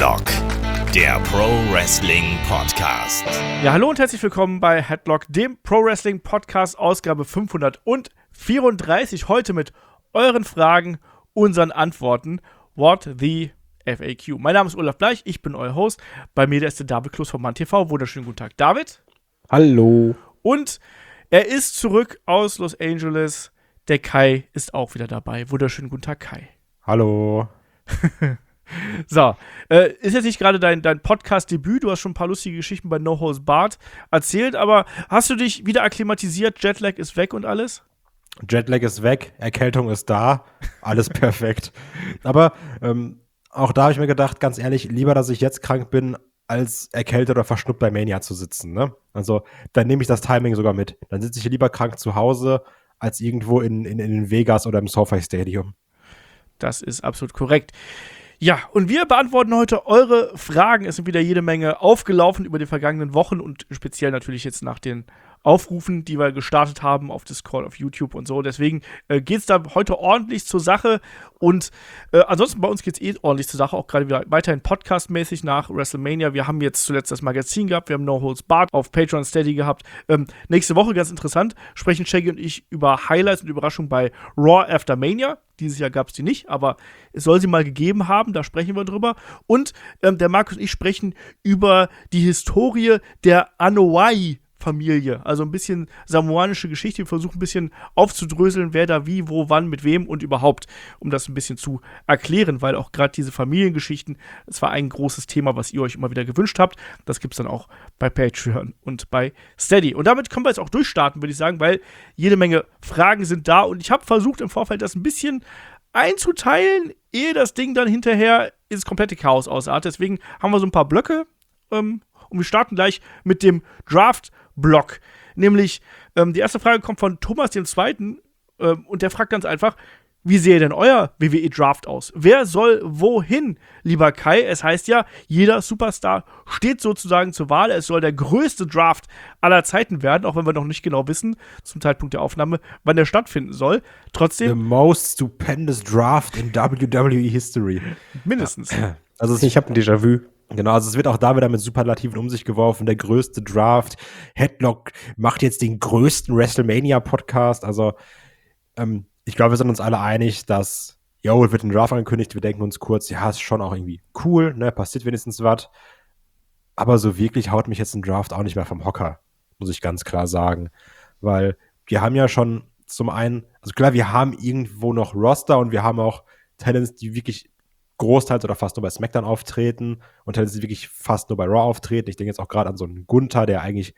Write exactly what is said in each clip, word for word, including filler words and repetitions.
Headlock, der Pro Wrestling Podcast. Ja, hallo und herzlich willkommen bei Headlock, dem Pro Wrestling Podcast, Ausgabe fünfhundertvierunddreißig. Heute mit euren Fragen, unseren Antworten. What the F A Q. Mein Name ist Olaf Bleich, ich bin euer Host. Bei mir ist der David Kloß von MannTV. Wunderschönen guten Tag, David. Hallo. Und er ist zurück aus Los Angeles. Der Kai ist auch wieder dabei. Wunderschönen guten Tag, Kai. Hallo. So, äh, ist jetzt nicht gerade dein, dein Podcast-Debüt, du hast schon ein paar lustige Geschichten bei No Holds Barred erzählt, aber hast du dich wieder akklimatisiert, Jetlag ist weg und alles? Jetlag ist weg, Erkältung ist da, alles perfekt. Aber ähm, auch da habe ich mir gedacht, ganz ehrlich, lieber, dass ich jetzt krank bin, als erkältet oder verschnuppt bei Mania zu sitzen, ne? Also, dann nehme ich das Timing sogar mit. Dann sitze ich lieber krank zu Hause, als irgendwo in, in, in Vegas oder im SoFi Stadium. Das ist absolut korrekt. Ja, und wir beantworten heute eure Fragen. Es sind wieder jede Menge aufgelaufen über die vergangenen Wochen und speziell natürlich jetzt nach den Aufrufen, die wir gestartet haben auf Discord, auf YouTube und so. Deswegen äh, geht es da heute ordentlich zur Sache. Und äh, ansonsten bei uns geht es eh ordentlich zur Sache, auch gerade wieder weiterhin podcastmäßig nach WrestleMania. Wir haben jetzt zuletzt das Magazin gehabt, wir haben No Holds Barred auf Patreon Steady gehabt. Ähm, nächste Woche, ganz interessant, sprechen Shaggy und ich über Highlights und Überraschungen bei Raw After Mania. Dieses Jahr gab es die nicht, aber es soll sie mal gegeben haben, da sprechen wir drüber. Und ähm, der Markus und ich sprechen über die Historie der Anoa'i Familie, also ein bisschen samoanische Geschichte. Wir versuchen ein bisschen aufzudröseln, wer da wie, wo, wann, mit wem und überhaupt, um das ein bisschen zu erklären, weil auch gerade diese Familiengeschichten, das war ein großes Thema, was ihr euch immer wieder gewünscht habt. Das gibt es dann auch bei Patreon und bei Steady. Und damit können wir jetzt auch durchstarten, würde ich sagen, weil jede Menge Fragen sind da und ich habe versucht im Vorfeld das ein bisschen einzuteilen, ehe das Ding dann hinterher ins komplette Chaos ausartet. Deswegen haben wir so ein paar Blöcke, ähm, und wir starten gleich mit dem Draft-Block. Nämlich, ähm, die erste Frage kommt von Thomas dem Zweiten ähm, und der fragt ganz einfach, wie sehe denn euer W W E-Draft aus? Wer soll wohin, lieber Kai? Es heißt ja, jeder Superstar steht sozusagen zur Wahl. Es soll der größte Draft aller Zeiten werden, auch wenn wir noch nicht genau wissen, zum Zeitpunkt der Aufnahme, wann der stattfinden soll. Trotzdem. The most stupendous Draft in W W E History. Mindestens. Ja. Also ich habe ein Déjà-vu. Genau, also es wird auch da wieder mit Superlativen um sich geworfen. Der größte Draft. Headlock macht jetzt den größten WrestleMania-Podcast. Also, ähm, ich glaube, wir sind uns alle einig, dass, yo, es wird ein Draft angekündigt. Wir denken uns kurz, ja, ist schon auch irgendwie cool, ne, passiert wenigstens was. Aber so wirklich haut mich jetzt ein Draft auch nicht mehr vom Hocker, muss ich ganz klar sagen. Weil wir haben ja schon zum einen, also klar, wir haben irgendwo noch Roster und wir haben auch Talents, die wirklich großteils oder fast nur bei SmackDown auftreten und Talents, die wirklich fast nur bei Raw auftreten. Ich denke jetzt auch gerade an so einen Gunther, der eigentlich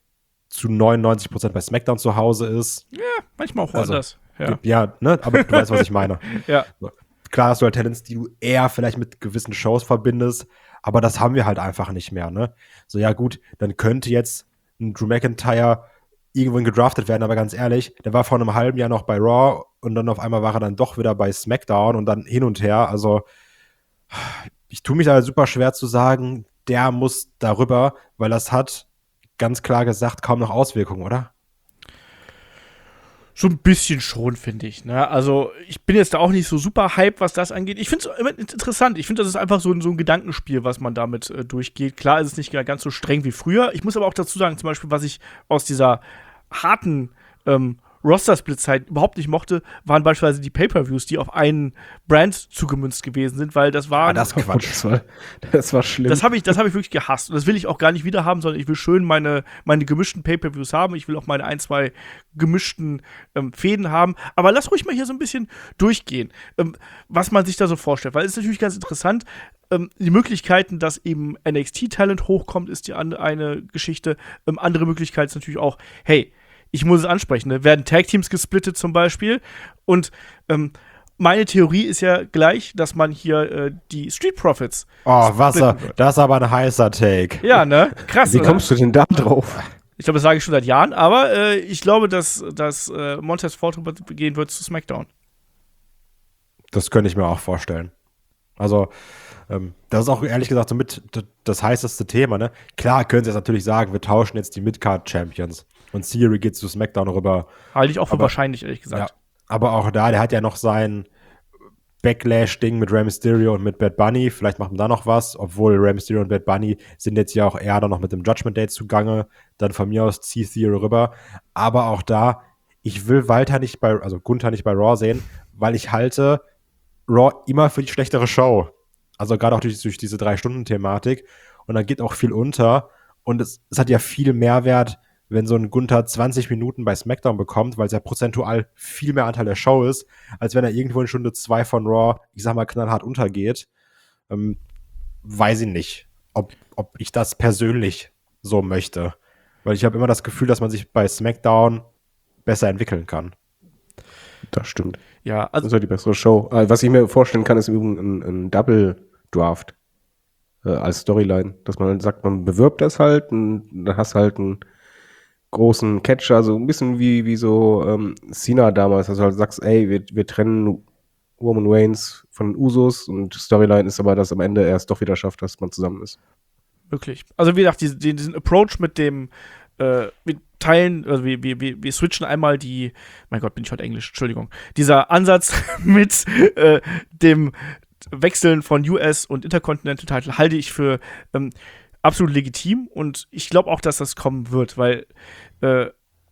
zu neunundneunzig Prozent bei SmackDown zu Hause ist. Ja, manchmal auch also, anders. Ja, ja, ne, aber du weißt, was ich meine. Ja. Klar hast du halt Talents, die du eher vielleicht mit gewissen Shows verbindest, aber das haben wir halt einfach nicht mehr, ne? So, ja gut, dann könnte jetzt ein Drew McIntyre irgendwohin gedraftet werden, aber ganz ehrlich, der war vor einem halben Jahr noch bei Raw und dann auf einmal war er dann doch wieder bei SmackDown und dann hin und her, also ich tue mich da super schwer zu sagen, der muss darüber, weil das hat, ganz klar gesagt, kaum noch Auswirkungen, oder? So ein bisschen schon, finde ich. Ne? Also, ich bin jetzt da auch nicht so super hype, was das angeht. Ich finde es immer interessant. Ich finde, das ist einfach so ein, so ein Gedankenspiel, was man damit äh, durchgeht. Klar ist es nicht ganz so streng wie früher. Ich muss aber auch dazu sagen, zum Beispiel, was ich aus dieser harten ähm, Roster-Split-Zeit überhaupt nicht mochte, waren beispielsweise die Pay-Per-Views, die auf einen Brand zugemünzt gewesen sind, weil das war. Ah, das Quatsch. Das war, das war schlimm. Das habe ich, das hab ich wirklich gehasst. Und das will ich auch gar nicht wieder haben, sondern ich will schön meine, meine gemischten Pay-Per-Views haben. Ich will auch meine ein, zwei gemischten ähm, Fäden haben. Aber lass ruhig mal hier so ein bisschen durchgehen, ähm, was man sich da so vorstellt. Weil es ist natürlich ganz interessant, ähm, die Möglichkeiten, dass eben N X T-Talent hochkommt, ist die an, eine Geschichte. Ähm, andere Möglichkeit ist natürlich auch, hey, ich muss es ansprechen, ne? Werden Tag-Teams gesplittet zum Beispiel. Und ähm, meine Theorie ist ja gleich, dass man hier äh, die Street Profits Oh, Wasser, das ist aber ein heißer Take. Ja, ne? Krass. Wie kommst du denn da drauf? Ich glaube, das sage ich schon seit Jahren, aber äh, ich glaube, dass, dass äh, Montez Ford gehen wird zu SmackDown. Das könnte ich mir auch vorstellen. Also, ähm, das ist auch ehrlich gesagt so mit das heißeste Thema, ne? Klar können sie jetzt natürlich sagen, wir tauschen jetzt die Midcard-Champions und Theory geht zu SmackDown rüber. Halte ich auch für aber, wahrscheinlich, ehrlich gesagt. Ja, aber auch da, der hat ja noch sein Backlash-Ding mit Rey Mysterio und mit Bad Bunny. Vielleicht macht man da noch was, obwohl Rey Mysterio und Bad Bunny sind jetzt ja auch eher dann noch mit dem Judgment Day zugange. Dann von mir aus zieh Theory rüber. Aber auch da, ich will Walter nicht bei, also Gunther nicht bei Raw sehen, weil ich halte Raw immer für die schlechtere Show. Also gerade auch durch, durch diese Drei-Stunden-Thematik. Und dann geht auch viel unter. Und es, es hat ja viel Mehrwert, wenn so ein Gunther zwanzig Minuten bei SmackDown bekommt, weil es ja prozentual viel mehr Anteil der Show ist, als wenn er irgendwo in Stunde zwei von Raw, ich sag mal, knallhart untergeht. Ähm, weiß ich nicht, ob, ob ich das persönlich so möchte. Weil ich habe immer das Gefühl, dass man sich bei SmackDown besser entwickeln kann. Das stimmt. Ja, also das ist ja die bessere Show. Was ich mir vorstellen kann, ist übrigens ein, ein Double-Draft äh, als Storyline. Dass man sagt, man bewirbt das halt und dann hast du halt einen großen Catcher, so ein bisschen wie, wie so ähm, Cena damals, dass du halt sagst, ey, wir, wir trennen Roman Reigns von den Usos und Storyline ist aber, dass am Ende er es doch wieder schafft, dass man zusammen ist. Wirklich. Also wie gesagt, diesen, diesen Approach mit dem äh, wir teilen, also wir, wir, wir switchen einmal die, mein Gott, bin ich heute Englisch, Entschuldigung, dieser Ansatz mit äh, dem Wechseln von U S und Intercontinental Title halte ich für ähm, absolut legitim und ich glaube auch, dass das kommen wird, weil äh,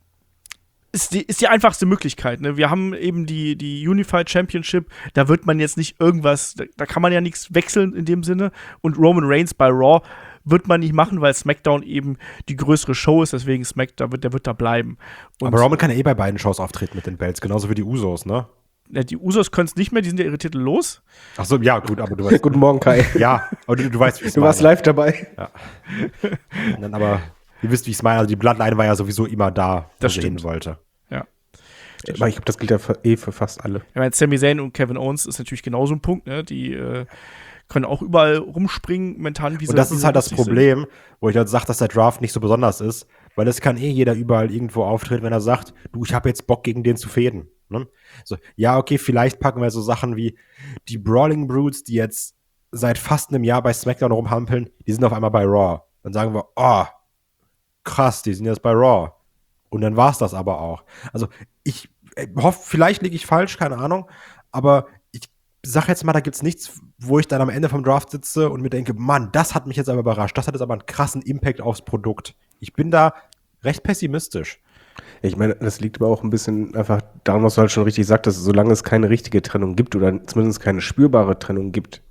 ist die, ist die einfachste Möglichkeit. Ne? Wir haben eben die, die Unified Championship, da wird man jetzt nicht irgendwas, da, da kann man ja nichts wechseln in dem Sinne und Roman Reigns bei Raw wird man nicht machen, weil SmackDown eben die größere Show ist, deswegen SmackDown, der wird, der wird da bleiben. Und aber Roman kann ja eh bei beiden Shows auftreten mit den Belts, genauso wie die Usos, ne? Ja, die Usos können es nicht mehr, die sind ja ihre Titel los. Ach so, ja, gut, aber du weißt. Guten Morgen, Kai. Ja, aber du, du weißt, wie ich es Du meine. warst live dabei. Ja. Und dann aber, ihr wisst, wie ich es meine, also die Bloodline war ja sowieso immer da, wo Das sie stimmt. hin wollte. Ja. Ich glaube, das gilt ja für, eh für fast alle. Ich meine, Sami Zayn und Kevin Owens ist natürlich genauso ein Punkt, ne? Die äh, können auch überall rumspringen, momentan. Wie und das ist halt das Problem, wo ich halt sage, dass der Draft nicht so besonders ist, weil es kann eh jeder überall irgendwo auftreten, wenn er sagt, du, ich habe jetzt Bock, gegen den zu fäden. Ne? So, ja, okay, vielleicht packen wir so Sachen wie die Brawling Brutes, die jetzt seit fast einem Jahr bei SmackDown rumhampeln, die sind auf einmal bei Raw. Dann sagen wir, oh, krass, die sind jetzt bei Raw. Und dann war's das aber auch. Also ich äh, hoffe, vielleicht liege ich falsch, keine Ahnung, aber ich sag jetzt mal, da gibt's nichts, wo ich dann am Ende vom Draft sitze und mir denke, Mann, das hat mich jetzt aber überrascht. Das hat jetzt aber einen krassen Impact aufs Produkt. Ich bin da recht pessimistisch. Ich meine, das liegt aber auch ein bisschen einfach daran, was du halt schon richtig sagtest, solange es keine richtige Trennung gibt oder zumindest keine spürbare Trennung gibt,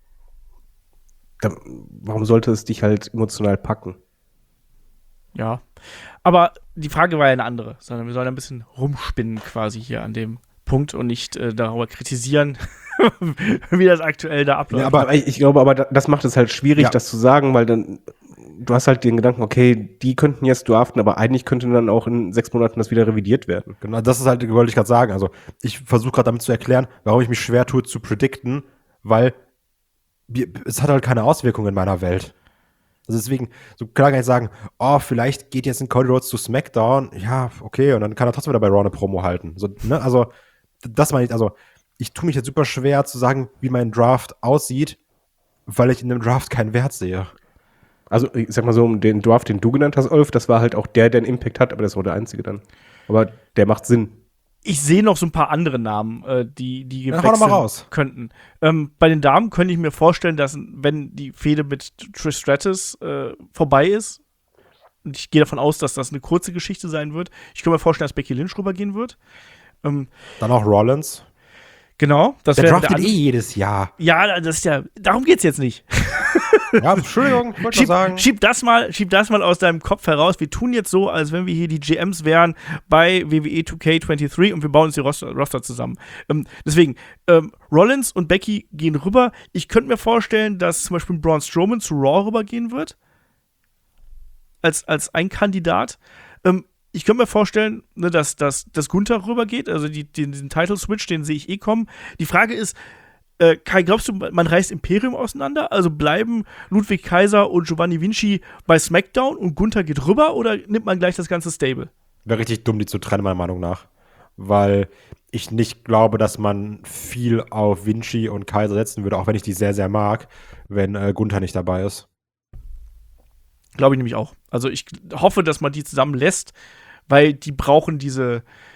dann, warum sollte es dich halt emotional packen? Ja, aber die Frage war ja eine andere, sondern wir sollen ein bisschen rumspinnen quasi hier an dem Punkt und nicht äh, darüber kritisieren, wie das aktuell da abläuft. Ja, aber ich, ich glaube, aber das macht es halt schwierig, Ja. das zu sagen, weil dann du hast halt den Gedanken, okay, die könnten jetzt draften, aber eigentlich könnte dann auch in sechs Monaten das wieder revidiert werden. Genau, das ist halt, wollte ich gerade sagen. Also, ich versuche gerade damit zu erklären, warum ich mich schwer tue zu predikten, weil wir, es hat halt keine Auswirkungen in meiner Welt. Also deswegen, so klar kann ich sagen, oh, vielleicht geht jetzt ein Cody Rhodes zu SmackDown, ja, okay, und dann kann er trotzdem wieder bei Raw eine Promo halten. So, ne? Also, das meine ich, also, ich tue mich jetzt super schwer zu sagen, wie mein Draft aussieht, weil ich in dem Draft keinen Wert sehe. Also, ich sag mal so, den Draft, den du genannt hast, Ulf, das war halt auch der, der einen Impact hat, aber das war der einzige dann. Aber der macht Sinn. Ich sehe noch so ein paar andere Namen, äh, die, die Ja, hau doch mal wechseln raus. könnten. Ähm, bei den Damen könnte ich mir vorstellen, dass, wenn die Fehde mit Trish Stratus äh, vorbei ist, und ich gehe davon aus, dass das eine kurze Geschichte sein wird, ich könnte mir vorstellen, dass Becky Lynch rübergehen wird. Ähm, Dann auch Rollins. Genau. Das Der wäre draftet an- eh jedes Jahr. Ja, das ist ja, darum geht's jetzt nicht. Ja, Entschuldigung, wollte ich Schieb, mal sagen. schieb, das mal, schieb das mal aus deinem Kopf heraus. Wir tun jetzt so, als wenn wir hier die G Ms wären bei W W E zwei K dreiundzwanzig und wir bauen uns die Roster, Roster zusammen. Ähm, deswegen, ähm, Rollins und Becky gehen rüber. Ich könnte mir vorstellen, dass zum Beispiel Braun Strowman zu Raw rübergehen wird. Als, als ein Kandidat. Ähm, ich könnte mir vorstellen, ne, dass, dass, dass Gunther rübergeht. Also die, den, diesen Title-Switch, den sehe ich eh kommen. Die Frage ist, Äh, Kai, glaubst du, man reißt Imperium auseinander? Also bleiben Ludwig Kaiser und Giovanni Vinci bei SmackDown und Gunther geht rüber oder nimmt man gleich das ganze Stable? Wäre richtig dumm, die zu trennen, meiner Meinung nach. Weil ich nicht glaube, dass man viel auf Vinci und Kaiser setzen würde, auch wenn ich die sehr, sehr mag, wenn äh, Gunther nicht dabei ist. Glaube ich nämlich auch. Also ich hoffe, dass man die zusammen lässt, weil die brauchen diese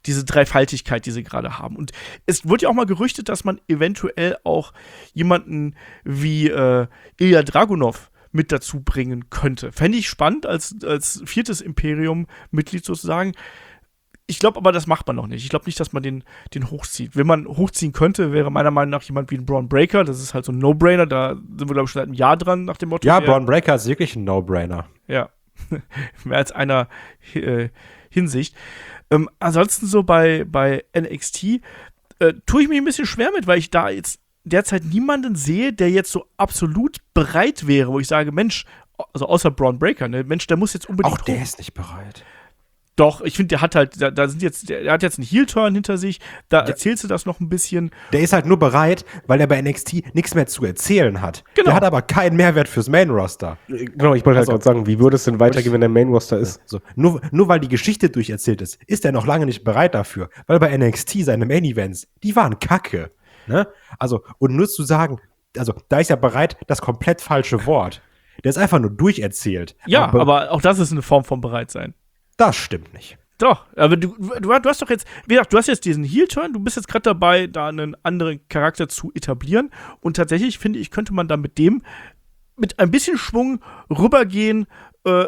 diese Dreifaltigkeit, die sie gerade haben. Und es wird ja auch mal gerüchtet, dass man eventuell auch jemanden wie äh, Ilya Dragunov mit dazu bringen könnte. Fände ich spannend, als, als viertes Imperium-Mitglied sozusagen. Ich glaube aber, das macht man noch nicht. Ich glaube nicht, dass man den, den hochzieht. Wenn man hochziehen könnte, wäre meiner Meinung nach jemand wie ein Braun Breaker. Das ist halt so ein No-Brainer. Da sind wir, glaube ich, schon seit einem Jahr dran, nach dem Motto. Ja, der, Braun Breaker ist wirklich ein No-Brainer. Ja. Mehr als einer äh, Hinsicht. Ähm, ansonsten so bei, bei N X T äh, tue ich mich ein bisschen schwer mit, weil ich da jetzt derzeit niemanden sehe, der jetzt so absolut bereit wäre, wo ich sage, Mensch, also außer Braun Breaker, ne, Mensch, der muss jetzt unbedingt Auch der hoch. ist nicht bereit. Doch, ich finde, der hat halt, da, da sind jetzt, der, der hat jetzt einen Heel-Turn hinter sich, da Ja. erzählst du das noch ein bisschen. Der ist halt nur bereit, weil er bei N X T nichts mehr zu erzählen hat. Genau. Der hat aber keinen Mehrwert fürs Main-Roster. Genau, ich wollte halt Also- gerade sagen, wie würde es denn weitergehen, wenn der Main-Roster ist? So, nur, nur weil die Geschichte durcherzählt ist, ist er noch lange nicht bereit dafür. Weil bei N X T seine Main-Events, die waren kacke. Ne? Also, und nur zu sagen, also da ist ja bereit das komplett falsche Wort. Der ist einfach nur durcherzählt. Ja, aber, aber auch das ist eine Form von Bereitsein. das stimmt nicht. Doch, aber du, du, du hast doch jetzt, wie gesagt, du hast jetzt diesen Heel-Turn, du bist jetzt gerade dabei, da einen anderen Charakter zu etablieren und tatsächlich finde ich, könnte man da mit dem mit ein bisschen Schwung rübergehen äh,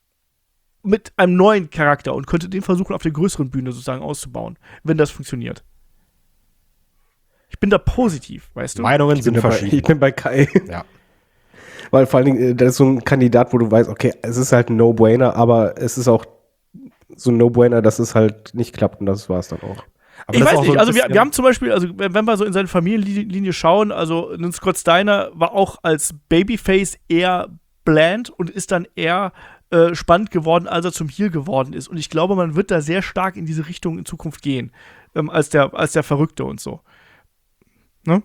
mit einem neuen Charakter und könnte den versuchen, auf der größeren Bühne sozusagen auszubauen, wenn das funktioniert. Ich bin da positiv, weißt du? Meinungen Ich bin, sind dabei, verschieden. ich bin bei Kai. Ja. Weil vor allen Dingen, äh, das ist so ein Kandidat, wo du weißt, okay, es ist halt ein No-Brainer, aber es ist auch so ein No-Brainer, dass es halt nicht klappt und das war es dann auch. Aber Ich das ist weiß auch nicht, so ein also wir, bisschen- wir haben zum Beispiel, also wenn wenn wir so in seine Familienlinie schauen, also ein Scott Steiner war auch als Babyface eher bland und ist dann eher äh, spannend geworden, als er zum Heel geworden ist. Und ich glaube, man wird da sehr stark in diese Richtung in Zukunft gehen, ähm, als, der, als der Verrückte und so. Ne?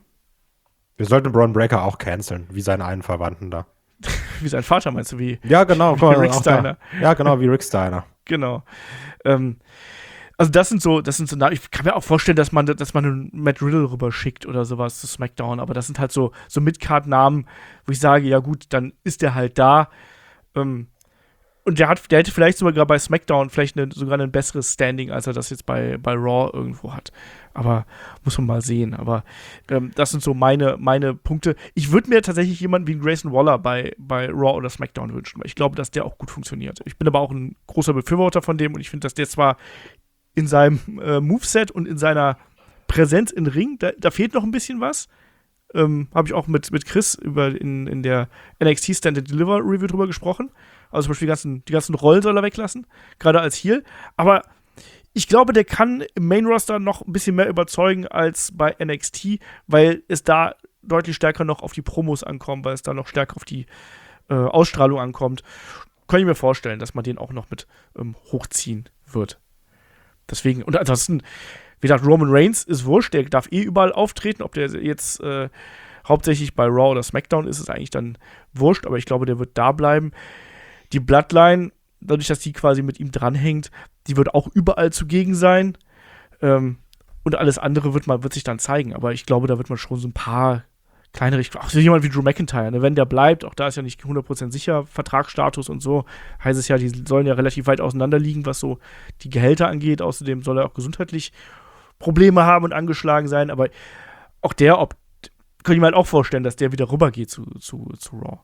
Wir sollten Braun Breaker auch canceln, wie seinen einen Verwandten da. Wie sein Vater, meinst du, wie? Ja, genau. Wie Rick auch Steiner. Da. Ja, genau, wie Rick Steiner. Genau. Ähm, also das sind so, das sind so, ich kann mir auch vorstellen, dass man, dass man einen Matt Riddle rüberschickt oder sowas zu SmackDown, aber das sind halt so, so Mid-Card-Namen, wo ich sage, ja gut, dann ist der halt da. Ähm, und der hat, der hätte vielleicht sogar gerade bei SmackDown vielleicht eine, sogar ein besseres Standing, als er das jetzt bei, bei Raw irgendwo hat. Aber muss man mal sehen. Aber ähm, das sind so meine, meine Punkte. Ich würde mir tatsächlich jemanden wie einen Grayson Waller bei, bei Raw oder SmackDown wünschen, weil ich glaube, dass der auch gut funktioniert. Ich bin aber auch ein großer Befürworter von dem und ich finde, dass der zwar in seinem äh, Moveset und in seiner Präsenz im Ring, da, da fehlt noch ein bisschen was. Ähm, Habe ich auch mit, mit Chris über in, in der N X T Stand and Deliver Review drüber gesprochen. Also zum Beispiel die ganzen, die ganzen Rollen soll er weglassen, gerade als Heel. Aber ich glaube, der kann im Main Roster noch ein bisschen mehr überzeugen als bei N X T, weil es da deutlich stärker noch auf die Promos ankommt, weil es da noch stärker auf die äh, Ausstrahlung ankommt. Kann ich mir vorstellen, dass man den auch noch mit ähm, hochziehen wird. Deswegen, und ansonsten, wie gesagt, Roman Reigns ist wurscht, der darf eh überall auftreten, ob der jetzt äh, hauptsächlich bei Raw oder SmackDown ist, ist eigentlich dann wurscht, aber ich glaube, der wird da bleiben. Die Bloodline, dadurch, dass die quasi mit ihm dranhängt, die wird auch überall zugegen sein. Ähm, und alles andere wird, man, wird sich dann zeigen, aber ich glaube, da wird man schon so ein paar kleinere, auch so jemand wie Drew McIntyre, ne? Wenn der bleibt, auch da ist ja nicht hundert Prozent sicher, Vertragsstatus und so, heißt es ja, die sollen ja relativ weit auseinander liegen, was so die Gehälter angeht. Außerdem soll er auch gesundheitlich Probleme haben und angeschlagen sein, aber auch der, ob, könnte ich mir halt auch vorstellen, dass der wieder rübergeht zu, zu, zu Raw.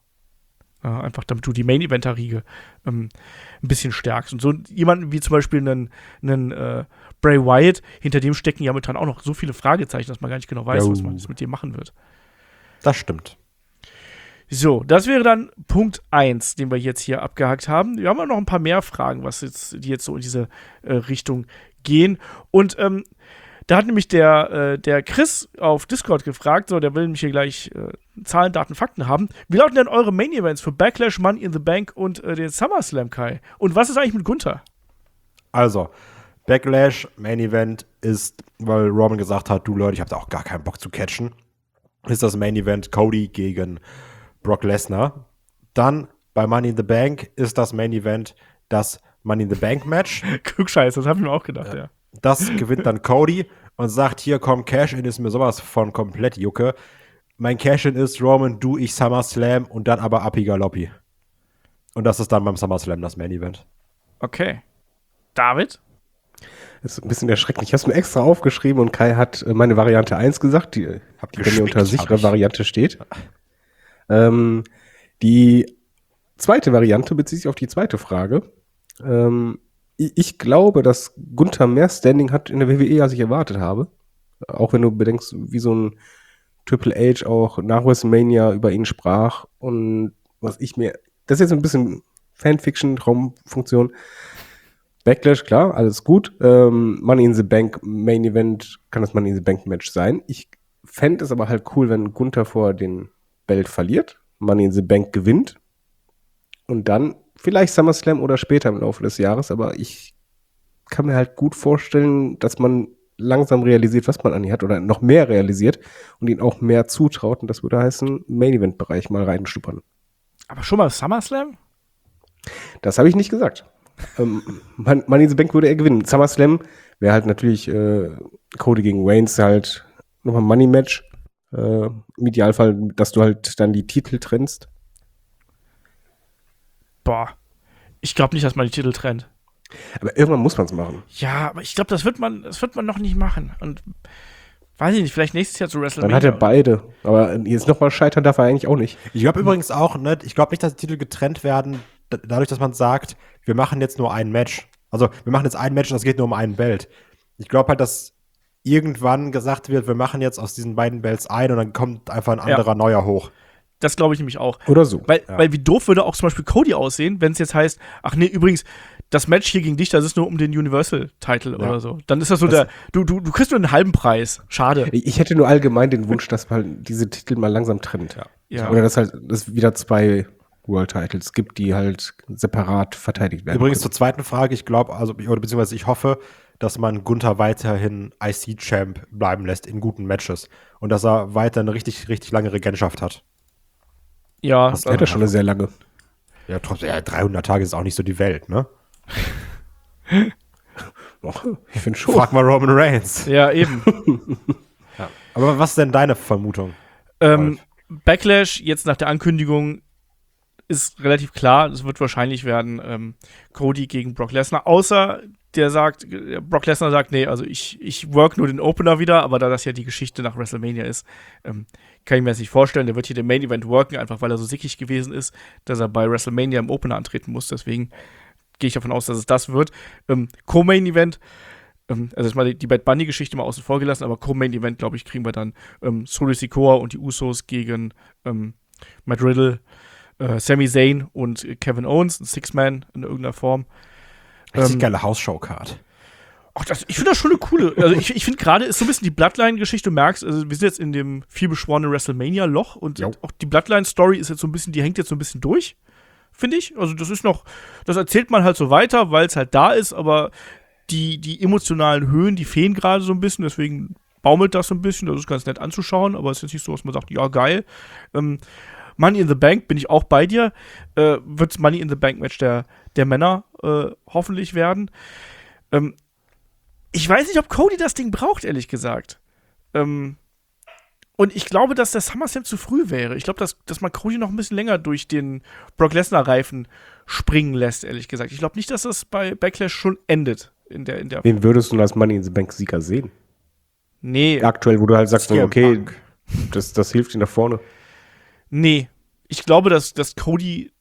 Ja, einfach damit du die Main-Event-Riege ähm, ein bisschen stärkst. Und so jemanden wie zum Beispiel einen, einen äh, Bray Wyatt, hinter dem stecken ja momentan auch noch so viele Fragezeichen, dass man gar nicht genau weiß, Jo. was man jetzt mit dem machen wird. Das stimmt. So, das wäre dann Punkt eins, den wir jetzt hier abgehakt haben. Wir haben auch noch ein paar mehr Fragen, was jetzt, die jetzt so in diese äh, Richtung gehen. Und ähm, da hat nämlich der, äh, der Chris auf Discord gefragt, so, der will nämlich hier gleich äh, Zahlen, Daten, Fakten haben. Wie lauten denn eure Main-Events für Backlash, Money in the Bank und äh, den SummerSlam, Kai? Und was ist eigentlich mit Gunther? Also, Backlash, Main Event ist, weil Roman gesagt hat, du Leute, ich habe da auch gar keinen Bock zu catchen, ist das Main Event Cody gegen Brock Lesnar. Dann bei Money in the Bank ist das Main Event das Money in the Bank Match. Klugscheiß, das habe ich mir auch gedacht, ja. Das gewinnt dann Cody und sagt, hier komm, Cash-In ist mir sowas von komplett Jucke. Mein Cash-In ist Roman, du, ich SummerSlam und dann aber Appi Galoppi. Und das ist dann beim SummerSlam das Main Event. Okay. David? Das ist ein bisschen erschreckend. Ich habe es mir extra aufgeschrieben und Kai hat äh, meine Variante eins gesagt, die, Hab die die bei mir unter gespickt, sichere hab ich. Variante steht. Ähm, die zweite Variante bezieht sich auf die zweite Frage. Ähm, ich, ich glaube, dass Gunther mehr Standing hat in der W W E, als ich erwartet habe. Auch wenn du bedenkst, wie so ein Triple H auch nach WrestleMania über ihn sprach und was ich mir, das ist jetzt ein bisschen Fanfiction, Traumfunktion. Backlash, klar, alles gut. Ähm, Money in the Bank Main Event kann das Money in the Bank Match sein. Ich fände es aber halt cool, wenn Gunther vor den Belt verliert, Money in the Bank gewinnt und dann vielleicht SummerSlam oder später im Laufe des Jahres, aber ich kann mir halt gut vorstellen, dass man langsam realisiert, was man an ihn hat oder noch mehr realisiert und ihn auch mehr zutraut und das würde heißen, Main Event Bereich mal reinstuppern. Aber schon mal SummerSlam? Das habe ich nicht gesagt. ähm, Money in the Bank würde er gewinnen. SummerSlam wäre halt natürlich äh, Cody gegen Reigns halt nochmal ein Money-Match. Äh, Im Idealfall, dass du halt dann die Titel trennst. Boah. Ich glaube nicht, dass man die Titel trennt. Aber irgendwann muss man es machen. Ja, aber ich glaube, das wird man, das wird man noch nicht machen. Und weiß ich nicht, vielleicht nächstes Jahr zu Dann WrestleMania. hat er beide. Aber jetzt nochmal scheitern darf er eigentlich auch nicht. Ich glaube übrigens auch, ne, ich glaube nicht, dass die Titel getrennt werden, da- dadurch, dass man sagt, wir machen jetzt nur ein Match. Also, wir machen jetzt ein Match und es geht nur um einen Belt. Ich glaube halt, dass irgendwann gesagt wird, wir machen jetzt aus diesen beiden Belts ein und dann kommt einfach ein anderer neuer hoch. Das glaube ich nämlich auch. Oder so. Weil, Ja. weil wie doof würde auch zum Beispiel Cody aussehen, wenn es jetzt heißt, ach nee, übrigens, das Match hier gegen dich, das ist nur um den Universal-Title oder so. Dann ist das so Das- der, du, du, du kriegst nur einen halben Preis. Schade. Ich ich hätte nur allgemein den Wunsch, dass man diese Titel mal langsam trennt. Ja. Oder dass halt es wieder zwei World Titles gibt, die halt separat verteidigt werden. Übrigens können. zur zweiten Frage, ich glaube, also, oder beziehungsweise ich hoffe, dass man Gunther weiterhin I C-Champ bleiben lässt in guten Matches. Und dass er weiter eine richtig, richtig lange Regentschaft hat. Ja, Das Er hat ja schon eine sehr lange. Ja, trotzdem, ja, dreihundert Tage ist auch nicht so die Welt, ne? Och, ich finde schon. Frag mal Roman Reigns. ja, eben. Aber was ist denn deine Vermutung? ähm, Backlash, jetzt nach der Ankündigung, ist relativ klar, es wird wahrscheinlich werden ähm, Cody gegen Brock Lesnar, außer der sagt, äh, Brock Lesnar sagt, nee, also ich, ich work nur den Opener wieder, aber da das ja die Geschichte nach WrestleMania ist, ähm, kann ich mir das nicht vorstellen, der wird hier den Main Event worken, einfach weil er so sickig gewesen ist, dass er bei WrestleMania im Opener antreten muss, deswegen gehe ich davon aus, dass es das wird. Ähm, Co-Main Event, ähm, also jetzt mal die, die Bad Bunny-Geschichte mal außen vor gelassen, aber Co-Main Event, glaube ich, kriegen wir dann ähm, Solo Sikoa und die Usos gegen ähm, Matt Riddle, äh, Sami Zayn und Kevin Owens, ein Six-Man in irgendeiner Form. Richtig Ähm, geile House-Show-Card. Ach, das, ich finde das schon eine coole. Also ich, ich finde gerade ist so ein bisschen die Bloodline-Geschichte, du merkst, also wir sind jetzt in dem vielbeschworenen WrestleMania-Loch und Jo. auch die Bloodline-Story ist jetzt so ein bisschen, die hängt jetzt so ein bisschen durch, finde ich. Also das ist noch, das erzählt man halt so weiter, weil es halt da ist, aber die, die emotionalen Höhen, die fehlen gerade so ein bisschen, deswegen baumelt das so ein bisschen, das ist ganz nett anzuschauen, aber es ist jetzt nicht so, dass man sagt, ja, geil. Ähm, Money in the Bank, bin ich auch bei dir, äh, wird Money in the Bank Match der, der Männer äh, hoffentlich werden. Ähm, ich weiß nicht, ob Cody das Ding braucht, ehrlich gesagt. Ähm, und ich glaube, dass der SummerSlam zu früh wäre. Ich glaube, dass, dass man Cody noch ein bisschen länger durch den Brock Lesnar-Reifen springen lässt, ehrlich gesagt. Ich glaube nicht, dass das bei Backlash schon endet. In der, in der Wen würdest du als Money in the Bank Sieger sehen? nee, Aktuell, wo du halt sagst, C M okay, Punk. das, das hilft ihm nach vorne. nee. Ich glaube, dass, dass Cody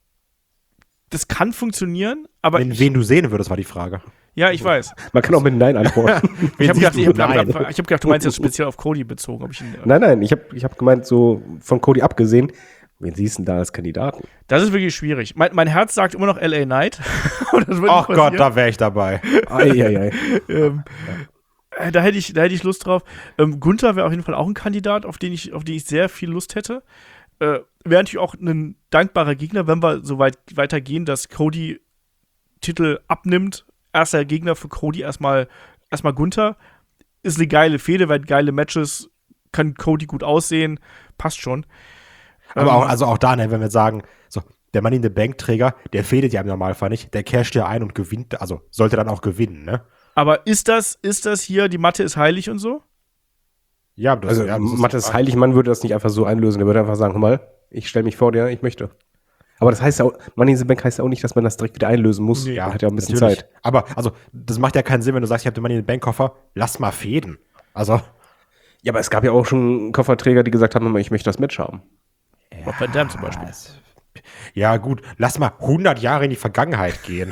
das kann funktionieren, aber Wen, ich, wen du sehen würdest, war die Frage. ja, ich weiß. Man kann auch mit Nein antworten. Ich habe gedacht, siehst ich du? hab, Nein. hab, hab gedacht, du meinst jetzt speziell auf Cody bezogen. Ob ich ihn, nein, nein, ich habe ich hab gemeint, so von Cody abgesehen, wen siehst du denn da als Kandidaten? Das ist wirklich schwierig. Mein, mein Herz sagt immer noch L A Knight. Und das wird Ach nicht Gott, passieren. da wäre ich dabei. Eieiei. ähm, äh, da hätte ich, da hätte ich Lust drauf. Ähm, Gunther wäre auf jeden Fall auch ein Kandidat, auf den ich, auf den ich sehr viel Lust hätte. Äh, wäre natürlich auch ein dankbarer Gegner, wenn wir so weit weitergehen, dass Cody Titel abnimmt. Erster Gegner für Cody erstmal, erstmal Gunther. Ist eine geile Fehde, weil geile Matches, kann Cody gut aussehen, passt schon. Aber Ähm, auch, also auch da, ne, wenn wir sagen, so, der Money in the Bank-Träger, der fehlt ja im Normalfall nicht, der casht ja ein und gewinnt, also sollte dann auch gewinnen, ne? aber ist das, ist das hier, die Mathe ist heilig und so? Ja, das, Also ja, das ist- Matthias Heiligmann würde das nicht einfach so einlösen. Der würde einfach sagen, hör mal, ich stelle mich vor dir, ich möchte. Aber das heißt ja auch, Money in the Bank heißt ja auch nicht, dass man das direkt wieder einlösen muss. Nee. Man hat ja auch ein bisschen Natürlich. Zeit. Aber also, das macht ja keinen Sinn, wenn du sagst, ich habe den Money in the Bank Koffer, lass mal fäden. Also, Ja, aber es gab ja auch schon Kofferträger, die gesagt haben, ich möchte das Match haben. Rob Van Dam zum Beispiel. ja gut, lass mal hundert Jahre in die Vergangenheit gehen.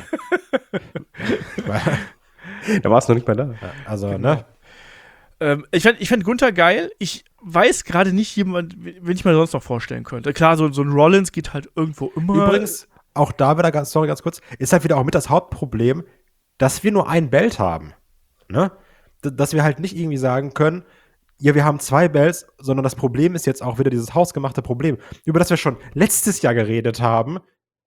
Da war es noch nicht mal da. Also, Genau. ne? Ähm, ich fände ich fänd Gunther geil. Ich weiß gerade nicht jemand, wen ich mir sonst noch vorstellen könnte. Klar, so, so ein Rollins geht halt irgendwo immer. Übrigens, auch da wieder ganz, sorry, ganz kurz, ist halt wieder auch mit das Hauptproblem, dass wir nur ein Belt haben. Ne? D- Dass wir halt nicht irgendwie sagen können, ja, wir haben zwei Belts, sondern das Problem ist jetzt auch wieder dieses hausgemachte Problem, über das wir schon letztes Jahr geredet haben.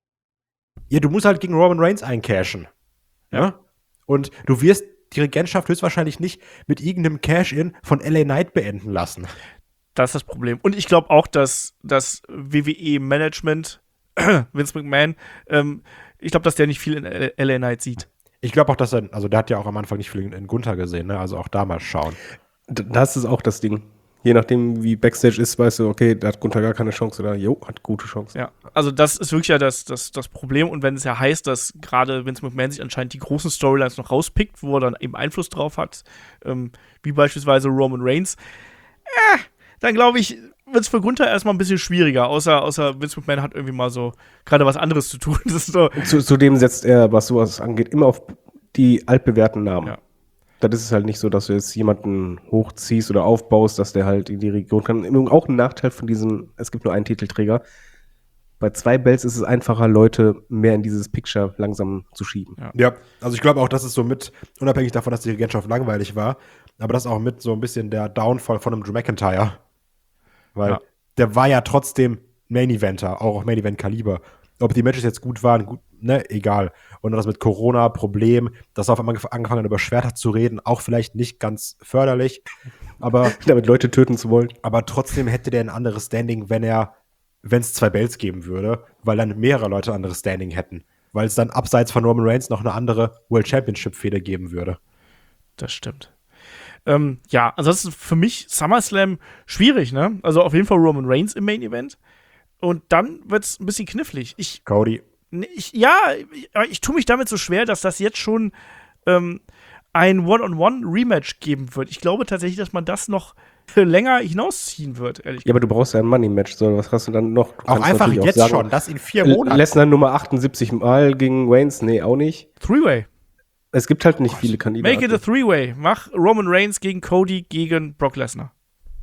Ja, du musst halt gegen Roman Reigns eincashen. Ja? Und du wirst die Regentschaft höchstwahrscheinlich nicht mit irgendeinem Cash-In von L A Knight beenden lassen. Das ist das Problem. Und ich glaube auch, dass das W W E-Management, Vince McMahon, ähm, ich glaube, dass der nicht viel in L A Knight sieht. Ich glaube auch, dass er, also der hat ja auch am Anfang nicht viel in, in Gunther gesehen, ne? Also auch da mal schauen. D- Das ist auch das Ding. Je nachdem, wie Backstage ist, weißt du, okay, da hat Gunther gar keine Chance oder jo, hat gute Chance. Ja, also das ist wirklich ja das, das, das Problem. Und wenn es ja heißt, dass gerade Vince McMahon sich anscheinend die großen Storylines noch rauspickt, wo er dann eben Einfluss drauf hat, ähm, wie beispielsweise Roman Reigns, äh, dann glaube ich, wird es für Gunther erstmal ein bisschen schwieriger, außer, außer Vince McMahon hat irgendwie mal so gerade was anderes zu tun. Das ist so, Zu, zudem setzt er, was sowas angeht, immer auf die altbewährten Namen. Ja. Das ist es halt nicht so, dass du jetzt jemanden hochziehst oder aufbaust, dass der halt in die Region kann. Übrigens auch ein Nachteil von diesen, es gibt nur einen Titelträger. Bei zwei Belts ist es einfacher, Leute mehr in dieses Picture langsam zu schieben. Ja. Ja, also ich glaube auch, das ist so mit, unabhängig davon, dass die Regentschaft langweilig war, aber das ist auch mit so ein bisschen der Downfall von einem Drew McIntyre. Weil Ja. der war ja trotzdem Main-Eventer, auch auf Main-Event-Kaliber. Ob die Matches jetzt gut waren, gut, ne, egal. Und das mit Corona, Problem, dass er auf einmal angefangen hat, über Schwerter zu reden, auch vielleicht nicht ganz förderlich. Aber, Damit Leute töten zu wollen. aber trotzdem hätte der ein anderes Standing, wenn er, wenn es zwei Belts geben würde, weil dann mehrere Leute ein anderes Standing hätten. Weil es dann abseits von Roman Reigns noch eine andere World Championship-Fehde geben würde. das stimmt. Ähm, ja, ansonsten für mich SummerSlam schwierig, ne? Also auf jeden Fall Roman Reigns im Main Event. Und dann wird es ein bisschen knifflig. Ich, Cody. ne, ich ja, ich, ich tue mich damit so schwer, dass das jetzt schon ähm, ein One-on-One-Rematch geben wird. Ich glaube tatsächlich, dass man das noch länger hinausziehen wird, ehrlich Ja, aber du brauchst ja ein Money-Match. So, was hast du dann noch? Du Auch kannst einfach natürlich jetzt sagen, schon, das in vier L- Monaten. Lesnar Nummer achtundsiebzig Mal gegen Reigns? Nee, auch nicht. Three-Way. Es gibt halt nicht viele Kandidaten. Make it a Three-Way. Mach Roman Reigns gegen Cody gegen Brock Lesnar.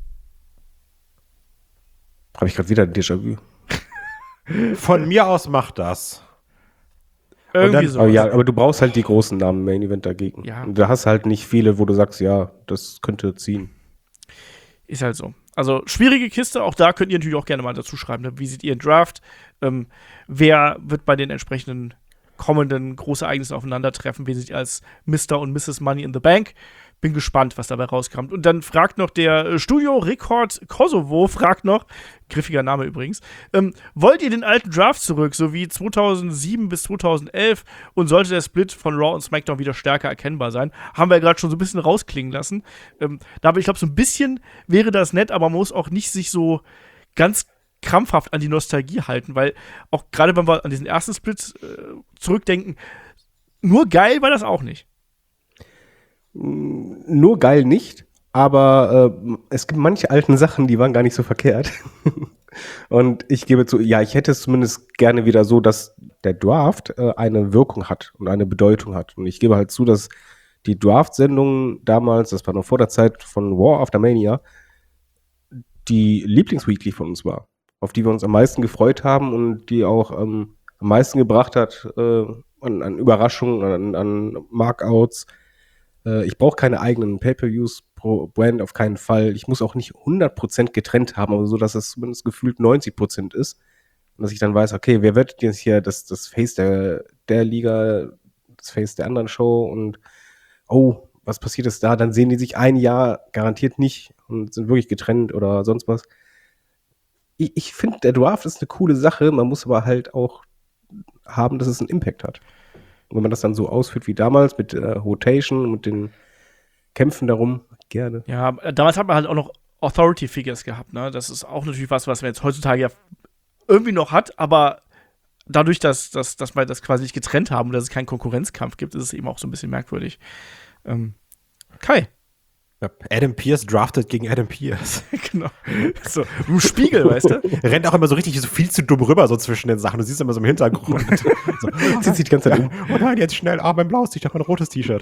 Habe ich gerade wieder ein Déjà-vu. Von mir aus macht das. Irgendwie dann- so. Aber ja, aber du brauchst halt die großen Namen im Main Event dagegen. Ja. Und da hast halt nicht viele, wo du sagst, ja, das könnte ziehen. Ist halt so. Also schwierige Kiste, auch da könnt ihr natürlich auch gerne mal dazu schreiben. Ne? Wie seht ihr den Draft? Ähm, wer wird bei den entsprechenden kommenden Großereignissen aufeinandertreffen? Wen seht ihr als Mister und Misses Money in the Bank? Bin gespannt, was dabei rauskommt. Und dann fragt noch der äh, Studio Rekord Kosovo, fragt noch, griffiger Name übrigens, ähm, wollt ihr den alten Draft zurück, so wie zweitausendsieben bis zweitausendelf, und sollte der Split von Raw und SmackDown wieder stärker erkennbar sein? Haben wir ja gerade schon so ein bisschen rausklingen lassen. Ähm, da aber ich glaube, so ein bisschen wäre das nett, aber man muss auch nicht sich so ganz krampfhaft an die Nostalgie halten, weil auch gerade wenn wir an diesen ersten Split äh, zurückdenken, nur geil war das auch nicht. Nur geil nicht, aber äh, es gibt manche alten Sachen, die waren gar nicht so verkehrt. Und ich gebe zu, ja, ich hätte es zumindest gerne wieder so, dass der Draft äh, eine Wirkung hat und eine Bedeutung hat. Und ich gebe halt zu, dass die Draft-Sendungen damals, das war noch vor der Zeit von War After Mania, die Lieblingsweekly von uns war, auf die wir uns am meisten gefreut haben und die auch ähm, am meisten gebracht hat äh, an, an Überraschungen, an, an Markouts. Äh, ich brauche keine eigenen Pay-Per-Views pro Brand, auf keinen Fall. Ich muss auch nicht hundert Prozent getrennt haben, aber so, dass es zumindest gefühlt neunzig Prozent ist. Und dass ich dann weiß, okay, wer wird jetzt hier das, das Face der, der Liga, das Face der anderen Show und oh, was passiert ist da? Dann sehen die sich ein Jahr garantiert nicht und sind wirklich getrennt oder sonst was. Ich, ich finde, der Draft ist eine coole Sache, man muss aber halt auch haben, dass es einen Impact hat. Und wenn man das dann so ausführt wie damals mit äh, Rotation, mit den Kämpfen darum, gerne. Ja, damals hat man halt auch noch Authority Figures gehabt, ne? Das ist auch natürlich was, was man jetzt heutzutage ja irgendwie noch hat, aber dadurch, dass, dass, dass wir das quasi nicht getrennt haben und dass es keinen Konkurrenzkampf gibt, ist es eben auch so ein bisschen merkwürdig. Ähm, Kai. Ja, Adam Pearce draftet gegen Adam Pearce. Genau. So, im Spiegel, weißt du? Rennt auch immer so richtig so viel zu dumm rüber, so zwischen den Sachen. Du siehst immer so im Hintergrund. So, Zieht sich die ganze Zeit um. oh nein, jetzt schnell. Ah, mein blaues T-Shirt, mein rotes T-Shirt.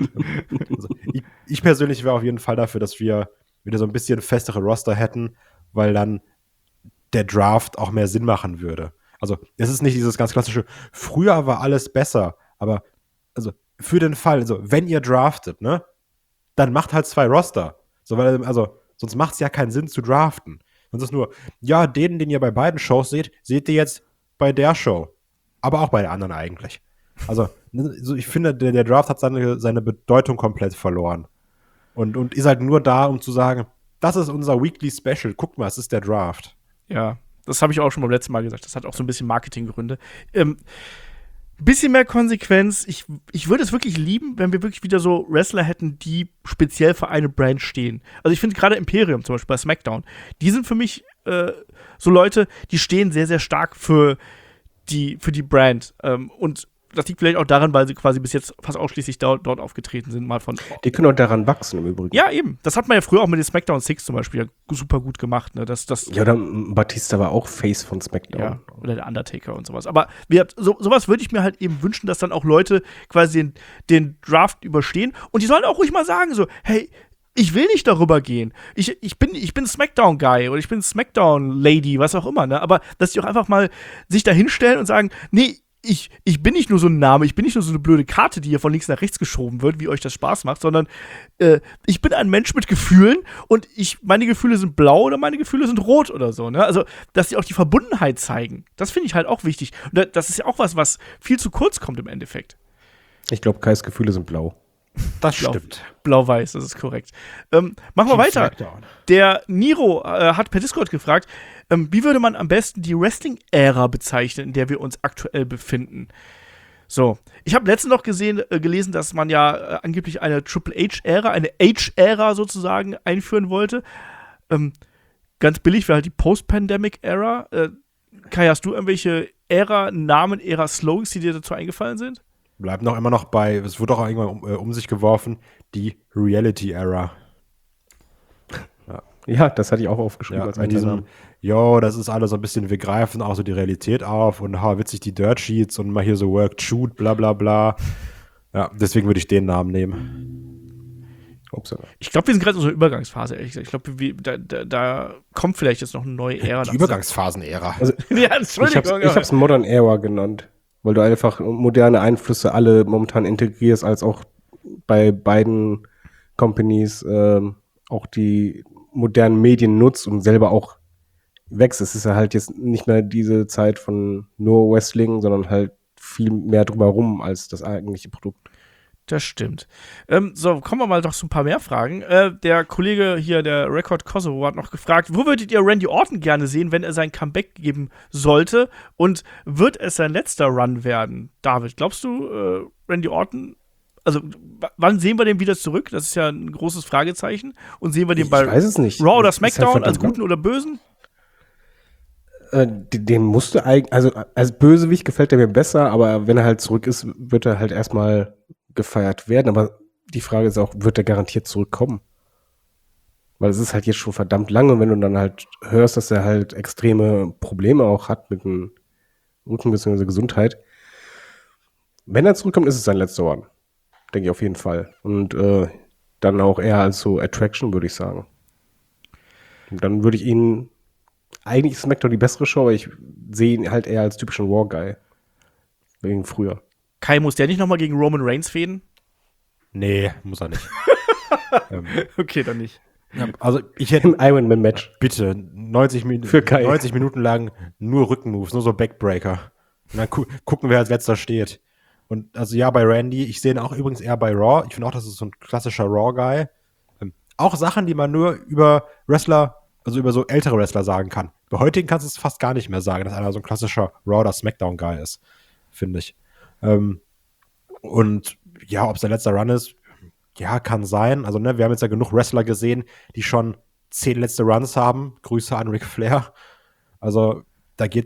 Also, ich, ich persönlich wäre auf jeden Fall dafür, dass wir wieder so ein bisschen festere Roster hätten, weil dann der Draft auch mehr Sinn machen würde. Also, es ist nicht dieses ganz klassische, früher war alles besser, aber also für den Fall, also wenn ihr draftet, ne, dann macht halt zwei Roster. So, weil, also, sonst macht es ja keinen Sinn zu draften. Sonst ist nur, ja, den, den ihr bei beiden Shows seht, seht ihr jetzt bei der Show. Aber auch bei der anderen eigentlich. Also, so, ich finde, der, der Draft hat seine, seine Bedeutung komplett verloren. Und, und ist halt nur da, um zu sagen, das ist unser Weekly Special. Guckt mal, es ist der Draft. Ja, das habe ich auch schon beim letzten Mal gesagt. Das hat auch so ein bisschen Marketinggründe. Ähm, Bisschen mehr Konsequenz. Ich, ich würde es wirklich lieben, wenn wir wirklich wieder so Wrestler hätten, die speziell für eine Brand stehen. Also ich finde gerade Imperium zum Beispiel bei SmackDown, die sind für mich äh, so Leute, die stehen sehr, sehr stark für die, für die Brand. Ähm, und das liegt vielleicht auch daran, weil sie quasi bis jetzt fast ausschließlich dort, dort aufgetreten sind, mal von. Die können auch daran wachsen im Übrigen. Ja, eben. Das hat man ja früher auch mit den SmackDown Six zum Beispiel ja super gut gemacht. Ne? Das, das, Ja, oder Batista war auch Face von SmackDown. Ja, oder der Undertaker und sowas. Aber wir, so, sowas würde ich mir halt eben wünschen, dass dann auch Leute quasi den, den Draft überstehen. Und die sollen auch ruhig mal sagen so, hey, ich will nicht darüber gehen. Ich, ich bin, ich bin Smackdown-Guy oder ich bin Smackdown-Lady, was auch immer. Ne? Aber dass die auch einfach mal sich da hinstellen und sagen, nee, Ich, ich bin nicht nur so ein Name, ich bin nicht nur so eine blöde Karte, die hier von links nach rechts geschoben wird, wie euch das Spaß macht, sondern äh, ich bin ein Mensch mit Gefühlen und ich, meine Gefühle sind blau oder meine Gefühle sind rot oder so. Ne? Also, dass sie auch die Verbundenheit zeigen, das finde ich halt auch wichtig. Und das ist ja auch was, was viel zu kurz kommt im Endeffekt. Ich glaube, Kais Gefühle sind blau. Das Blau, stimmt. Blau-weiß, das ist korrekt. Ähm, machen wir weiter. Smackdown. Der Niro äh, hat per Discord gefragt, ähm, wie würde man am besten die Wrestling-Ära bezeichnen, in der wir uns aktuell befinden? So, ich habe letztens noch gesehen, äh, gelesen, dass man ja äh, angeblich eine Triple H-Ära, eine H-Ära sozusagen einführen wollte. Ähm, ganz billig wäre halt die Post-Pandemic-Ära. Äh, Kai, hast du irgendwelche Ära, Namen, Ära, Slogans, die dir dazu eingefallen sind? Bleibt noch immer noch bei, es wurde auch irgendwann um, äh, um sich geworfen, die Reality-Era. Ja, das hatte ich auch aufgeschrieben Ja, als mit einen diesem, jo, das ist alles so ein bisschen, wir greifen auch so die Realität auf und ha, witzig die Dirt Sheets und mal hier so Work, Shoot, bla bla bla. Ja, deswegen würde ich den Namen nehmen. Upsala. Ich glaube, wir sind gerade in so einer Übergangsphase, ehrlich gesagt. Ich glaube, da, da, da kommt vielleicht jetzt noch eine neue Ära. Die Übergangsphasen-Ära. Also, ja, ich Entschuldigung. habe es Modern Era genannt, weil du einfach moderne Einflüsse alle momentan integrierst, als auch bei beiden Companies ähm, auch die modernen Medien nutzt und selber auch wächst. Es ist ja halt jetzt nicht mehr diese Zeit von nur Wrestling, sondern halt viel mehr drumherum als das eigentliche Produkt. Das stimmt. Ähm, so, kommen wir mal doch zu ein paar mehr Fragen. Äh, der Kollege hier, der Record Kosovo, hat noch gefragt, wo würdet ihr Randy Orton gerne sehen, wenn er sein Comeback geben sollte? Und wird es sein letzter Run werden? David, glaubst du, äh, Randy Orton, also w- wann sehen wir den wieder zurück? Das ist ja ein großes Fragezeichen. Und sehen wir den Ich bei weiß es nicht. Raw oder Das ist halt SmackDown verdammt als lang. Guten oder Bösen? Äh, den, den musste eigentlich, also als Bösewicht gefällt er mir besser, aber wenn er halt zurück ist, wird er halt erstmal gefeiert werden. Aber die Frage ist auch, wird er garantiert zurückkommen? Weil es ist halt jetzt schon verdammt lange, und wenn du dann halt hörst, dass er halt extreme Probleme auch hat mit dem Rücken bzw. Gesundheit. Wenn er zurückkommt, ist es sein letzter One. Denke ich auf jeden Fall. Und äh, dann auch eher als so Attraction, würde ich sagen. Und dann würde ich ihn, eigentlich ist SmackDown die bessere Show, aber ich sehe ihn halt eher als typischen War-Guy. Wegen früher. Kai, muss der nicht nochmal gegen Roman Reigns fäden? Nee, muss er nicht. ähm, Okay, dann nicht. ja, also ich hätte Im Ironman-Match. bitte neunzig, Min- Für Kai. neunzig Minuten lang nur Rückenmoves, nur so Backbreaker. Und dann gu- gucken, wer als letzter steht. Und also ja, bei Randy, ich sehe ihn auch übrigens eher bei Raw. Ich finde auch, das ist so ein klassischer Raw-Guy. Ähm, auch Sachen, die man nur über Wrestler, also über so ältere Wrestler sagen kann. Bei heutigen kannst du es fast gar nicht mehr sagen, dass einer so ein klassischer Raw- oder Smackdown-Guy ist, finde ich. Ähm, und ja, ob es der letzte Run ist, ja, kann sein. Also, ne, wir haben jetzt ja genug Wrestler gesehen, die schon zehn letzte Runs haben. Grüße an Ric Flair. Also, da geht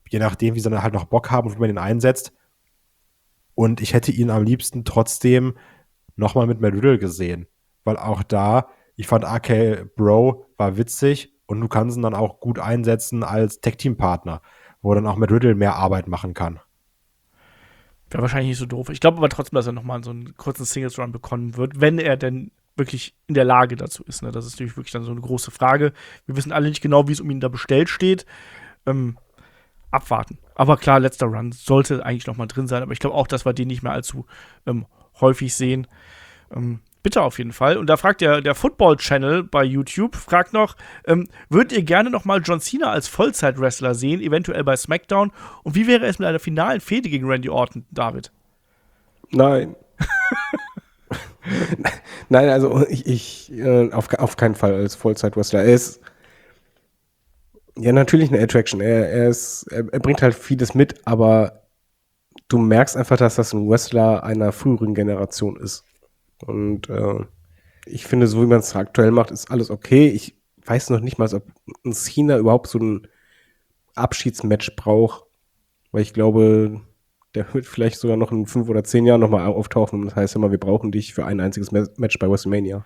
je nachdem, wie sie dann halt noch Bock haben und wie man ihn einsetzt. Und ich hätte ihn am liebsten trotzdem nochmal mit Matt Riddle gesehen. Weil auch da, ich fand R K Bro war witzig und du kannst ihn dann auch gut einsetzen als Tag-Team-Partner, wo dann auch Matt Riddle mehr Arbeit machen kann. Wäre wahrscheinlich nicht so doof. Ich glaube aber trotzdem, dass er nochmal so einen kurzen Singles-Run bekommen wird, wenn er denn wirklich in der Lage dazu ist. Ne? Das ist natürlich wirklich dann so eine große Frage. Wir wissen alle nicht genau, wie es um ihn da bestellt steht. Ähm, abwarten. Aber klar, letzter Run sollte eigentlich noch mal drin sein. Aber ich glaube auch, dass wir den nicht mehr allzu ähm, häufig sehen. Ähm, bitte auf jeden Fall. Und da fragt der, der Football-Channel bei YouTube, fragt noch, ähm, würdet ihr gerne noch mal John Cena als Vollzeit-Wrestler sehen, eventuell bei SmackDown? Und wie wäre es mit einer finalen Fehde gegen Randy Orton, David? Nein. Nein, also ich, ich äh, auf, auf keinen Fall als Vollzeit-Wrestler. Er ist ja natürlich eine Attraction. Er, er, ist, er, er bringt halt vieles mit, aber du merkst einfach, dass das ein Wrestler einer früheren Generation ist. Und äh, ich finde, so wie man es aktuell macht, ist alles okay. Ich weiß noch nicht mal, ob ein Cena überhaupt so ein Abschiedsmatch braucht, weil ich glaube, der wird vielleicht sogar noch in fünf oder zehn Jahren nochmal auftauchen. Und das heißt immer, wir brauchen dich für ein einziges Match bei WrestleMania.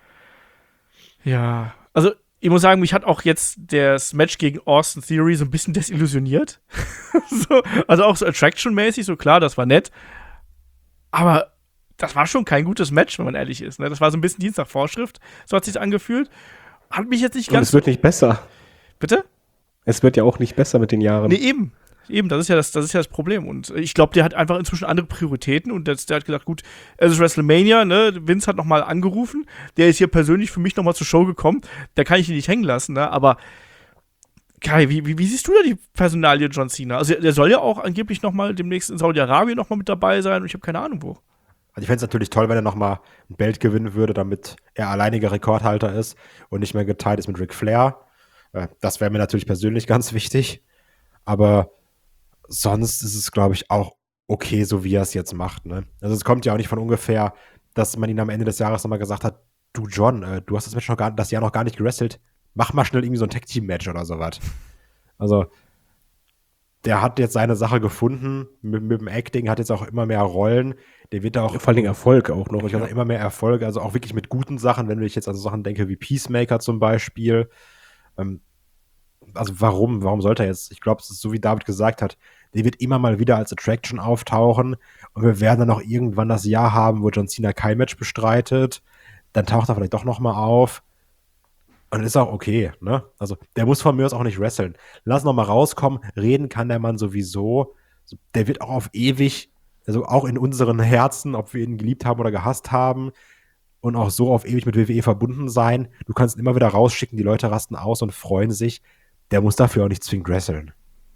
Ja, also ich muss sagen, mich hat auch jetzt das Match gegen Austin Theory so ein bisschen desillusioniert. so, also auch so Attraction-mäßig, so klar, das war nett. Aber das war schon kein gutes Match, wenn man ehrlich ist. Ne? Das war so ein bisschen Dienst nach Vorschrift, so hat es sich angefühlt. Hat mich jetzt nicht ganz. Und es wird nicht besser. Bitte? Es wird ja auch nicht besser mit den Jahren. Nee, eben. Eben, das ist ja das, das ist ja das Problem. Und ich glaube, der hat einfach inzwischen andere Prioritäten und das, der hat gesagt, gut, es ist WrestleMania, ne? Vince hat nochmal angerufen, der ist hier persönlich für mich nochmal zur Show gekommen, da kann ich ihn nicht hängen lassen, ne? Aber Kai, wie, wie, wie siehst du da die Personalie John Cena? Also der soll ja auch angeblich nochmal demnächst in Saudi-Arabien nochmal mit dabei sein und ich habe keine Ahnung wo. Also ich fände es natürlich toll, wenn er nochmal ein Belt gewinnen würde, damit er alleiniger Rekordhalter ist und nicht mehr geteilt ist mit Ric Flair. Das wäre mir natürlich persönlich ganz wichtig. Aber sonst ist es, glaube ich, auch okay, so wie er es jetzt macht. Ne? Also es kommt ja auch nicht von ungefähr, dass man ihn am Ende des Jahres nochmal gesagt hat, du John, äh, du hast das Match noch gar, das Jahr noch gar nicht gewrestelt, mach mal schnell irgendwie so ein Tag-Team-Match oder sowas. Also der hat jetzt seine Sache gefunden mit, mit dem Acting, hat jetzt auch immer mehr Rollen. Der wird da auch vor allem Erfolg auch noch. Ich habe immer mehr Erfolg, also auch wirklich mit guten Sachen, wenn ich jetzt an so Sachen denke wie Peacemaker zum Beispiel. Ähm, also warum? Warum sollte er jetzt? Ich glaube, es ist so, wie David gesagt hat, der wird immer mal wieder als Attraction auftauchen und wir werden dann auch irgendwann das Jahr haben, wo John Cena kein Match bestreitet. Dann taucht er vielleicht doch noch mal auf. Und das ist auch okay, ne? Also, der muss von mir aus auch nicht wresteln. Lass noch mal rauskommen. Reden kann der Mann sowieso. Der wird auch auf ewig, also auch in unseren Herzen, ob wir ihn geliebt haben oder gehasst haben, und auch so auf ewig mit W W E verbunden sein. Du kannst ihn immer wieder rausschicken, die Leute rasten aus und freuen sich. Der muss dafür auch nicht zwingend wresteln.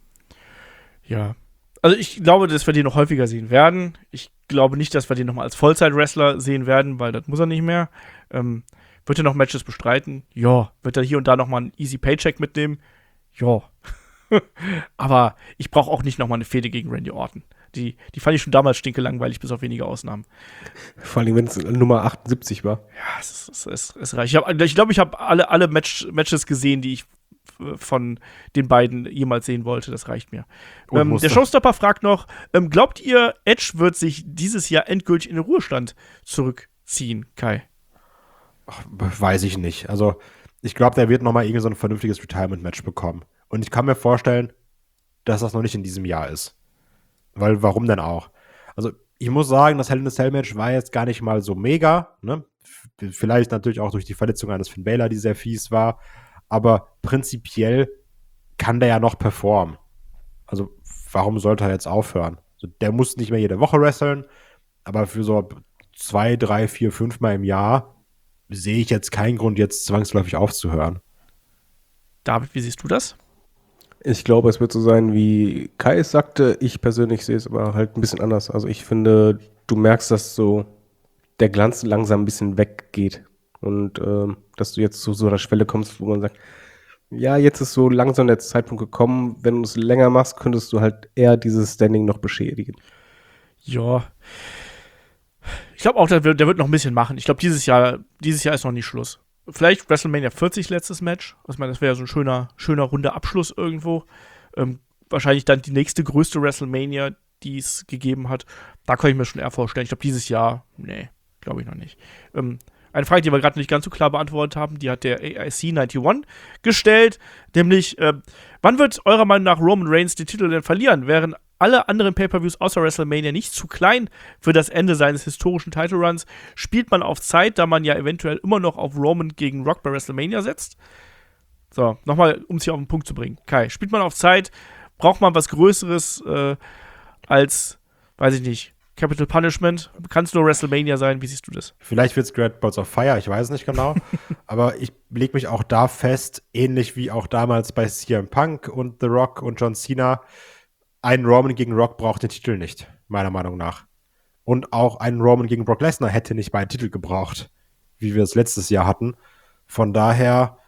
Ja. Also ich glaube, dass wir den noch häufiger sehen werden. Ich glaube nicht, dass wir den noch mal als Vollzeit-Wrestler sehen werden, weil das muss er nicht mehr. Ähm, wird er noch Matches bestreiten? Ja. Wird er hier und da noch mal einen easy Paycheck mitnehmen? Ja. Aber ich brauche auch nicht noch mal eine Fehde gegen Randy Orton. Die, die fand ich schon damals stinkelangweilig, bis auf wenige Ausnahmen. Vor allem, wenn es Nummer achtundsiebzig war. Ja, es, es, es, es reicht. Ich glaube, ich, glaub, ich habe alle, alle Match, Matches gesehen, die ich von den beiden jemals sehen wollte. Das reicht mir. Ähm, der Showstopper fragt noch, ähm, glaubt ihr, Edge wird sich dieses Jahr endgültig in den Ruhestand zurückziehen, Kai? Ach, weiß ich nicht. Also, ich glaube, der wird noch mal irgendwie so ein vernünftiges Retirement-Match bekommen. Und ich kann mir vorstellen, dass das noch nicht in diesem Jahr ist. Weil, warum denn auch? Also, ich muss sagen, das Hell in a Cell Match war jetzt gar nicht mal so mega, ne? Vielleicht natürlich auch durch die Verletzung eines Finn Balor, die sehr fies war. Aber prinzipiell kann der ja noch performen. Also, warum sollte er jetzt aufhören? Also, der muss nicht mehr jede Woche wresteln, aber für so zwei, drei, vier, fünf Mal im Jahr sehe ich jetzt keinen Grund, jetzt zwangsläufig aufzuhören. David, wie siehst du das? Ich glaube, es wird so sein, wie Kai es sagte. Ich persönlich sehe es aber halt ein bisschen anders. Also ich finde, du merkst, dass so der Glanz langsam ein bisschen weggeht. Und ähm, dass du jetzt zu so einer Schwelle kommst, wo man sagt, ja, jetzt ist so langsam der Zeitpunkt gekommen. Wenn du es länger machst, könntest du halt eher dieses Standing noch beschädigen. Ja. Ich glaube auch, der wird, der wird noch ein bisschen machen. Ich glaube, dieses Jahr, dieses Jahr ist noch nicht Schluss. Vielleicht WrestleMania vierzig letztes Match. Ich meine, das wäre ja so ein schöner, schöner runder Abschluss irgendwo. Ähm, wahrscheinlich dann die nächste größte WrestleMania, die es gegeben hat. Da kann ich mir schon eher vorstellen. Ich glaube, dieses Jahr, nee, glaube ich noch nicht. Ähm, eine Frage, die wir gerade nicht ganz so klar beantwortet haben, die hat der A I C einundneunzig gestellt, nämlich, äh, wann wird eurer Meinung nach Roman Reigns den Titel denn verlieren? Wären alle anderen Pay-Per-Views außer WrestleMania nicht zu klein für das Ende seines historischen Title-Runs? Spielt man auf Zeit, da man ja eventuell immer noch auf Roman gegen Rock bei WrestleMania setzt? So, nochmal, um es hier auf den Punkt zu bringen. Kai, spielt man auf Zeit? Braucht man was Größeres äh, als, weiß ich nicht, Capital Punishment? Kann es nur WrestleMania sein? Wie siehst du das? Vielleicht wird es Great Balls of Fire, ich weiß nicht genau. Aber ich lege mich auch da fest, ähnlich wie auch damals bei C M Punk und The Rock und John Cena. Ein Roman gegen Rock braucht den Titel nicht, meiner Meinung nach. Und auch ein Roman gegen Brock Lesnar hätte nicht beiden Titel gebraucht, wie wir es letztes Jahr hatten. Von daher,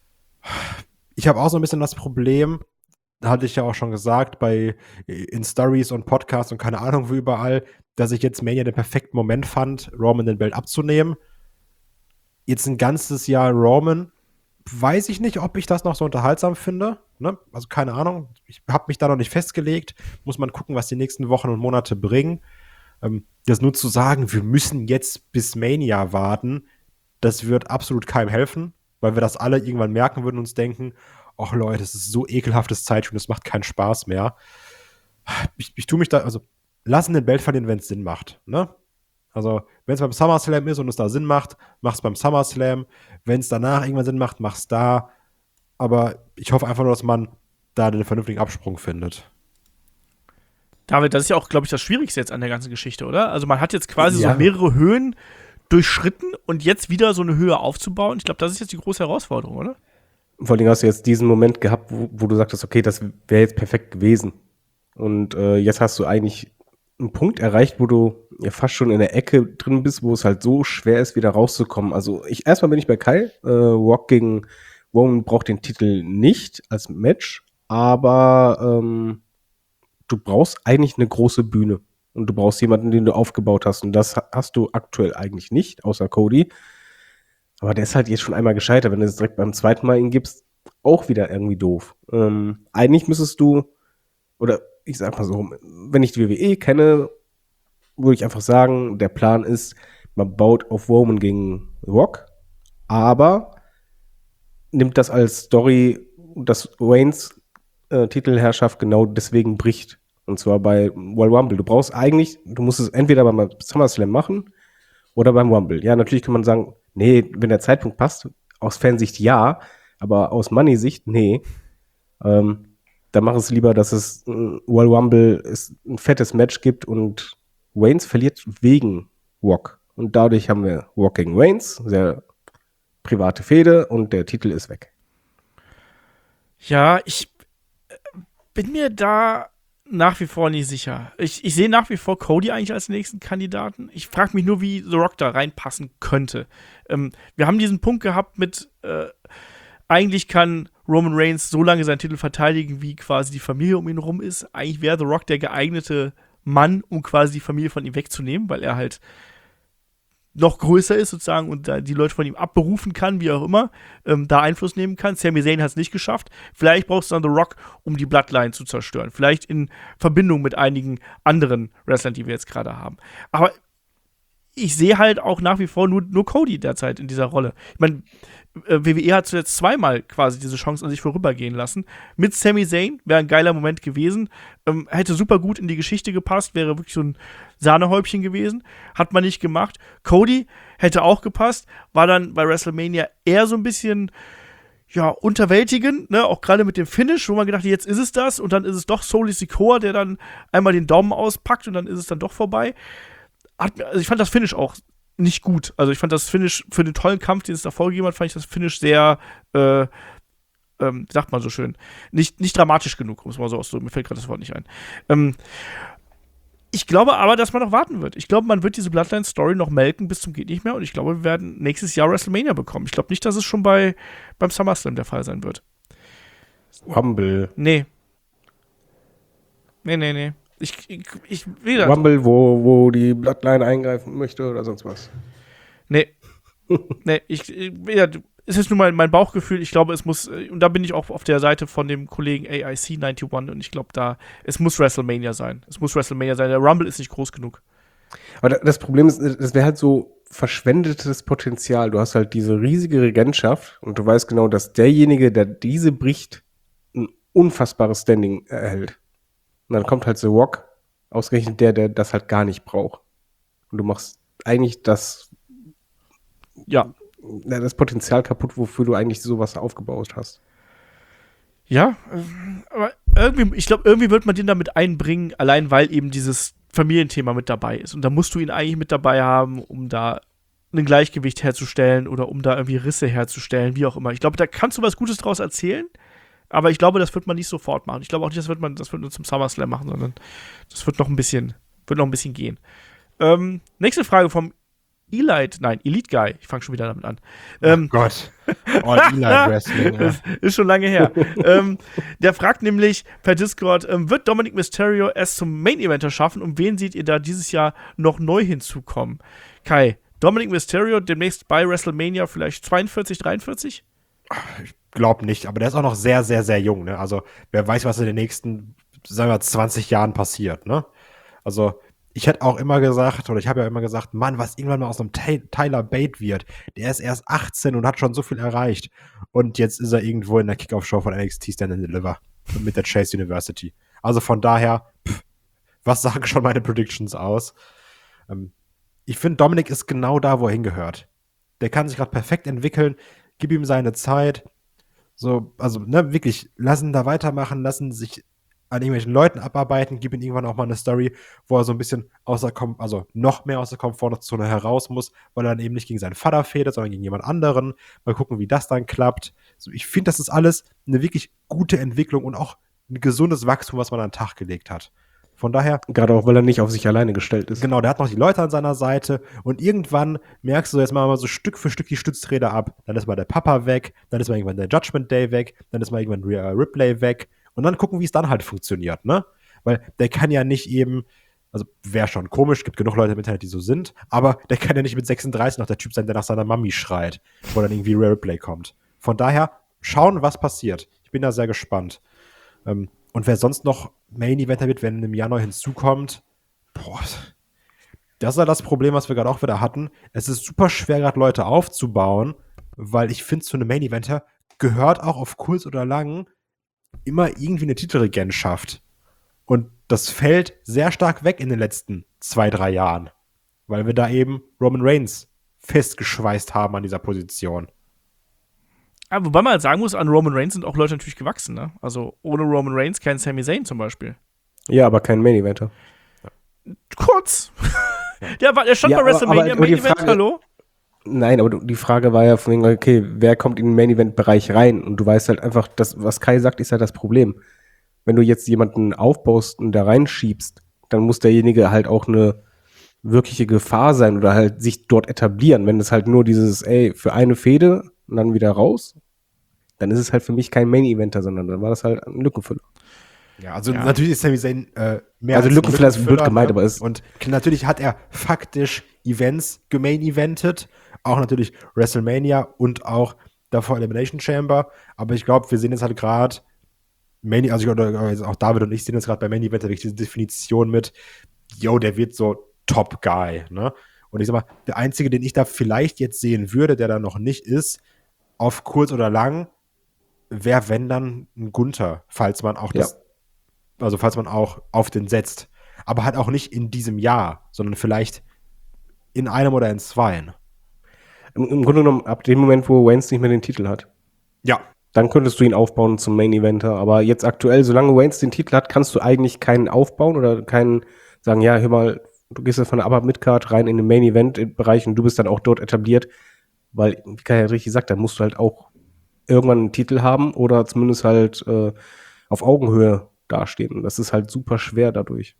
ich habe auch so ein bisschen das Problem, hatte ich ja auch schon gesagt, bei in Stories und Podcasts und keine Ahnung wo überall, dass ich jetzt Mania den perfekten Moment fand, Roman den Belt abzunehmen. Jetzt ein ganzes Jahr Roman, weiß ich nicht, ob ich das noch so unterhaltsam finde. Ne? Also keine Ahnung, ich habe mich da noch nicht festgelegt. Muss man gucken, was die nächsten Wochen und Monate bringen. Ähm, das nur zu sagen, wir müssen jetzt bis Mania warten, das wird absolut keinem helfen, weil wir das alle irgendwann merken würden und uns denken, ach Leute, das ist so ekelhaftes Zeitspiel, das macht keinen Spaß mehr. Ich, ich tue mich da, also lassen den Belt verlieren, wenn es Sinn macht. Ne? Also, wenn es beim SummerSlam ist und es da Sinn macht, mach's beim SummerSlam. Wenn es danach irgendwann Sinn macht, mach's da. Aber ich hoffe einfach nur, dass man da den vernünftigen Absprung findet. David, das ist ja auch, glaube ich, das Schwierigste jetzt an der ganzen Geschichte, oder? Also man hat jetzt quasi Ja. so mehrere Höhen durchschritten und jetzt wieder so eine Höhe aufzubauen. Ich glaube, das ist jetzt die große Herausforderung, oder? Vor allem hast du jetzt diesen Moment gehabt, wo, wo du sagtest, okay, das wäre jetzt perfekt gewesen. Und äh, jetzt hast du eigentlich einen Punkt erreicht, wo du ja fast schon in der Ecke drin bist, wo es halt so schwer ist, wieder rauszukommen. Also ich erstmal bin ich bei Kai. Äh, Rock gegen Roman braucht den Titel nicht als Match, aber ähm, du brauchst eigentlich eine große Bühne. Und du brauchst jemanden, den du aufgebaut hast. Und das ha- hast du aktuell eigentlich nicht, außer Cody. Aber der ist halt jetzt schon einmal gescheitert. Wenn du es direkt beim zweiten Mal ihn gibst, auch wieder irgendwie doof. Ähm, eigentlich müsstest du, oder ich sag mal so, wenn ich die W W E kenne, würde ich einfach sagen, der Plan ist, man baut auf Roman gegen Rock, aber nimmt das als Story, dass Reigns äh, Titelherrschaft genau deswegen bricht. Und zwar bei Royal Rumble. Du brauchst eigentlich, du musst es entweder beim SummerSlam machen oder beim Rumble. Ja, natürlich kann man sagen, nee, wenn der Zeitpunkt passt, aus Fansicht ja, aber aus Money-Sicht, nee. Ähm, dann mach es lieber, dass es ein Royal Rumble es ein fettes Match gibt und Reigns verliert wegen Rock. Und dadurch haben wir Rock gegen Reigns, sehr private Fehde und der Titel ist weg. Ja, ich äh, bin mir da nach wie vor nicht sicher. Ich, ich sehe nach wie vor Cody eigentlich als nächsten Kandidaten. Ich frage mich nur, wie The Rock da reinpassen könnte. Ähm, wir haben diesen Punkt gehabt mit, äh, eigentlich kann Roman Reigns so lange seinen Titel verteidigen, wie quasi die Familie um ihn rum ist. Eigentlich wäre The Rock der geeignete Mann, um quasi die Familie von ihm wegzunehmen, weil er halt noch größer ist sozusagen und da die Leute von ihm abberufen kann, wie auch immer, ähm, da Einfluss nehmen kann. Sami Zayn hat es nicht geschafft. Vielleicht brauchst du dann The Rock, um die Bloodline zu zerstören. Vielleicht in Verbindung mit einigen anderen Wrestlern, die wir jetzt gerade haben. Aber ich sehe halt auch nach wie vor nur, nur Cody derzeit in dieser Rolle. Ich meine, äh, W W E hat zuletzt zweimal quasi diese Chance an sich vorübergehen lassen. Mit Sami Zayn wäre ein geiler Moment gewesen. Ähm, hätte super gut in die Geschichte gepasst, wäre wirklich so ein Sahnehäubchen gewesen. Hat man nicht gemacht. Cody hätte auch gepasst, war dann bei WrestleMania eher so ein bisschen ja, unterwältigend, ne? Auch gerade mit dem Finish, wo man gedacht hat, jetzt ist es das und dann ist es doch Soli Sikoa, der dann einmal den Daumen auspackt und dann ist es dann doch vorbei. Hat, also ich fand das Finish auch nicht gut. Also ich fand das Finish für den tollen Kampf, den es davor gegeben hat, fand ich das Finish sehr, äh, ähm, wie sagt man so schön, nicht, nicht dramatisch genug, um es mal so auszudrücken. Mir fällt gerade das Wort nicht ein. Ähm, ich glaube aber, dass man noch warten wird. Ich glaube, man wird diese Bloodline-Story noch melken bis zum geht nicht mehr und ich glaube, wir werden nächstes Jahr WrestleMania bekommen. Ich glaube nicht, dass es schon bei, beim SummerSlam der Fall sein wird. Rumble. Nee. Nee, nee, nee. Ich, ich, ich wieder. Rumble, wo, wo die Bloodline eingreifen möchte oder sonst was. Nee. nee, ich, ich, wieder, es ist nur mein, mein Bauchgefühl, ich glaube, es muss, und da bin ich auch auf der Seite von dem Kollegen A I C einundneunzig und ich glaube, da, es muss WrestleMania sein. Es muss WrestleMania sein. Der Rumble ist nicht groß genug. Aber das Problem ist, das wäre halt so verschwendetes Potenzial. Du hast halt diese riesige Regentschaft und du weißt genau, dass derjenige, der diese bricht, ein unfassbares Standing erhält. Und dann kommt halt The Rock, ausgerechnet der, der das halt gar nicht braucht. Und du machst eigentlich das, Ja. das Potenzial kaputt, wofür du eigentlich sowas aufgebaut hast. Ja, aber irgendwie, ich glaube, irgendwie wird man den damit einbringen, allein weil eben dieses Familienthema mit dabei ist. Und da musst du ihn eigentlich mit dabei haben, um da ein Gleichgewicht herzustellen oder um da irgendwie Risse herzustellen, wie auch immer. Ich glaube, da kannst du was Gutes draus erzählen, aber ich glaube, das wird man nicht sofort machen. Ich glaube auch nicht, das wird man, das wird man zum SummerSlam machen, sondern das wird noch ein bisschen, wird noch ein bisschen gehen. Ähm, nächste Frage vom Elite, nein, Elite Guy. Ich fange schon wieder damit an. Ähm, Oh Gott. All Elite Wrestling. Ja. ist, ist schon lange her. ähm, der fragt nämlich per Discord, ähm, wird Dominic Mysterio es zum Main Eventer schaffen und wen seht ihr da dieses Jahr noch neu hinzukommen? Kai, Dominic Mysterio demnächst bei WrestleMania vielleicht zweiundvierzig, dreiundvierzig? Ich glaube nicht, aber der ist auch noch sehr, sehr, sehr jung. Ne? Also wer weiß, was in den nächsten, sagen wir, zwanzig Jahren passiert. Ne? Also ich hätte auch immer gesagt, oder ich habe ja immer gesagt, Mann, was irgendwann mal aus einem Ty- Tyler Bate wird, der ist erst achtzehn und hat schon so viel erreicht. Und jetzt ist er irgendwo in der Kickoff-Show von N X T Stand and Deliver mit der Chase University. Also von daher, pff, was sagen schon meine Predictions aus? Ähm, ich finde, Dominic ist genau da, wo er hingehört. Der kann sich gerade perfekt entwickeln, gib ihm seine Zeit. So, also, ne, wirklich, lass ihn da weitermachen, lassen sich an irgendwelchen Leuten abarbeiten, gib ihm irgendwann auch mal eine Story, wo er so ein bisschen außer Kom- also noch mehr aus der Komfortzone heraus muss, weil er dann eben nicht gegen seinen Vater fädelt, sondern gegen jemand anderen. Mal gucken, wie das dann klappt. So, ich finde, das ist alles eine wirklich gute Entwicklung und auch ein gesundes Wachstum, was man an den Tag gelegt hat. Von daher, Gerade auch, weil er nicht auf sich alleine gestellt ist. genau, der hat noch die Leute an seiner Seite und irgendwann merkst du, jetzt machen wir so Stück für Stück die Stützräder ab. Dann ist mal der Papa weg, dann ist mal irgendwann der Judgment Day weg, dann ist mal irgendwann Rhea Ripley weg und dann gucken, wie es dann halt funktioniert, ne? Weil der kann ja nicht eben, also wäre schon komisch, gibt genug Leute im Internet, die so sind, aber der kann ja nicht mit sechsunddreißig noch der Typ sein, der nach seiner Mami schreit, wo dann irgendwie Rhea Ripley kommt. Von daher, schauen, was passiert. Ich bin da sehr gespannt. Ähm, Und wer sonst noch Main-Eventer wird, wenn im Januar hinzukommt, boah, das ist ja das Problem, was wir gerade auch wieder hatten. Es ist super schwer, gerade Leute aufzubauen, weil ich finde, zu einem Main-Eventer gehört auch auf kurz oder lang immer irgendwie eine Titelregentschaft. Und das fällt sehr stark weg in den letzten zwei, drei Jahren, weil wir da eben Roman Reigns festgeschweißt haben an dieser Position. Ja, wobei man halt sagen muss, an Roman Reigns sind auch Leute natürlich gewachsen, ne? Also ohne Roman Reigns kein Sami Zayn zum Beispiel. Ja, aber kein Main Eventer. Kurz. der, war, der stand Ja, bei aber- WrestleMania aber Main die Event, Frage- hallo? Nein, aber du- die Frage war ja von wegen, okay, wer kommt in den Main Event Bereich rein? Und du weißt halt einfach, das, was Kai sagt, ist halt das Problem. Wenn du jetzt jemanden aufbaust und da reinschiebst, dann muss derjenige halt auch eine wirkliche Gefahr sein oder halt sich dort etablieren. Wenn es halt nur dieses, ey, für eine Fehde und dann wieder raus, dann ist es halt für mich kein Main Eventer, sondern dann war das halt ein Lückenfüller. Ja, also Ja. natürlich ist Sami Zayn äh, mehr Also als ein Lückenfüller ist blöd gemeint, ne? aber es- Und natürlich hat er faktisch Events gemain-eventet, auch natürlich WrestleMania und auch davor Elimination Chamber, aber ich glaube, wir sehen jetzt halt gerade Main, also ich, oder, also auch David und ich sehen jetzt gerade bei Main Event wirklich diese Definition mit, yo, der wird so Top Guy, ne? Und ich sag mal, der einzige, den ich da vielleicht jetzt sehen würde, der da noch nicht ist, auf kurz oder lang, wäre, wenn dann ein Gunther, falls man auch das, also falls man auch auf den setzt. Aber halt auch nicht in diesem Jahr, sondern vielleicht in einem oder in zweien. Im, Im Grunde genommen, ab dem Moment, wo Waynes nicht mehr den Titel hat, Ja. dann könntest du ihn aufbauen zum Main Eventer. Aber jetzt aktuell, solange Waynes den Titel hat, kannst du eigentlich keinen aufbauen oder keinen sagen, ja, hör mal, du gehst jetzt von der Upper Midcard rein in den Main Event Bereich und du bist dann auch dort etabliert. Weil, wie Kai ja richtig sagt, dann musst du halt auch irgendwann einen Titel haben oder zumindest halt äh, auf Augenhöhe dastehen. Und das ist halt super schwer dadurch.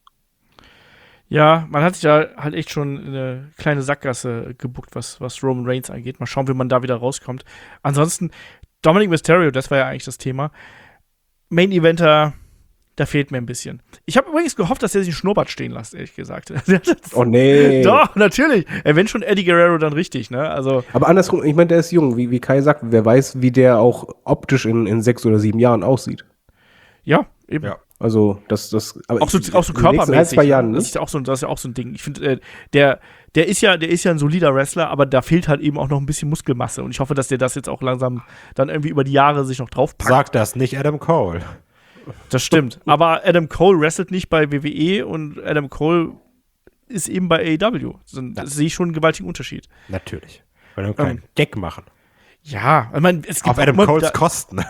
Ja, man hat sich da halt echt schon in eine kleine Sackgasse gebuckt, was, was Roman Reigns angeht. Mal schauen, wie man da wieder rauskommt. Ansonsten, Dominic Mysterio, das war ja eigentlich das Thema. Main Eventer da fehlt mir ein bisschen. Ich habe übrigens gehofft, dass er sich einen Schnurrbart stehen lässt, ehrlich gesagt. Oh nee. Doch, natürlich. Ey, wenn schon Eddie Guerrero, dann richtig, ne? Also, Aber andersrum, ich meine, der ist jung, wie, wie Kai sagt, wer weiß, wie der auch optisch in, in sechs oder sieben Jahren aussieht. ja, eben. Ja. Also, das, das, aber Auch so, ich- auch so in den nächsten körpermäßig. ein, zwei ne? Jahren das, nicht. ist ja auch so, das ist ja auch so ein Ding. Ich finde, äh, der, der, ist ja, der ist ja ein solider Wrestler, aber da fehlt halt eben auch noch ein bisschen Muskelmasse. Und ich hoffe, dass der das jetzt auch langsam dann irgendwie über die Jahre sich noch draufpackt. Sag das nicht Adam Cole. Das stimmt. Aber Adam Cole wrestelt nicht bei W W E und Adam Cole ist eben bei A E W. So, Da sehe ich schon einen gewaltigen Unterschied. Natürlich. Weil wir keinen Gag machen. Ja, ich meine, es gibt Auf auch Adam immer, Coles da, Kosten.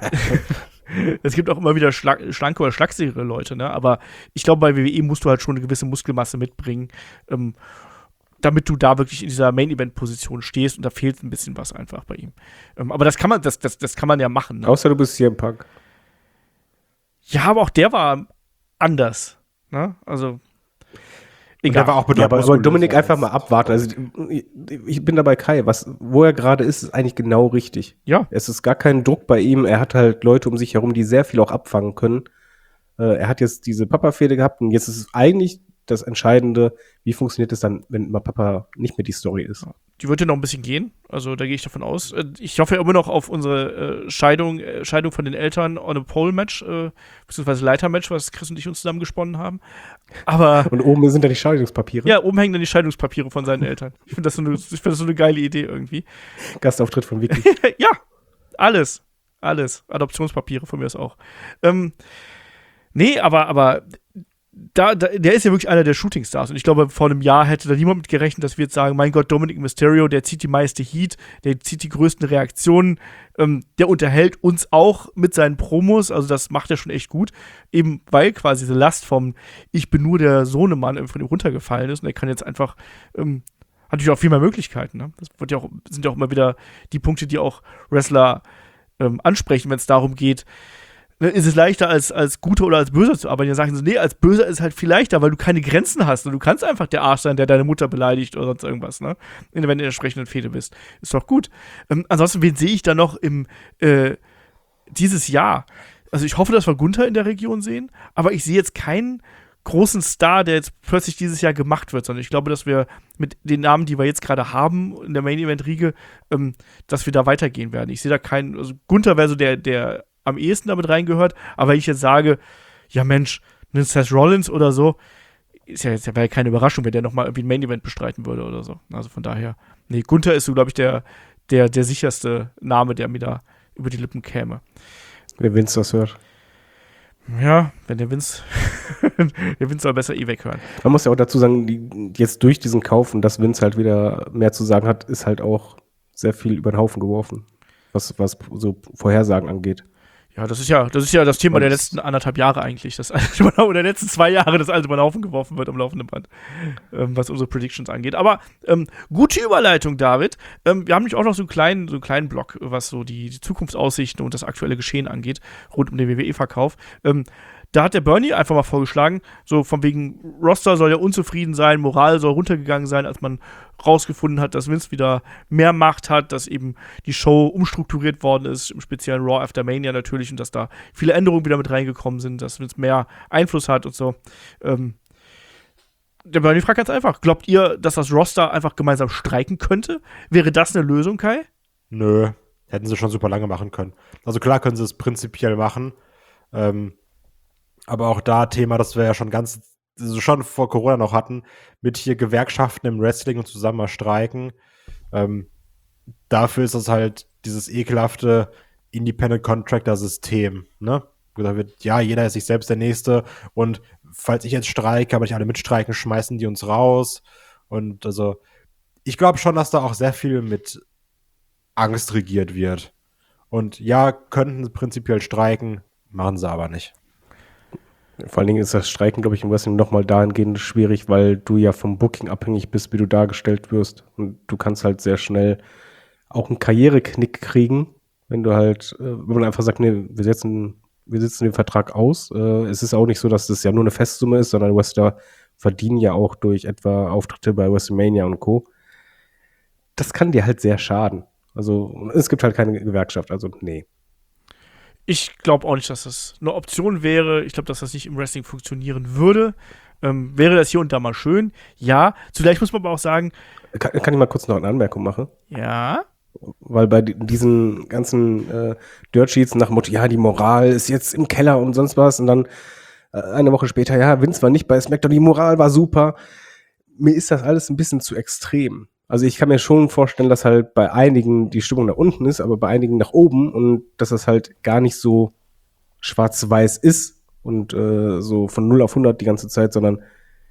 es gibt auch immer wieder schlank, schlanke oder schlagsigere Leute, ne? Aber ich glaube, bei W W E musst du halt schon eine gewisse Muskelmasse mitbringen, ähm, damit du da wirklich in dieser Main-Event-Position stehst und da fehlt ein bisschen was einfach bei ihm. Ähm, aber das kann man, das, das, das kann man ja machen. Ne? Außer du bist C M Punk. Ja, aber auch der war anders. Ne? Also, egal. Der war auch Ja, aber, aber muskulös Dominik als- einfach mal abwarten. Also ich, ich bin dabei Kai, was, wo er gerade ist, ist eigentlich genau richtig. Ja. Es ist gar kein Druck bei ihm. Er hat halt Leute um sich herum, die sehr viel auch abfangen können. Äh, er hat jetzt diese Papa-Fehde gehabt und jetzt ist es eigentlich das Entscheidende, wie funktioniert es dann, wenn mal Papa nicht mehr die Story ist. Die wird ja noch ein bisschen gehen, also da gehe ich davon aus. Äh, Ich hoffe ja immer noch auf unsere äh, Scheidung, äh, Scheidung von den Eltern on a Pole-Match, äh, beziehungsweise Leiter-Match, was Chris und ich uns zusammen gesponnen haben. Aber Und oben sind da die Scheidungspapiere. ja, oben hängen dann die Scheidungspapiere von seinen Eltern. Ich finde das, so eine- ich find das so eine geile Idee irgendwie. Gastauftritt von Vicky. Ja, alles. Alles. Adoptionspapiere von mir ist auch. Ähm, nee, aber, aber da, da, der ist ja wirklich einer der Shootingstars. Und ich glaube, vor einem Jahr hätte da niemand mit gerechnet, dass wir jetzt sagen, mein Gott, Dominic Mysterio, der zieht die meiste Heat, der zieht die größten Reaktionen, ähm, der unterhält uns auch mit seinen Promos, also das macht er schon echt gut, eben weil quasi diese Last vom Ich bin nur der Sohnemann irgendwie von ihm runtergefallen ist und er kann jetzt einfach, ähm, hat natürlich auch viel mehr Möglichkeiten. Ne? Das wird ja auch, sind ja auch immer wieder die Punkte, die auch Wrestler ähm, ansprechen, wenn es darum geht, ne, ist es leichter als, als Guter oder als Böser zu arbeiten. Dann sagen sie, nee, als Böser ist es halt viel leichter, weil du keine Grenzen hast und du kannst einfach der Arsch sein, der deine Mutter beleidigt oder sonst irgendwas, ne? Wenn du in der entsprechenden Fehde bist. Ist doch gut. Ähm, ansonsten, wen sehe ich da noch im äh, dieses Jahr? Also ich hoffe, dass wir Gunther in der Region sehen, aber ich sehe jetzt keinen großen Star, der jetzt plötzlich dieses Jahr gemacht wird, sondern ich glaube, dass wir mit den Namen, die wir jetzt gerade haben in der Main-Event-Riege, ähm, dass wir da weitergehen werden. Ich sehe da keinen, also Gunther wäre so der, der am ehesten damit reingehört, aber wenn ich jetzt sage, ja Mensch, ein Seth Rollins oder so, ist ja jetzt ja wäre ja keine Überraschung, wenn der nochmal irgendwie ein Main-Event bestreiten würde oder so. Also von daher, nee, Gunther ist so, glaube ich, der, der, der sicherste Name, der mir da über die Lippen käme. Wer Vince das hört. Ja, wenn der Vince, der Vince soll besser eh weghören. Man muss ja auch dazu sagen, die, jetzt durch diesen Kauf und dass Vince halt wieder mehr zu sagen hat, ist halt auch sehr viel über den Haufen geworfen, was, was so Vorhersagen angeht. Ja, das ist ja, das ist ja das Thema Und der letzten anderthalb Jahre eigentlich, das alte über- oder der letzten zwei Jahre, das alles über den Haufen geworfen wird am laufenden Band, ähm, was unsere Predictions angeht. Aber ähm, gute Überleitung, David. Ähm, wir haben nämlich auch noch so einen kleinen, so einen kleinen Block, was so die, die Zukunftsaussichten und das aktuelle Geschehen angeht, rund um den W W E-Verkauf. Ähm, da hat der Bernie einfach mal vorgeschlagen, so von wegen Roster soll ja unzufrieden sein, Moral soll runtergegangen sein, als man rausgefunden hat, dass Vince wieder mehr Macht hat, dass eben die Show umstrukturiert worden ist, im speziellen Raw After Mania natürlich, und dass da viele Änderungen wieder mit reingekommen sind, dass Vince mehr Einfluss hat und so. Ähm, der Bernie fragt ganz einfach, glaubt ihr, dass das Roster einfach gemeinsam streiken könnte? Wäre das eine Lösung, Kai? Nö, hätten sie schon super lange machen können. Also klar können sie es prinzipiell machen, ähm, aber auch da Thema, das wir ja schon ganz, also schon vor Corona noch hatten, mit hier Gewerkschaften im Wrestling und zusammen mal streiken. Ähm, dafür ist das halt dieses ekelhafte Independent Contractor-System, ne? Wo gesagt wird, ja, jeder ist sich selbst der Nächste und falls ich jetzt streike, aber nicht alle mitstreiken, schmeißen die uns raus. Und also, ich glaube schon, dass da auch sehr viel mit Angst regiert wird. Und ja, könnten sie prinzipiell streiken, machen sie aber nicht. Vor allen Dingen ist das Streiken, glaube ich, im Wrestling nochmal dahingehend schwierig, weil du ja vom Booking abhängig bist, wie du dargestellt wirst. Und du kannst halt sehr schnell auch einen Karriereknick kriegen, wenn du halt, äh, wenn man einfach sagt, nee, wir setzen, wir setzen den Vertrag aus. Äh, es ist auch nicht so, dass das ja nur eine Festsumme ist, sondern Wrestler verdienen ja auch durch etwa Auftritte bei WrestleMania und Co. Das kann dir halt sehr schaden. Also es gibt halt keine Gewerkschaft, also nee. Ich glaube auch nicht, dass das eine Option wäre. Ich glaube, dass das nicht im Wrestling funktionieren würde. Ähm, wäre das hier und da mal schön? Ja. Zugleich muss man aber auch sagen. Kann, kann ich mal kurz noch eine Anmerkung machen? Ja. Weil bei diesen ganzen äh, Dirt Sheets nach dem Motto, ja, die Moral ist jetzt im Keller und sonst was. Und dann äh, eine Woche später, ja, Vince war nicht bei SmackDown, die Moral war super. Mir ist das alles ein bisschen zu extrem. Also ich kann mir schon vorstellen, dass halt bei einigen die Stimmung nach unten ist, aber bei einigen nach oben und dass das halt gar nicht so schwarz-weiß ist und äh, so von null auf hundert die ganze Zeit, sondern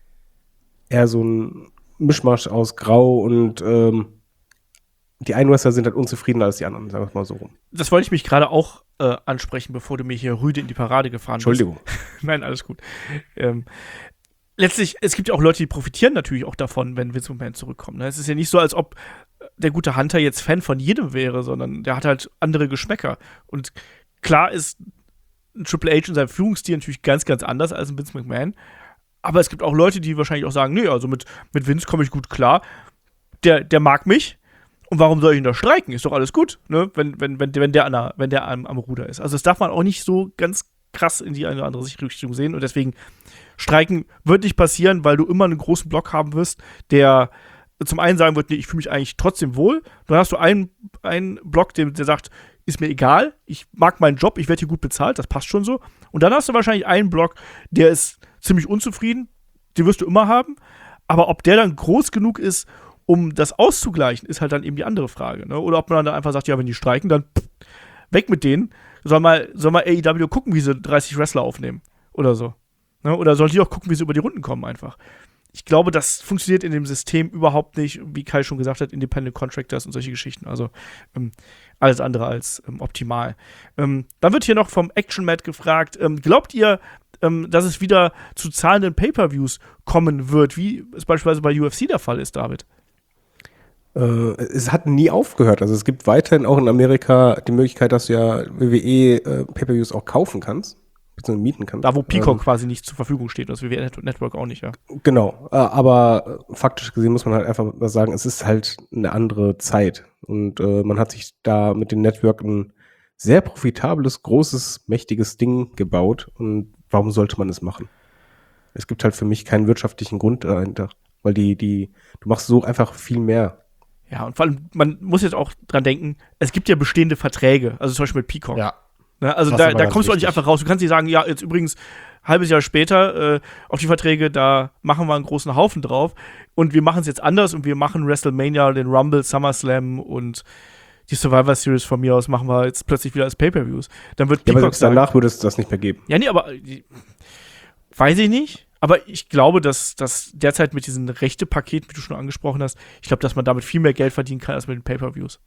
eher so ein Mischmasch aus Grau und ähm, die einen Wrestler sind halt unzufriedener als die anderen, sagen wir es mal so rum. Das wollte ich mich gerade auch äh, ansprechen, bevor du mir hier rüde in die Parade gefahren bist. Entschuldigung. Nein, alles gut. Ähm, letztlich, es gibt ja auch Leute, die profitieren natürlich auch davon, wenn Vince McMahon zurückkommt. Ne? Es ist ja nicht so, als ob der gute Hunter jetzt Fan von jedem wäre, sondern der hat halt andere Geschmäcker. Und klar ist ein Triple H in seinem Führungsstil natürlich ganz, ganz anders als ein Vince McMahon. Aber es gibt auch Leute, die wahrscheinlich auch sagen, nee, also mit, mit Vince komme ich gut klar. Der, der mag mich. Und warum soll ich ihn da streiken? Ist doch alles gut, ne? Wenn, wenn, wenn, wenn der, an der, wenn der am, am Ruder ist. Also das darf man auch nicht so ganz krass in die eine oder andere Richtung sehen. Und deswegen, streiken wird nicht passieren, weil du immer einen großen Block haben wirst, der zum einen sagen wird, nee, ich fühle mich eigentlich trotzdem wohl. Dann hast du einen, einen Block, der, der sagt, ist mir egal, ich mag meinen Job, ich werde hier gut bezahlt, das passt schon so. Und dann hast du wahrscheinlich einen Block, der ist ziemlich unzufrieden, den wirst du immer haben. Aber ob der dann groß genug ist, um das auszugleichen, ist halt dann eben die andere Frage. Ne? Oder ob man dann einfach sagt, ja, wenn die streiken, dann pff, weg mit denen. Soll mal, soll mal A E W gucken, wie sie dreißig Wrestler aufnehmen. Oder so. Ne? Oder soll die auch gucken, wie sie über die Runden kommen einfach. Ich glaube, das funktioniert in dem System überhaupt nicht, wie Kai schon gesagt hat, Independent Contractors und solche Geschichten. Also ähm, alles andere als ähm, optimal. Ähm, dann wird hier noch vom Action Mat gefragt, ähm, glaubt ihr, ähm, dass es wieder zu zahlenden Pay-Per-Views kommen wird, wie es beispielsweise bei U F C der Fall ist, David? Es hat nie aufgehört. Also es gibt weiterhin auch in Amerika die Möglichkeit, dass du ja W W E äh, Pay-Per-Views auch kaufen kannst, beziehungsweise mieten kannst. Da, wo Peacock ähm, quasi nicht zur Verfügung steht, das W W E Network auch nicht, ja. Genau, äh, aber faktisch gesehen muss man halt einfach mal sagen, es ist halt eine andere Zeit. Und äh, man hat sich da mit dem Network ein sehr profitables, großes, mächtiges Ding gebaut. Und warum sollte man es machen? Es gibt halt für mich keinen wirtschaftlichen Grund dahinter, weil die, die, du machst so einfach viel mehr. Ja, und vor allem, man muss jetzt auch dran denken, es gibt ja bestehende Verträge, also zum Beispiel mit Peacock. Ja. Ne, also Das da, ist aber da ganz kommst du auch nicht wichtig. einfach raus. Du kannst nicht sagen, ja, jetzt übrigens ein halbes Jahr später äh, auf die Verträge, da machen wir einen großen Haufen drauf und wir machen es jetzt anders und wir machen WrestleMania, den Rumble, SummerSlam und die Survivor Series von mir aus machen wir jetzt plötzlich wieder als Pay-Per-Views. Dann wird Ja, aber Peacock selbst sagen, danach würde es das nicht mehr geben. ja, nee, aber äh, weiß ich nicht. Aber ich glaube, dass, dass derzeit mit diesen Rechte-Paketen, wie du schon angesprochen hast, ich glaube, dass man damit viel mehr Geld verdienen kann als mit den Pay-Per-Views.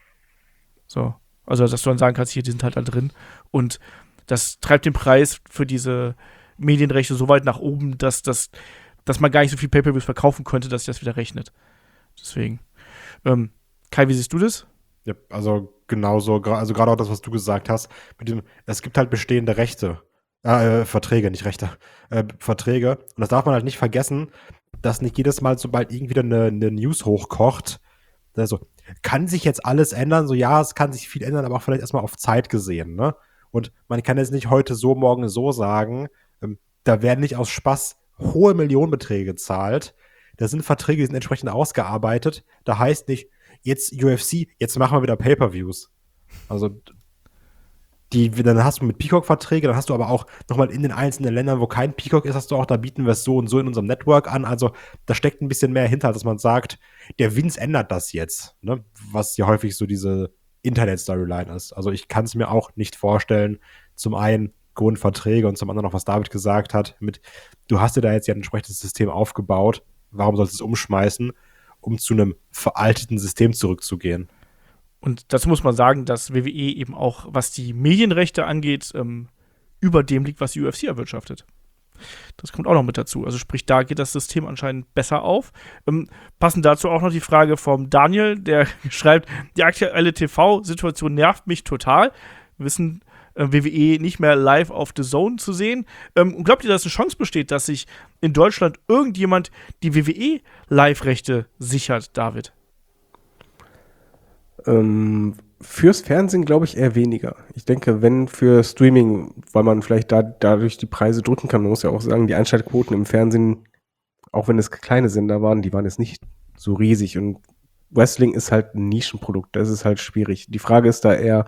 So. Also, dass du dann sagen kannst, hier, die sind halt da drin. Und das treibt den Preis für diese Medienrechte so weit nach oben, dass, dass, dass man gar nicht so viel Pay-Per-Views verkaufen könnte, dass sich das wieder rechnet. Deswegen. Ähm, Kai, wie siehst du das? Ja, also genauso, gra- also gerade auch das, was du gesagt hast, mit dem, es gibt halt bestehende Rechte, äh, Verträge, nicht Rechte, äh, Verträge. Und das darf man halt nicht vergessen, dass nicht jedes Mal, sobald irgendwie wieder eine, eine News hochkocht, also, kann sich jetzt alles ändern? So, ja, es kann sich viel ändern, aber auch vielleicht erstmal auf Zeit gesehen, ne? Und man kann jetzt nicht heute so, morgen so sagen, ähm, da werden nicht aus Spaß hohe Millionenbeträge gezahlt. Da sind Verträge, die sind entsprechend ausgearbeitet. Da heißt nicht, jetzt U F C, jetzt machen wir wieder Pay-Per-Views. Also, die, dann hast du mit Peacock Verträge, dann hast du aber auch nochmal in den einzelnen Ländern, wo kein Peacock ist, hast du auch, da bieten wir es so und so in unserem Network an. Also, da steckt ein bisschen mehr hinter, dass man sagt, der Vince ändert das jetzt, ne? Was ja häufig so diese Internet-Storyline ist. Also, ich kann es mir auch nicht vorstellen, zum einen Grundverträge und zum anderen noch, was David gesagt hat, mit, du hast dir da jetzt ja ein entsprechendes System aufgebaut, warum sollst du es umschmeißen, um zu einem veralteten System zurückzugehen? Und dazu muss man sagen, dass W W E eben auch, was die Medienrechte angeht, ähm, über dem liegt, was die U F C erwirtschaftet. Das kommt auch noch mit dazu. Also sprich, da geht das System anscheinend besser auf. Ähm, passend dazu auch noch die Frage vom Daniel, der schreibt, die aktuelle T V-Situation nervt mich total. Wir wissen, äh, W W E nicht mehr live auf The Zone zu sehen. Ähm, und glaubt ihr, dass eine Chance besteht, dass sich in Deutschland irgendjemand die W W E-Live-Rechte sichert, David? Ähm, Fürs Fernsehen glaube ich eher weniger. Ich denke, wenn für Streaming, weil man vielleicht da, dadurch die Preise drücken kann, man muss ja auch sagen, die Einschaltquoten im Fernsehen, auch wenn es kleine Sender waren, die waren jetzt nicht so riesig. Und Wrestling ist halt ein Nischenprodukt, das ist halt schwierig. Die Frage ist da eher,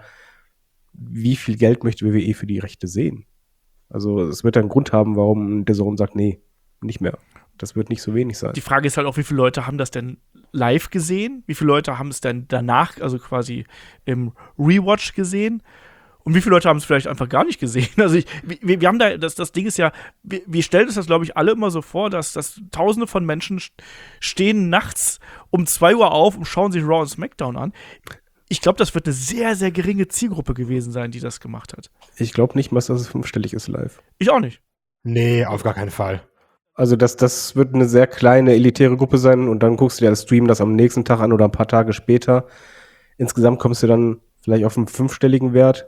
wie viel Geld möchte W W E für die Rechte sehen? Also es wird einen Grund haben, warum der Sohn sagt, nee, nicht mehr. Das wird nicht so wenig sein. Die Frage ist halt auch, wie viele Leute haben das denn live gesehen? Wie viele Leute haben es denn danach, also quasi im Rewatch gesehen? Und wie viele Leute haben es vielleicht einfach gar nicht gesehen? Also ich, wir, wir haben da, das, das Ding ist ja, wir, wir stellen uns das, glaube ich, alle immer so vor, dass, dass Tausende von Menschen stehen nachts um zwei Uhr auf und schauen sich Raw und SmackDown an. Ich glaube, das wird eine sehr, sehr geringe Zielgruppe gewesen sein, die das gemacht hat. Ich glaube nicht mal, dass es fünfstellig ist live. Ich auch nicht. Nee, auf gar keinen Fall. Also das, das wird eine sehr kleine, elitäre Gruppe sein und dann guckst du dir das Stream das am nächsten Tag an oder ein paar Tage später. Insgesamt kommst du dann vielleicht auf einen fünfstelligen Wert.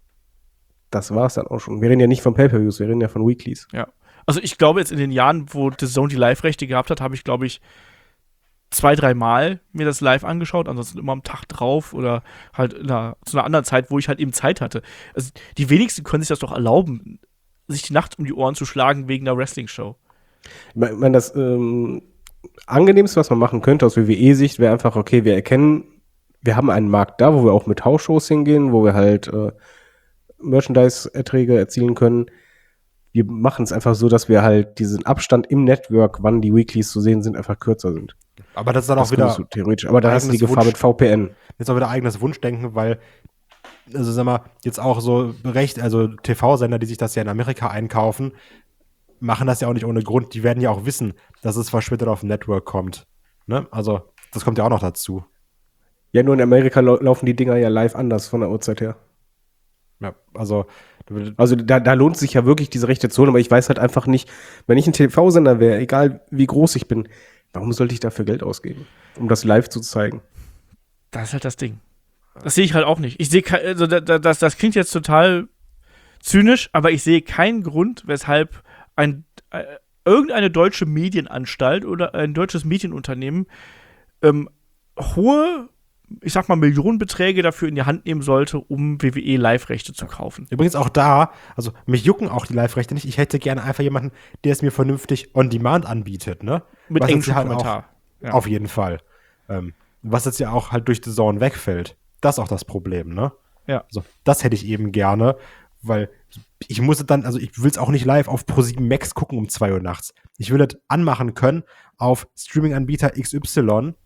Das war es dann auch schon. Wir reden ja nicht von Pay-Per-Views, wir reden ja von Weeklies. Ja. Also ich glaube jetzt in den Jahren, wo The Zone die Live-Rechte gehabt hat, habe ich, glaube ich, zwei, dreimal mir das live angeschaut, ansonsten immer am Tag drauf oder halt in einer, zu einer anderen Zeit, wo ich halt eben Zeit hatte. Also die wenigsten können sich das doch erlauben, sich die Nacht um die Ohren zu schlagen wegen einer Wrestling-Show. Ich meine, das ähm, Angenehmste, was man machen könnte aus W W E-Sicht, wäre einfach, okay, wir erkennen, wir haben einen Markt da, wo wir auch mit Hausshows hingehen, wo wir halt äh, Merchandise-Erträge erzielen können. Wir machen es einfach so, dass wir halt diesen Abstand im Network, wann die Weeklies zu sehen sind, einfach kürzer sind. Aber das ist dann Das auch wieder du theoretisch. Aber da hast du die eigenes Gefahr Wunsch- mit V P N. jetzt auch wieder eigenes Wunschdenken, weil, also sag mal, jetzt auch so recht, also T V-Sender, die sich das ja in Amerika einkaufen, machen das ja auch nicht ohne Grund. Die werden ja auch wissen, dass es verspätet auf dem Network kommt. Ne? Also, das kommt ja auch noch dazu. Ja, nur in Amerika lau- laufen die Dinger ja live anders von der Uhrzeit her. Ja, also, Also da, da lohnt sich ja wirklich diese rechte Zone, aber ich weiß halt einfach nicht, wenn ich ein T V-Sender wäre, egal wie groß ich bin, warum sollte ich dafür Geld ausgeben, um das live zu zeigen? Das ist halt das Ding. Das sehe ich halt auch nicht. Ich sehe, also das, das klingt jetzt total zynisch, aber ich sehe keinen Grund, weshalb ein, äh, irgendeine deutsche Medienanstalt oder ein deutsches Medienunternehmen ähm, hohe, ich sag mal, Millionenbeträge dafür in die Hand nehmen sollte, um W W E-Live-Rechte zu kaufen. übrigens auch da, also mich jucken auch die Live-Rechte nicht. Ich hätte gerne einfach jemanden, der es mir vernünftig on demand anbietet, ne? Mit Was jetzt englischem halt Kommentar. Auch, Ja. Auf jeden Fall. Ähm, was jetzt ja auch halt durch The Zone wegfällt. Das ist auch das Problem, ne? Ja. Also, das hätte ich eben gerne, weil ich muss es dann, also ich will es auch nicht live auf ProSieben Max gucken um zwei Uhr nachts. Ich will es anmachen können auf Streaming-Anbieter X Y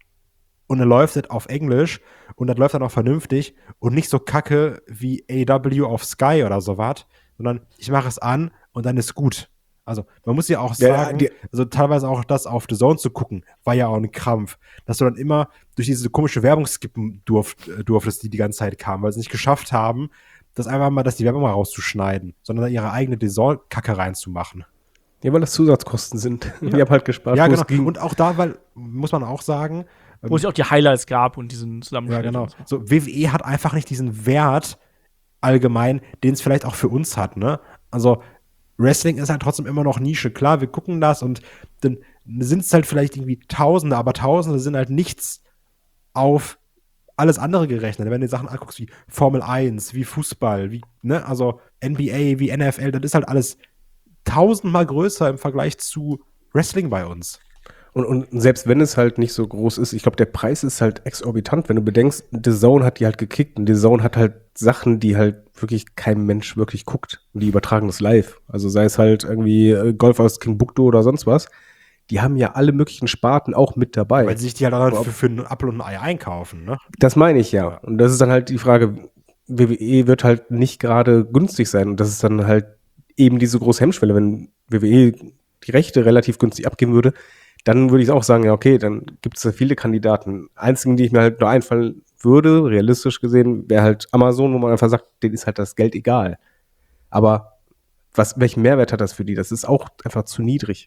und dann läuft es auf Englisch und das läuft dann auch vernünftig und nicht so kacke wie A E W auf Sky oder sowas, sondern ich mache es an und dann ist gut. Also man muss ja auch Ja, sagen, die- also teilweise auch das auf The Zone zu gucken, war ja auch ein Krampf, dass du dann immer durch diese komische Werbung skippen durft, äh, durftest, die die ganze Zeit kam, weil sie nicht geschafft haben, das einfach mal, dass die Werbung mal rauszuschneiden, sondern da ihre eigene The Zone-Kacke reinzumachen. Ja, weil das Zusatzkosten sind. Ja. Die haben halt gespart. Ja, wo genau. es ging. Und auch da, weil, muss man auch sagen, Wo es ja auch die Highlights gab und diesen ja, Zusammenschnitt. genau. und so. So, W W E hat einfach nicht diesen Wert allgemein, den es vielleicht auch für uns hat, ne? Also, Wrestling ist halt trotzdem immer noch Nische. Klar, wir gucken das und dann sind es halt vielleicht irgendwie Tausende, aber Tausende sind halt nichts auf alles andere gerechnet. Wenn du dir Sachen anguckst wie Formel eins, wie Fußball, wie, ne, also N B A, wie N F L, das ist halt alles tausendmal größer im Vergleich zu Wrestling bei uns. Und, und selbst wenn es halt nicht so groß ist, ich glaube, der Preis ist halt exorbitant. Wenn du bedenkst, The Zone hat die halt gekickt und The Zone hat halt Sachen, die halt wirklich kein Mensch wirklich guckt. Und die übertragen das live. Also sei es halt irgendwie äh, Golf aus Timbuktu oder sonst was. Die haben ja alle möglichen Sparten auch mit dabei. Weil sie sich die halt dann für, für einen Apfel und ein Ei einkaufen, ne? Das meine ich ja. Und das ist dann halt die Frage, W W E wird halt nicht gerade günstig sein. Und das ist dann halt eben diese große Hemmschwelle. Wenn W W E die Rechte relativ günstig abgeben würde, dann würde ich auch sagen, ja, okay, dann gibt es da viele Kandidaten. Einzigen, die ich mir halt nur einfallen würde, realistisch gesehen, wäre halt Amazon, wo man einfach sagt, denen ist halt das Geld egal. Aber was, welchen Mehrwert hat das für die? Das ist auch einfach zu niedrig.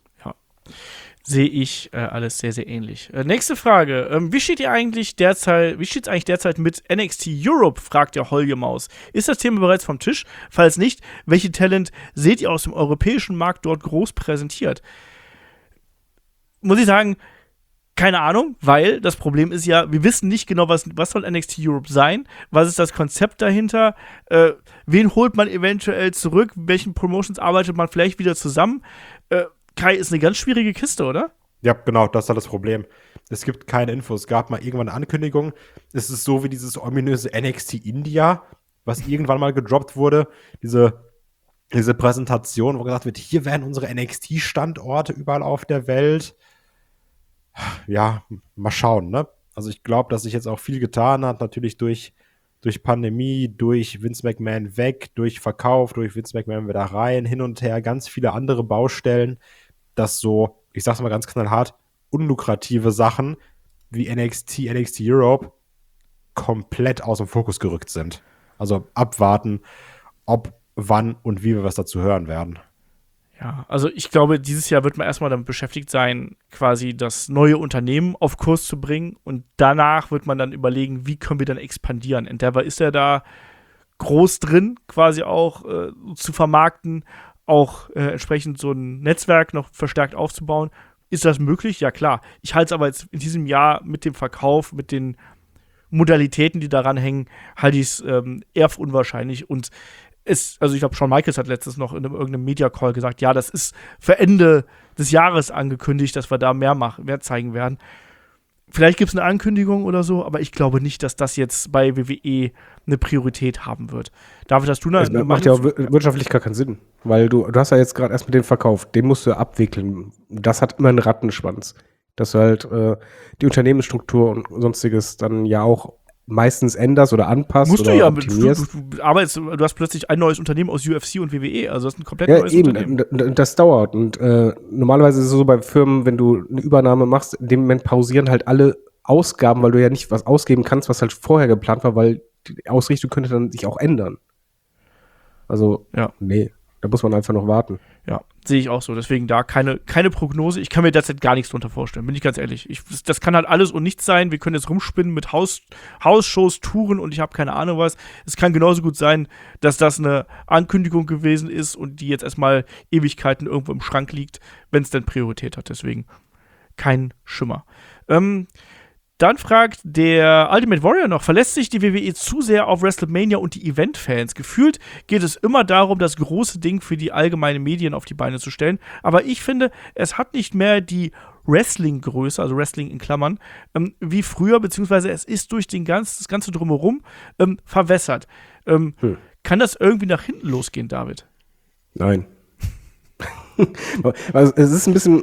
Sehe ich äh, alles sehr, sehr ähnlich. Äh, nächste Frage. Ähm, wie steht ihr eigentlich derzeit, wie steht es eigentlich derzeit mit N X T Europe, fragt der Holge Maus. Ist das Thema bereits vom Tisch? Falls nicht, welche Talent seht ihr aus dem europäischen Markt dort groß präsentiert? Muss ich sagen, Keine Ahnung, weil das Problem ist ja, wir wissen nicht genau, was, was soll N X T Europe sein, was ist das Konzept dahinter, äh, wen holt man eventuell zurück, welchen Promotions arbeitet man vielleicht wieder zusammen. Äh, Kai, ist eine ganz schwierige Kiste, oder? Ja, genau, das ist halt das Problem. Es gibt keine Infos. Es gab mal irgendwann eine Ankündigung. Es ist so wie dieses ominöse N X T India, was irgendwann mal gedroppt wurde. Diese, diese Präsentation, wo gesagt wird, hier werden unsere N X T-Standorte überall auf der Welt. Ja, mal schauen, ne? Also ich glaube, dass sich jetzt auch viel getan hat, natürlich durch, durch Pandemie, durch Vince McMahon weg, durch Verkauf, durch Vince McMahon wieder rein, hin und her, ganz viele andere Baustellen, dass so, ich sag's mal ganz knallhart, unlukrative Sachen wie N X T, N X T Europe komplett aus dem Fokus gerückt sind. Also abwarten, ob, wann und wie wir was dazu hören werden. Ja, also ich glaube, dieses Jahr wird man erstmal damit beschäftigt sein, quasi das neue Unternehmen auf Kurs zu bringen und danach wird man dann überlegen, wie können wir dann expandieren. Endeavor ist ja da groß drin, quasi auch äh, zu vermarkten, auch äh, entsprechend so ein Netzwerk noch verstärkt aufzubauen. Ist das möglich? Ja, klar. Ich halte es aber jetzt in diesem Jahr mit dem Verkauf, mit den Modalitäten, die daran hängen, halte ich es ähm, eher für unwahrscheinlich und ist, also ich glaube, Shawn Michaels hat letztens noch in einem, irgendeinem Media-Call gesagt, ja, das ist für Ende des Jahres angekündigt, dass wir da mehr machen, mehr zeigen werden. Vielleicht gibt es eine Ankündigung oder so, aber ich glaube nicht, dass das jetzt bei W W E eine Priorität haben wird. David, hast du da... Das macht ja auch wirtschaftlich gar keinen Sinn, weil du, du hast ja jetzt gerade erst mit dem Verkauf, den musst du abwickeln. Das hat immer einen Rattenschwanz, dass du halt äh, die Unternehmensstruktur und sonstiges dann ja auch meistens änderst oder anpasst Musst oder du ja, optimierst. Du, du, arbeitest, du hast plötzlich ein neues Unternehmen aus U F C und W W E, also das ist ein komplett Ja, neues eben, Unternehmen. d- d- das dauert. Und äh, normalerweise ist es so bei Firmen, wenn du eine Übernahme machst, in dem Moment pausieren halt alle Ausgaben, weil du ja nicht was ausgeben kannst, was halt vorher geplant war, weil die Ausrichtung könnte dann sich auch ändern. Also, Ja. nee, da muss man einfach noch warten. Ja, sehe ich auch so. Deswegen da keine, keine Prognose. Ich kann mir derzeit gar nichts drunter vorstellen, bin ich ganz ehrlich. Ich, das kann halt alles und nichts sein. Wir können jetzt rumspinnen mit Haus, Hausshows, Touren und ich habe keine Ahnung was. Es kann genauso gut sein, dass das eine Ankündigung gewesen ist und die jetzt erstmal Ewigkeiten irgendwo im Schrank liegt, wenn es denn Priorität hat. Deswegen kein Schimmer. Ähm, Dann fragt der Ultimate Warrior noch, verlässt sich die W W E zu sehr auf WrestleMania und die Event-Fans? Gefühlt geht es immer darum, das große Ding für die allgemeinen Medien auf die Beine zu stellen. Aber ich finde, es hat nicht mehr die Wrestling-Größe, also Wrestling in Klammern, ähm, wie früher, beziehungsweise es ist durch den ganz, das Ganze drumherum ähm, verwässert. Ähm, Hm. Kann das irgendwie nach hinten losgehen, David? Nein. Also, es ist ein bisschen.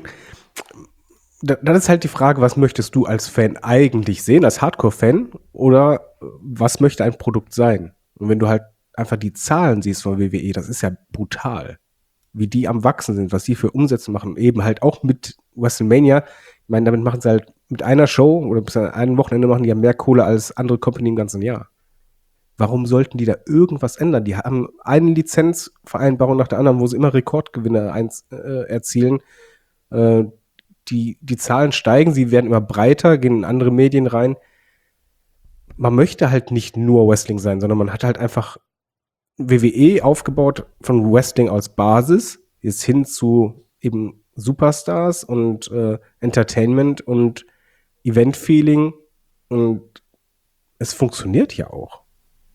Da- Dann ist halt die Frage, was möchtest du als Fan eigentlich sehen, als Hardcore-Fan, oder was möchte ein Produkt sein? Und wenn du halt einfach die Zahlen siehst von W W E, das ist ja brutal. Wie die am Wachsen sind, was die für Umsätze machen, eben halt auch mit WrestleMania. Ich meine, damit machen sie halt mit einer Show oder bis an einem Wochenende machen die ja mehr Kohle als andere Company im ganzen Jahr. Warum sollten die da irgendwas ändern? Die haben eine Lizenzvereinbarung nach der anderen, wo sie immer Rekordgewinne eins, äh, erzielen. Äh, die, die Zahlen steigen, sie werden immer breiter, gehen in andere Medien rein. Man möchte halt nicht nur Wrestling sein, sondern man hat halt einfach W W E aufgebaut von Wrestling als Basis, jetzt hin zu eben Superstars und äh, Entertainment und Event-Feeling, und es funktioniert ja auch.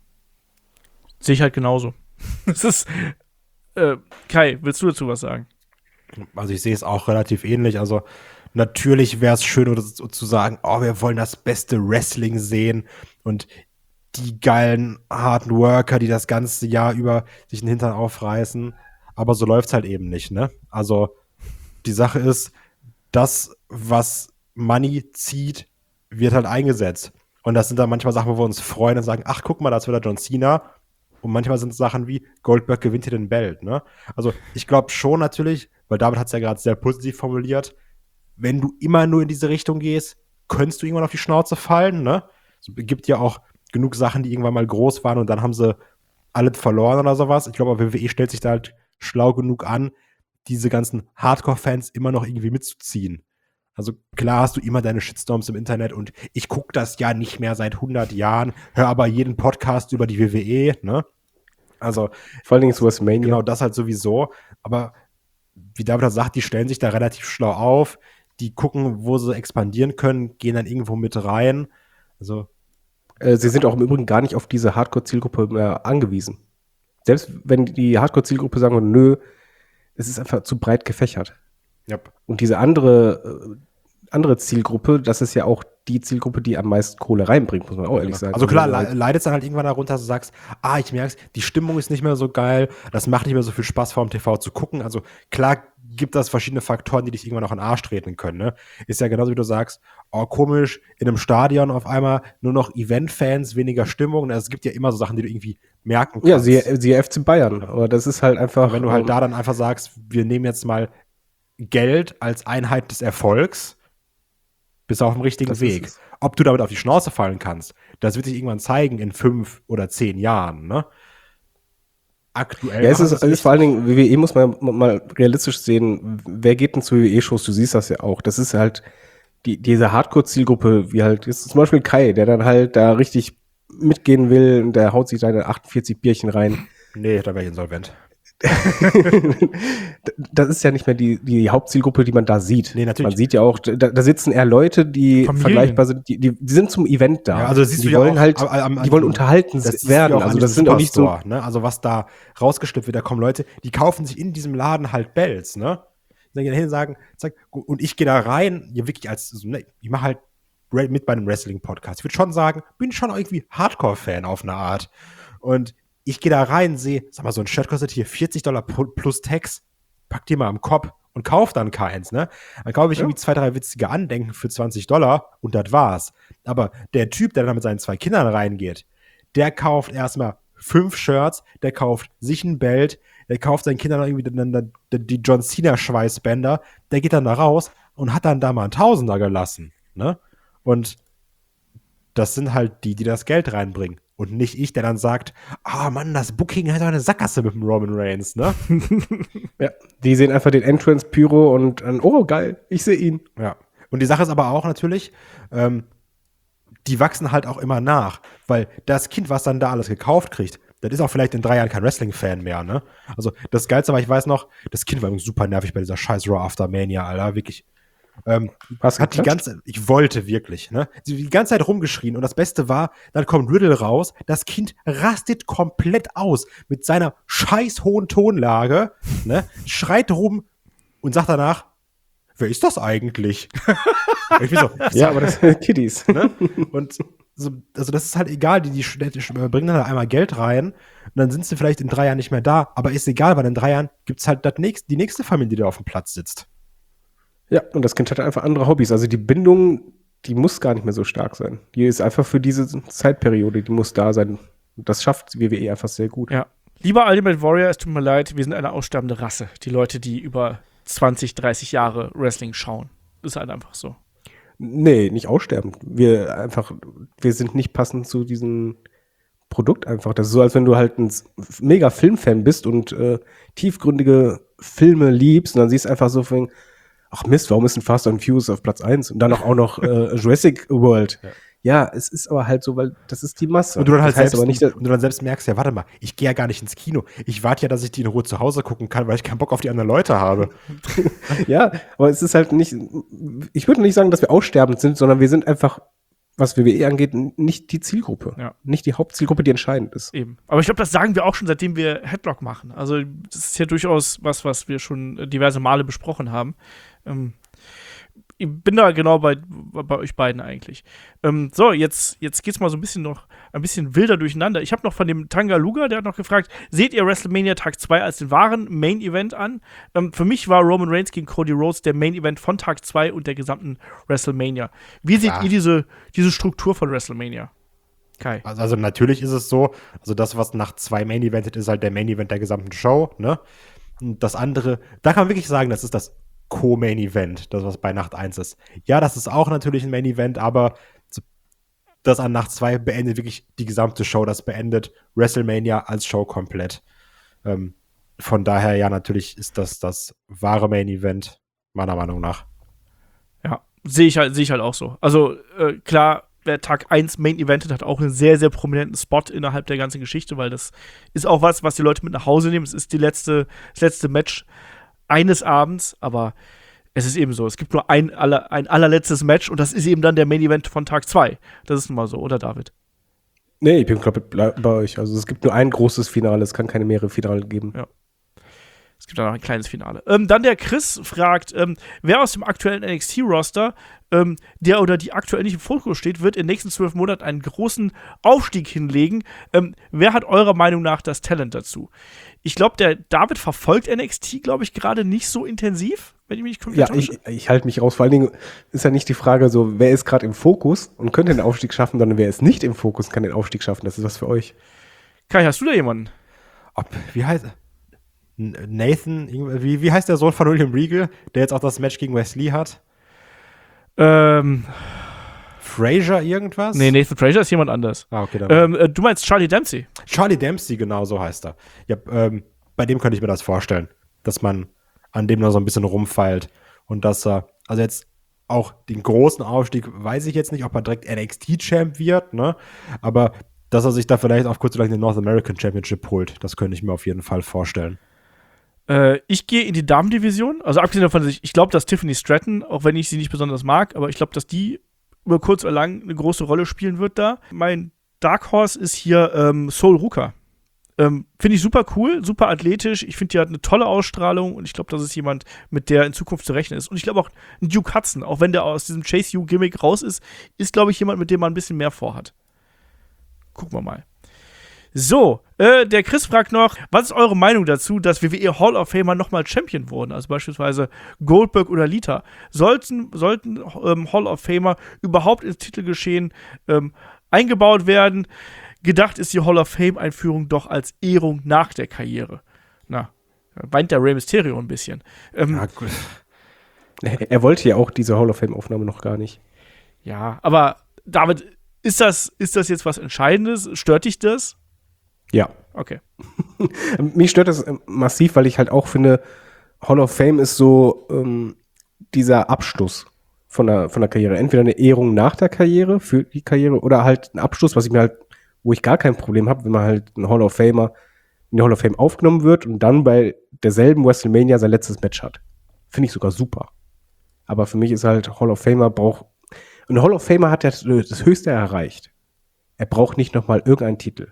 Sehe ich halt genauso. Es ist, äh, Kai, willst du dazu was sagen? Also ich sehe es auch relativ ähnlich. Also natürlich wäre es schön, oder so zu sagen, oh, wir wollen das beste Wrestling sehen und die geilen harten Worker, die das ganze Jahr über sich den Hintern aufreißen. Aber so läuft es halt eben nicht, ne? Also die Sache ist, das, was Money zieht, wird halt eingesetzt. Und das sind dann manchmal Sachen, wo wir uns freuen und sagen, ach, guck mal, da ist wieder John Cena. Und manchmal sind es Sachen wie, Goldberg gewinnt hier den Belt, ne? Also ich glaube schon natürlich, weil David hat es ja gerade sehr positiv formuliert, wenn du immer nur in diese Richtung gehst, könntest du irgendwann auf die Schnauze fallen, ne? Es gibt ja auch genug Sachen, die irgendwann mal groß waren und dann haben sie alles verloren oder sowas. Ich glaube, W W E stellt sich da halt schlau genug an, diese ganzen Hardcore-Fans immer noch irgendwie mitzuziehen. Also klar hast du immer deine Shitstorms im Internet und ich gucke das ja nicht mehr seit hundert Jahren, höre aber jeden Podcast über die W W E, ne? Also Vor allen Dingen zu WrestleMania. genau, das halt sowieso. Aber wie David sagt, die stellen sich da relativ schlau auf. die gucken, wo sie expandieren können, gehen dann irgendwo mit rein. Also Äh, sie sind auch im Übrigen gar nicht auf diese Hardcore-Zielgruppe mehr angewiesen. Selbst wenn die Hardcore-Zielgruppe sagen würde, nö, es ist einfach zu breit gefächert. ja. Und diese andere, äh, andere Zielgruppe, das ist ja auch die Zielgruppe, die am meisten Kohle reinbringt, muss man auch ehrlich sagen. Also klar, halt, le leidet es dann halt irgendwann darunter, dass du sagst, ah, ich merke die Stimmung ist nicht mehr so geil, das macht nicht mehr so viel Spaß, vor dem T V zu gucken. Also klar gibt das verschiedene Faktoren, die dich irgendwann noch in den Arsch treten können. Ne? Ist ja genauso, wie du sagst, oh, komisch, in einem Stadion auf einmal nur noch Event-Fans, weniger Stimmung. Also es gibt ja immer so Sachen, die du irgendwie merken kannst. ja, siehe, siehe F C Bayern. Aber das ist halt einfach. Wenn du halt da dann einfach sagst, wir nehmen jetzt mal Geld als Einheit des Erfolgs, bist du auf dem richtigen Das Weg. ist es. Ob du damit auf die Schnauze fallen kannst, das wird sich irgendwann zeigen in fünf oder zehn Jahren. Ne? Aktuell. Ja, es ist, machen es sie ist vor allen Dingen, W W E muss man mal realistisch sehen, wer geht denn zu W W E-Shows? Du siehst das ja auch. Das ist halt die, diese Hardcore-Zielgruppe, wie halt ist zum Beispiel Kai, der dann halt da richtig mitgehen will und der haut sich seine achtundvierzig Bierchen rein. Nee, da wäre ich insolvent. Das ist ja nicht mehr die, die Hauptzielgruppe, die man da sieht. Nee, natürlich. Man sieht ja auch, da, da sitzen eher Leute, die Familien. vergleichbar sind, die, die, die sind zum Event da. Ja, also das siehst die du ja wollen auch halt, am- am- die wollen unterhalten Das siehst du werden. ja auch Also an das diesem sind auch nicht so. Superstore, ne? Also was da rausgeschnitten wird, da kommen Leute, die kaufen sich in diesem Laden halt Bells, ne? Dann gehen da hin und sagen, zack, und ich gehe da rein, ja wirklich als, so, ne, ich mache halt Re- mit bei einem Wrestling-Podcast. Ich würde schon sagen, bin schon irgendwie Hardcore-Fan auf eine Art. Und ich gehe da rein, sehe, sag mal, so ein Shirt kostet hier vierzig Dollar pu- plus Tax, pack dir mal am Kopf und kauf dann keins, ne? Dann kaufe ich Ja. irgendwie zwei, drei witzige Andenken für zwanzig Dollar und das war's. Aber der Typ, der dann mit seinen zwei Kindern reingeht, der kauft erstmal fünf Shirts, der kauft sich ein Belt, der kauft seinen Kindern noch irgendwie dann, dann, dann die John Cena Schweißbänder, der geht dann da raus und hat dann da mal einen Tausender gelassen, ne? Und das sind halt die, die das Geld reinbringen. Und nicht ich, der dann sagt, ah Mann, das Booking hat doch eine Sackgasse mit dem Roman Reigns, ne? Ja, die sehen einfach den Entrance Pyro und äh, oh geil, ich sehe ihn. Ja. Und die Sache ist aber auch natürlich, ähm, die wachsen halt auch immer nach, weil das Kind, was dann da alles gekauft kriegt, das ist auch vielleicht in drei Jahren kein Wrestling-Fan mehr, ne? Also das Geilste war, ich weiß noch, das Kind war übrigens super nervig bei dieser scheiß Raw After Mania, Alter, wirklich. Ähm, Was hat die ganze, ich wollte wirklich, ne? Sie hat die ganze Zeit rumgeschrien und das Beste war, dann kommt Riddle raus, das Kind rastet komplett aus mit seiner scheiß hohen Tonlage, ne? Schreit rum und sagt danach, wer ist das eigentlich? Und ich bin so, Ja, aber das sind Kiddies. ne? Und so, also das ist halt egal, die, die Städte bringen dann halt einmal Geld rein und dann sind sie vielleicht in drei Jahren nicht mehr da, aber ist egal, weil in drei Jahren gibt es halt das nächste, die nächste Familie, die da auf dem Platz sitzt. Ja, und das Kind hat einfach andere Hobbys. Also die Bindung, die muss gar nicht mehr so stark sein. Die ist einfach für diese Zeitperiode, die muss da sein. Und das schafft W W E einfach sehr gut. Ja. Lieber Ultimate Warrior, es tut mir leid, wir sind eine aussterbende Rasse. Die Leute, die über zwanzig, dreißig Jahre Wrestling schauen. Ist halt einfach so. Nee, nicht aussterben. Wir einfach, wir sind nicht passend zu diesem Produkt einfach. Das ist so, als wenn du halt ein mega Filmfan bist und äh, tiefgründige Filme liebst und dann siehst du einfach so von, ach Mist, warum ist ein Fast and Furious auf Platz eins und dann auch, auch noch äh, Jurassic World. Ja. ja, es ist aber halt so, weil das ist die Masse. Und du dann halt das heißt selbst, aber nicht, und du dann selbst merkst, ja, warte mal, ich gehe ja gar nicht ins Kino. Ich warte ja, dass ich die in Ruhe zu Hause gucken kann, weil ich keinen Bock auf die anderen Leute habe. ja, aber es ist halt nicht, ich würde nicht sagen, dass wir aussterbend sind, sondern wir sind einfach, was W W E angeht, nicht die Zielgruppe. Ja. Nicht die Hauptzielgruppe, die entscheidend ist. Eben. Aber ich glaube, das sagen wir auch schon, seitdem wir Headlock machen. Also, das ist ja durchaus was, was wir schon diverse Male besprochen haben. Ähm, ich bin da genau bei, bei euch beiden eigentlich. Ähm, so, jetzt, jetzt geht's mal so ein bisschen noch ein bisschen wilder durcheinander. Ich habe noch von dem Tanga Luga, der hat noch gefragt, seht ihr WrestleMania Tag zwei als den wahren Main Event an? Ähm, für mich war Roman Reigns gegen Cody Rhodes der Main Event von Tag zwei und der gesamten WrestleMania. Wie seht Ja. ihr diese, diese Struktur von WrestleMania? Kai. Also, also natürlich ist es so, also das, was nach zwei Main Eventet, ist halt der Main Event der gesamten Show, ne? Und das andere, da kann man wirklich sagen, das ist das Co-Main Event, das, was bei Nacht eins ist. Ja, das ist auch natürlich ein Main Event, aber das an Nacht zwei beendet wirklich die gesamte Show, das beendet WrestleMania als Show komplett. Ähm, von daher, ja, natürlich ist das das wahre Main Event, meiner Meinung nach. Ja, sehe ich halt, sehe ich halt auch so. Also, äh, klar, wer Tag eins Main Eventet, hat auch einen sehr, sehr prominenten Spot innerhalb der ganzen Geschichte, weil das ist auch was, was die Leute mit nach Hause nehmen. Es ist die letzte, das letzte Match eines Abends, aber Es ist eben so. Es gibt nur ein, aller, ein allerletztes Match und das ist eben dann der Main Event von Tag zwei. Das ist nun mal so, oder David? Nee, ich bin komplett bei euch. Also es gibt nur ein großes Finale, es kann keine mehrere Finale geben. Ja. Es gibt dann noch ein kleines Finale. Ähm, dann der Chris fragt, ähm, wer aus dem aktuellen N X T-Roster, ähm, der oder die aktuell nicht im Fokus steht, wird in den nächsten zwölf Monaten einen großen Aufstieg hinlegen. Ähm, wer hat eurer Meinung nach das Talent dazu? Ich glaube, der David verfolgt N X T, glaube ich, gerade nicht so intensiv, wenn ich mich komplett Ja, ich, ich halte mich raus. Vor allen Dingen ist ja nicht die Frage so, wer ist gerade im Fokus und könnte den Aufstieg schaffen, sondern wer ist nicht im Fokus und kann den Aufstieg schaffen. Das ist was für euch. Kai, hast du da jemanden? Ob, wie heißt Nathan, wie, wie heißt der Sohn von William Regal, der jetzt auch das Match gegen Wesley hat? Ähm, Frazier irgendwas? nee, Nathan Frazier ist jemand anders. Ah, okay, dann. Ähm, äh, du meinst Charlie Dempsey? Charlie Dempsey, genau, so heißt er. Ja, ähm, bei dem könnte ich mir das vorstellen, dass man an dem noch so ein bisschen rumfeilt und dass er, also jetzt auch den großen Aufstieg, weiß ich jetzt nicht, ob er direkt N X T-Champ wird, ne, aber dass er sich da vielleicht auf kurz oder lang den North American Championship holt, das könnte ich mir auf jeden Fall vorstellen. Äh, ich gehe in die Damendivision, also abgesehen davon, dass ich, ich glaube, dass Tiffany Stratton, auch wenn ich sie nicht besonders mag, aber ich glaube, dass die über kurz oder lang eine große Rolle spielen wird da. Mein Dark Horse ist hier ähm, Sol Ruka. Ähm, finde ich super cool, super athletisch. Ich finde, die hat eine tolle Ausstrahlung und ich glaube, das ist jemand, mit der in Zukunft zu rechnen ist. Und ich glaube auch ein Duke Hudson, auch wenn der aus diesem Chase U-Gimmick raus ist, ist, glaube ich, jemand, mit dem man ein bisschen mehr vorhat. Gucken wir mal. So, äh, der Chris fragt noch, was ist eure Meinung dazu, dass W W E Hall of Famer nochmal Champion wurden? Also beispielsweise Goldberg oder Lita. Sollten, sollten ähm, Hall of Famer überhaupt ins Titelgeschehen ähm, eingebaut werden? Gedacht ist die Hall of Fame-Einführung doch als Ehrung nach der Karriere. Na, da weint der Rey Mysterio ein bisschen. Ähm, Ja, gut. Er, er wollte ja auch diese Hall of Fame-Aufnahme noch gar nicht. ja, aber David, ist das, ist das jetzt was Entscheidendes? Stört dich das? Ja. Okay. Mich stört das ähm, massiv, weil ich halt auch finde, Hall of Fame ist so ähm, dieser Abschluss von der, von der Karriere. Entweder eine Ehrung nach der Karriere, für die Karriere, oder halt ein Abschluss, was ich mir halt, wo ich gar kein Problem habe, wenn man halt ein Hall of Famer in die Hall of Fame aufgenommen wird und dann bei derselben WrestleMania sein letztes Match hat. Finde ich sogar super. Aber für mich ist halt Hall of Famer braucht, ein Hall of Famer hat ja das Höchste erreicht. Er braucht nicht nochmal irgendeinen Titel.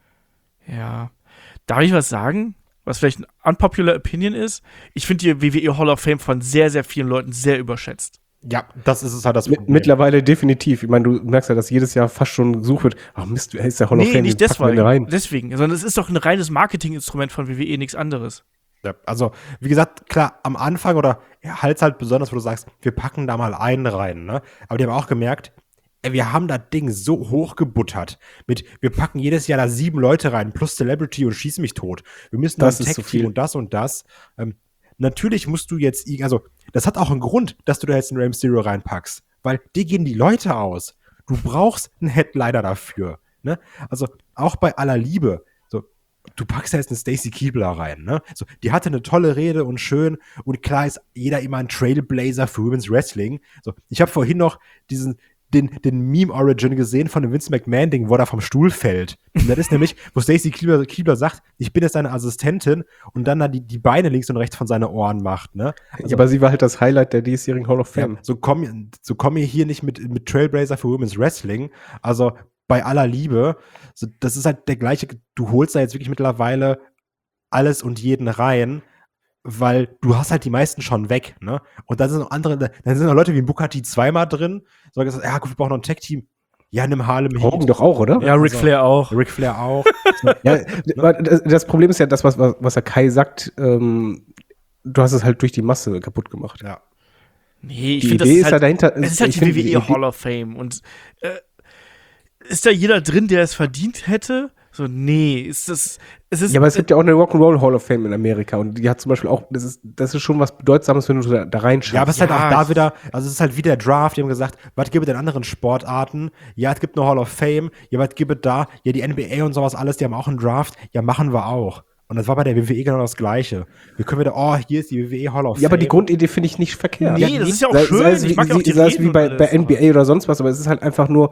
Ja. Darf ich was sagen? Was vielleicht ein unpopular Opinion ist? Ich finde die W W E Hall of Fame von sehr, sehr vielen Leuten sehr überschätzt. Ja, das ist es halt das Mit, Problem. mittlerweile definitiv. Ich meine, du merkst ja, dass jedes Jahr fast schon gesucht wird. Ach Mist, wer ist der Hall of Nee, Fame? nicht Den packen wir deswegen, rein. deswegen, sondern es ist doch ein reines Marketinginstrument von W W E, nichts anderes. Ja, also, wie gesagt, klar, am Anfang oder ja, halt halt besonders, wo du sagst, wir packen da mal einen rein, ne? Aber die haben auch gemerkt, ey, wir haben das Ding so hochgebuttert mit, wir packen jedes Jahr da sieben Leute rein, plus Celebrity und schieß mich tot. Wir müssen Das das ist zu Tag-Team viel. und das und das. Ähm, natürlich musst du jetzt, i- also, das hat auch einen Grund, dass du da jetzt einen Rey Mysterio reinpackst, weil dir gehen die Leute aus. Du brauchst einen Headliner dafür, ne? Also, auch bei aller Liebe, so, du packst da jetzt eine Stacy Keibler rein, ne? So, die hatte eine tolle Rede und schön und klar ist jeder immer ein Trailblazer für Women's Wrestling. So, ich habe vorhin noch diesen den, den Meme-Origin gesehen von dem Vince McMahon-Ding, wo er vom Stuhl fällt. Und das ist nämlich, wo Stacy Keibler, Keibler sagt, ich bin jetzt deine Assistentin und dann da die, die Beine links und rechts von seinen Ohren macht, ne? Also, Ja, aber sie war halt das Highlight der diesjährigen Hall of Fame. ja, so komm, so komm ihr hier nicht mit, mit Trailblazer für Women's Wrestling. Also bei aller Liebe, so, das ist halt der gleiche, du holst da jetzt wirklich mittlerweile alles und jeden rein, weil du hast halt die meisten schon weg, ne? Und dann sind noch andere, dann sind noch Leute wie ein Booker T zweimal drin. So gesagt, ja gut, wir brauchen noch ein Tag-Team. Ja, nimm Harlem Hogan Heat. doch auch, oder? Ja, Ric also- Flair auch. Ric Flair auch. So, Ja, aber das, das Problem ist ja das, was, was was der Kai sagt, ähm, du hast es halt durch die Masse kaputt gemacht. ja. Nee, ich Die finde, Idee das ist ist ja halt, dahinter. es ist halt ich die find, W W E Idee- Hall of Fame. Und äh, ist da jeder drin, der es verdient hätte? So, nee, ist das, es ist, Ja, aber es gibt ja auch eine Rock'n'Roll Hall of Fame in Amerika und die hat zum Beispiel auch, das ist, das ist schon was Bedeutsames, wenn du da, da reinschaust. Ja, aber es ist halt Ja, auch da ich- wieder, also es ist halt wie der Draft, die haben gesagt, was gibt es in anderen Sportarten? Ja, es gibt eine Hall of Fame, ja, was gibt es da? Ja, die N B A und sowas alles, die haben auch einen Draft, ja, machen wir auch. Und das war bei der W W E genau das Gleiche. Wir können wieder, oh, hier ist die W W E Hall of Fame. Ja, aber die Grundidee finde ich nicht verkehrt. Nee, Ja, das ist ja auch sei- schön. sei es Ich wie, mag ja auch die sei es Reden wie und bei, alles, bei N B A aber- oder sonst was, aber es ist halt einfach nur,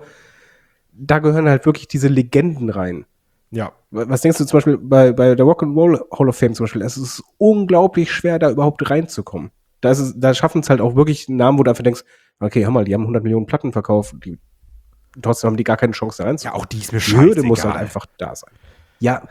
da gehören halt wirklich diese Legenden rein. Ja. Was denkst du zum Beispiel bei, bei der Rock'n'Roll Hall of Fame zum Beispiel? Es ist unglaublich schwer, da überhaupt reinzukommen. Da, ist es, da schaffen es halt auch wirklich Namen, wo du einfach denkst, okay, hör mal, die haben hundert Millionen Platten verkauft, die, trotzdem haben die gar keine Chance da reinzukommen. Ja, auch die ist mir Die Hürde scheißegal. muss halt einfach da sein. Ja,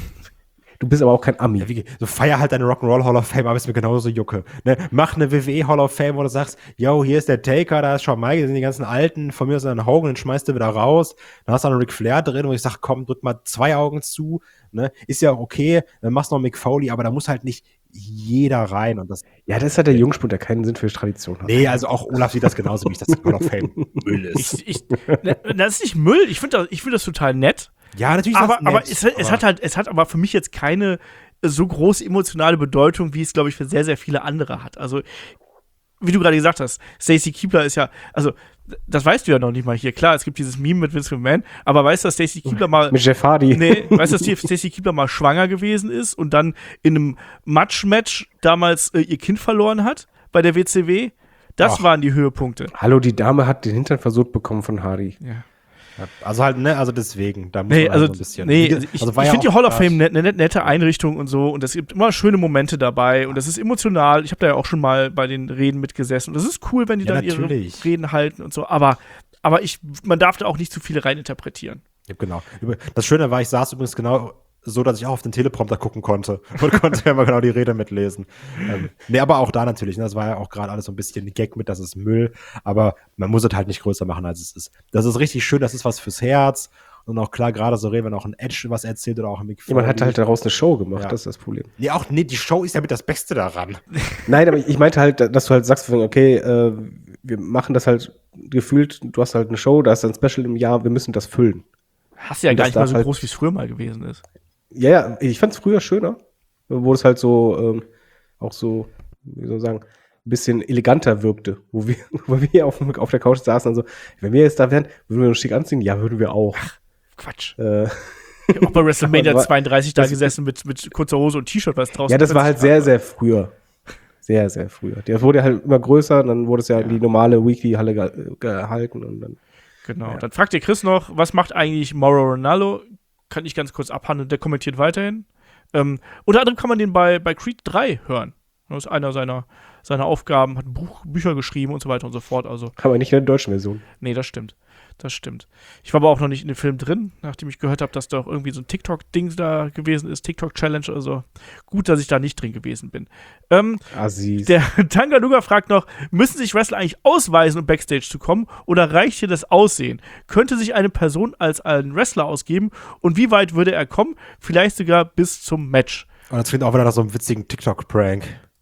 du bist aber auch kein Ami. Ja, wie, so feier halt deine Rock'n'Roll Hall of Fame, aber ist mir genauso Jucke. Ne? Mach eine W W E Hall of Fame, wo du sagst, yo, hier ist der Taker, da ist Shawn Michaels, das sind die ganzen Alten, von mir aus einen Hogan, den schmeißt du wieder raus. Dann hast du einen Ric Flair drin, wo ich sag, komm, drück mal zwei Augen zu. Ne? Ist ja okay, dann machst du noch Mick Foley, aber da muss halt nicht jeder rein. Und das, Ja, das ist halt der Jungspund, der keinen Sinn für Tradition hat. nee, also auch Olaf sieht das genauso, wie ich das Hall of Fame Müll ist. Ich, ich, ne, das ist nicht Müll. Ich finde das, ich find das total nett. Ja, natürlich Aber, ist das nett, aber, es, es hat halt, es hat aber für mich jetzt keine so große emotionale Bedeutung, wie es, glaube ich, für sehr, sehr viele andere hat. Also, wie du gerade gesagt hast, Stacy Keibler ist ja, also, das weißt du ja noch nicht mal hier. Klar, es gibt dieses Meme mit Vince McMahon, aber weißt du, dass Stacy Keibler mal Mit Jeff Hardy. Nee, weißt du, dass die Stacy Keibler mal schwanger gewesen ist und dann in einem Match-Match damals äh, ihr Kind verloren hat bei der W C W? Das Ach. waren die Höhepunkte. Hallo, die Dame hat den Hintern versucht bekommen von Hardy. Ja. Also halt, ne, also deswegen, da muss Nee, man also, halt so ein bisschen. nee, Wie- also ich, also war ich ja finde die auch Hall of krass. Fame eine net, nette Einrichtung und so und es gibt immer schöne Momente dabei und das ist emotional. Ich habe da ja auch schon mal bei den Reden mitgesessen und das ist cool, wenn die Ja, dann natürlich. ihre Reden halten und so, aber, aber ich, man darf da auch nicht zu viele reininterpretieren. Ja, genau. Über- Das Schöne war, ich saß übrigens genau so, dass ich auch auf den Teleprompter gucken konnte und konnte ja mal genau die Rede mitlesen. ähm, nee, aber auch da natürlich, ne, das war ja auch gerade alles so ein bisschen Gag mit, das ist Müll, aber man muss es halt nicht größer machen, als es ist. Das ist richtig schön, das ist was fürs Herz und auch klar, gerade so reden, wenn auch ein Edge was erzählt oder auch ein Mick Ja, man hat Foley. halt daraus eine Show gemacht, Ja. das ist das Problem. Nee, auch, nee, die Show ist ja mit das Beste daran. Nein, aber ich meinte halt, dass du halt sagst, okay, äh, wir machen das halt gefühlt, du hast halt eine Show, da ist ein Special im Jahr, wir müssen das füllen. Hast ja Und gar das nicht mal darf so halt- groß, wie es früher mal gewesen ist. Ja, ja, ich fand es früher schöner, wo es halt so, ähm, auch so, wie soll ich sagen, ein bisschen eleganter wirkte, wo wir, wo wir auf, auf der Couch saßen und so, wenn wir jetzt da wären, würden wir uns schick anziehen? Ja, würden wir auch. Quatsch. Äh, Ich hab auch bei WrestleMania Aber- zweiunddreißig da das- gesessen mit, mit kurzer Hose und T-Shirt, was draußen ja, das war halt sehr, war. sehr früher. Sehr, sehr früher. Der wurde halt immer größer, dann wurde es ja in die normale Weekly-Halle ge gehalten und dann. Genau. Ja. Dann fragt ihr Chris noch, was macht eigentlich Mauro Ronaldo? Kann ich ganz kurz abhandeln, der kommentiert weiterhin. Ähm, unter anderem kann man den bei, bei Creed drei hören. Das ist einer seiner, seiner Aufgaben, hat ein Buch, Bücher geschrieben und so weiter und so fort. Also, Aber nicht in der deutschen Version. nee, das stimmt. Das stimmt. Ich war aber auch noch nicht in dem Film drin, nachdem ich gehört habe, dass da auch irgendwie so ein TikTok-Ding da gewesen ist, TikTok-Challenge. Also gut, dass ich da nicht drin gewesen bin. Ähm, Assis. Der Tangaluga fragt noch, müssen sich Wrestler eigentlich ausweisen, um Backstage zu kommen, oder reicht hier das Aussehen? Könnte sich eine Person als einen Wrestler ausgeben und wie weit würde er kommen? Vielleicht sogar bis zum Match. Und jetzt klingt auch wieder nach so einem witzigen TikTok-Prank.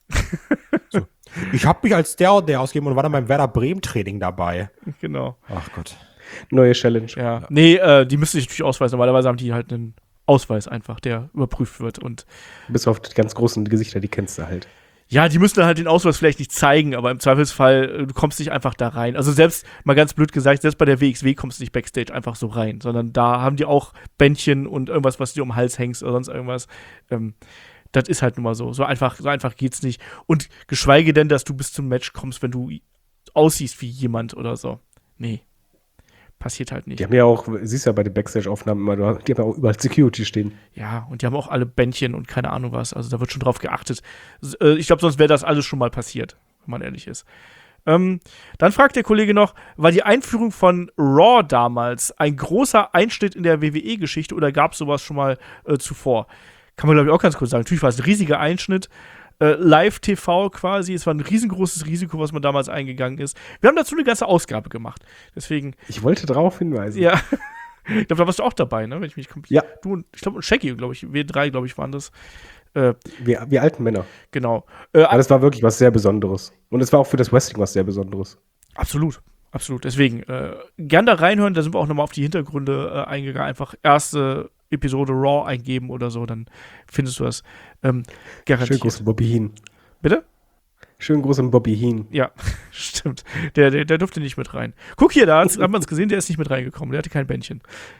so. Ich hab mich als der und der ausgegeben und war dann beim Werder Bremen-Training dabei. Genau. Ach Gott. Neue Challenge. Ja. Nee, äh, die müssen sich natürlich ausweisen. Normalerweise haben die halt einen Ausweis einfach, der überprüft wird. Und Bis auf die ganz großen Gesichter, die kennst du halt. ja, die müssen dann halt den Ausweis vielleicht nicht zeigen, aber im Zweifelsfall, äh, du kommst nicht einfach da rein. Also selbst, mal ganz blöd gesagt, selbst bei der W X W kommst du nicht Backstage einfach so rein, sondern da haben die auch Bändchen und irgendwas, was dir um den Hals hängst oder sonst irgendwas. Ähm, das ist halt nun mal so. So einfach, so einfach geht's nicht. Und geschweige denn, dass du bis zum Match kommst, wenn du aussiehst wie jemand oder so. Nee. Passiert halt nicht. Die haben ja auch, siehst du ja bei den Backstage-Aufnahmen immer, du hast- die haben ja auch überall Security stehen. Ja, und die haben auch alle Bändchen und keine Ahnung was. Also da wird schon drauf geachtet. S- äh, Ich glaube, sonst wäre das alles schon mal passiert, wenn man ehrlich ist. Ähm, dann fragt der Kollege noch, war die Einführung von Raw damals ein großer Einschnitt in der W W E-Geschichte oder gab es sowas schon mal äh, zuvor? Kann man, glaube ich, auch ganz kurz sagen. Natürlich war es ein riesiger Einschnitt. Äh, Live-T V quasi. Es war ein riesengroßes Risiko, was man damals eingegangen ist. Wir haben dazu eine ganze Ausgabe gemacht. Deswegen, Ich wollte darauf hinweisen. ja. Ich glaube, da warst du auch dabei, ne? Wenn ich mich komplett. Ja. Du und ich glaube, und Shaggy, glaube ich. Wir drei, glaube ich, waren das. Äh, Wir, wir alten Männer. genau. Äh, Aber das war wirklich was sehr Besonderes. Und es war auch für das Wrestling was sehr Besonderes. absolut. Absolut. Deswegen, äh, gern da reinhören. Da sind wir auch nochmal auf die Hintergründe äh, eingegangen. Einfach erste Episode Raw eingeben oder so, dann findest du das ähm, Schön garantiert. großen Bobby Heen. Bitte? Schön großen Bobby Heen. Ja, stimmt. Der, der, der durfte nicht mit rein. Guck hier, da hat's- hat man es gesehen, der ist nicht mit reingekommen. Der hatte kein Bändchen.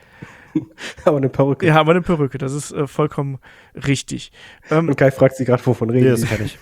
Aber eine Perücke. Ja, aber eine Perücke, das ist äh, vollkommen richtig. Ähm, Und Kai fragt sich gerade, wovon Nee, reden das die? kenn ich.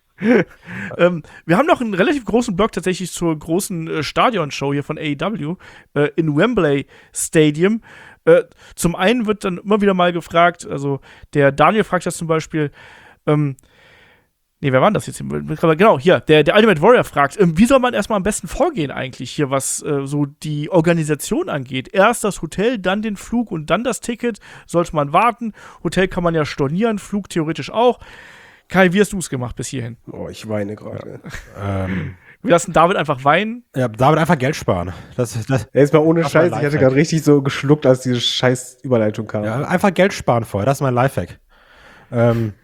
ähm, wir haben noch einen relativ großen Blog tatsächlich zur großen äh, Stadionshow hier von A E W äh, in Wembley Stadium. Äh, zum einen wird dann immer wieder mal gefragt, also der Daniel fragt das zum Beispiel, ähm, Nee, wer war denn das jetzt? Genau, hier, der, der Ultimate Warrior fragt, ähm, wie soll man erstmal am besten vorgehen eigentlich hier, was äh, so die Organisation angeht? Erst das Hotel, dann den Flug und dann das Ticket. Sollte man warten? Hotel kann man ja stornieren, Flug theoretisch auch. Kai, wie hast du es gemacht bis hierhin? Oh, ich weine gerade. Ähm, Wir lassen David einfach weinen. ja, David einfach Geld sparen. Das, das, Jetzt mal ohne Das war ein Scheiß, ich hatte Lifehack. gerade richtig so geschluckt, als diese scheiß Überleitung kam. ja, einfach Geld sparen vorher. Das ist mein Lifehack. Ähm,